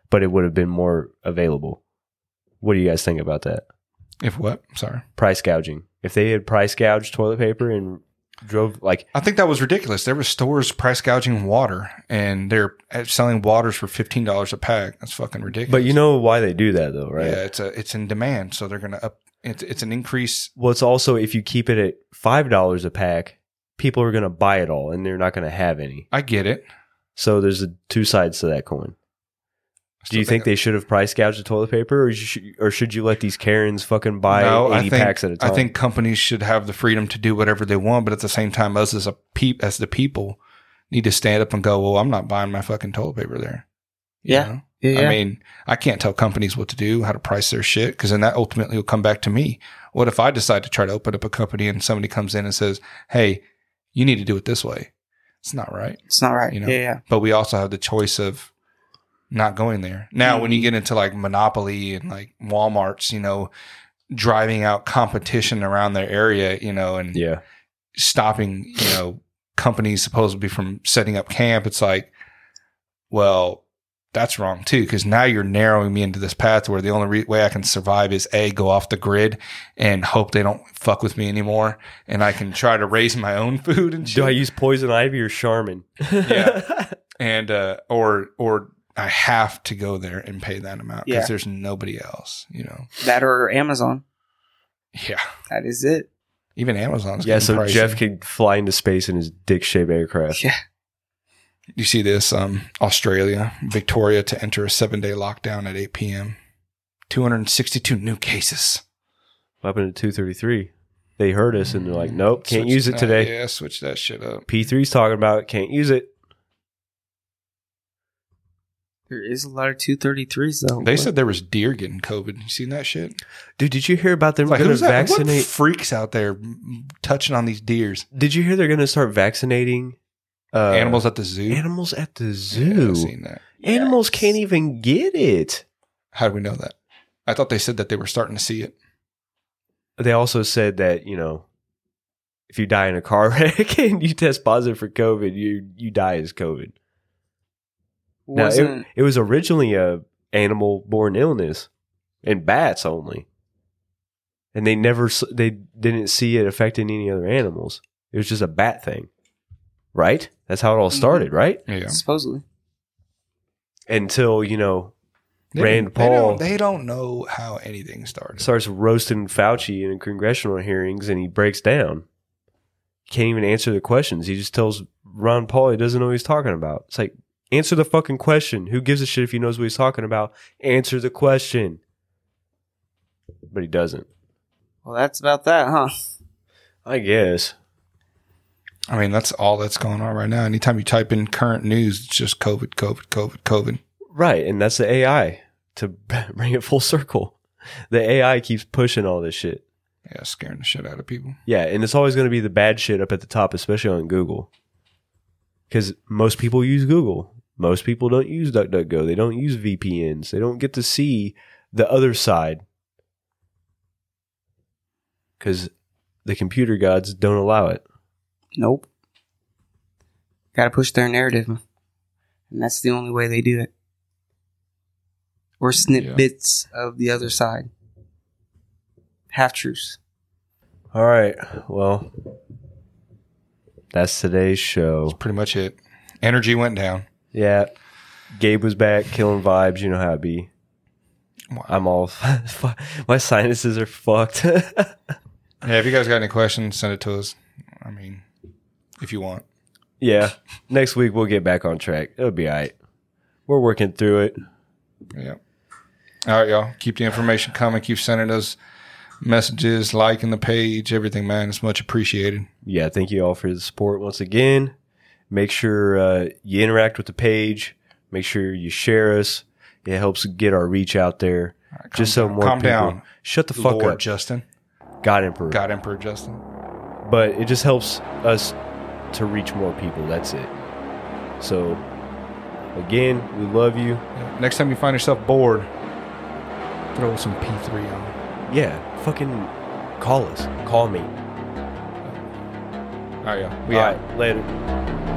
but it would have been more available. What do you guys think about that? If what? Sorry. Price gouging. If they had price gouged toilet paper and drove like, I think that was ridiculous. There were stores price gouging water, and they're selling waters for fifteen dollars a pack. That's fucking ridiculous. but you know why they do that though, right? yeah, it's a it's in demand, so they're gonna up. It's it's an increase. Well, it's also if you keep it at five dollars a pack, people are going to buy it all, and they're not going to have any. I get it. So there's a, two sides to that coin. Do you think they should have price gouged the toilet paper, or, you should, or should you let these Karens fucking buy No, I eighty think, packs at a time? I think companies should have the freedom to do whatever they want, but at the same time, us as a peep, as the people, need to stand up and go, well, I'm not buying my fucking toilet paper there. You Yeah. know? Yeah, yeah. I mean, I can't tell companies what to do, how to price their shit, because then that ultimately will come back to me. What if I decide to try to open up a company and somebody comes in and says, hey, you need to do it this way? It's not right. It's not right. You know? Yeah, yeah. But we also have the choice of not going there. Now, when you get into like Monopoly and like Walmart's, you know, driving out competition around their area, you know, and yeah. stopping, you know, companies supposedly from setting up camp, it's like, well, that's wrong too, because now you're narrowing me into this path where the only re- way I can survive is A, go off the grid and hope they don't fuck with me anymore, and I can try to raise my own food and shit. Do I use poison ivy or Charmin? Yeah. And, uh, or, or I have to go there and pay that amount because Yeah. there's nobody else, you know? That or Amazon. Yeah. That is it. Even Amazon's Yeah, getting so pricey. Jeff could fly into space in his dick-shaped aircraft. Yeah. You see this, um, Australia, Victoria to enter a seven-day lockdown at eight p.m. two hundred sixty-two new cases. What happened to two thirty-three? They heard us and they're like, nope, can't Switch use it that- today. Yeah, switch that shit up. P three's talking about it, can't use it. There is a lot of two thirty-threes though. They What? said there was deer getting COVID. You seen that shit? Dude, did you hear about them Like, going to who's that? What vaccinate? freaks out there mm, touching on these deers? Did you hear they're going to start vaccinating uh, Animals at the zoo? Animals at the Yeah, zoo. I've seen that. Animals can't even get it. How do we know that? I thought they said that they were starting to see it. They also said that, you know, if you die in a car wreck and you test positive for COVID, you you die as COVID. Now, it, Wasn't it was originally a animal-borne illness in bats only, and they never s- they didn't see it affecting any other animals. It was just a bat thing, right? That's how it all started, right? Yeah. supposedly. Until you know They Rand don't- they Paul don't, they don't know how anything started. starts roasting Fauci in congressional hearings, and he breaks down. Can't even answer the questions. He just tells Ron Paul he doesn't know what he's talking about. It's like, answer the fucking question. Who gives a shit if he knows what he's talking about? Answer the question. But he doesn't. Well, that's about that, huh? I guess. I mean, that's all that's going on right now. Anytime you type in current news, it's just COVID, COVID, COVID, COVID. Right, and that's the A I to bring it full circle. The A I keeps pushing all this shit. Yeah, scaring the shit out of people. Yeah, and it's always going to be the bad shit up at the top, especially on Google. Because most people use Google. Most people don't use DuckDuckGo. They don't use V P Ns. They don't get to see the other side. Because the computer gods don't allow it. Nope. Got to push their narrative, and that's the only way they do it. Or snippets of the other side. Half truths. All right. Well, that's today's show. Pretty much it. Energy went down. Yeah. Gabe was back, killing vibes. You know how it be. Wow. I'm all... my sinuses are fucked. Yeah, if you guys got any questions, send it to us. I mean, if you want. Yeah. Next week, we'll get back on track. It'll be all right. We're working through it. Yeah. All right, y'all. Keep the information coming. Keep sending us messages, liking the page, everything, man. It's much appreciated. Yeah, thank you all for the support once again. Make sure uh, you interact with the page. Make sure you share us. It helps get our reach out there. All right, Just calm so down. more Calm people. down. Shut the fuck Lord up. Justin. God Emperor. God Emperor Justin. But it just helps us to reach more people. That's it. So, again, we love you. Yeah. Next time you find yourself bored, throw some P three on. Yeah, fucking call us. Call me. All right, y'all. We All out. right, later.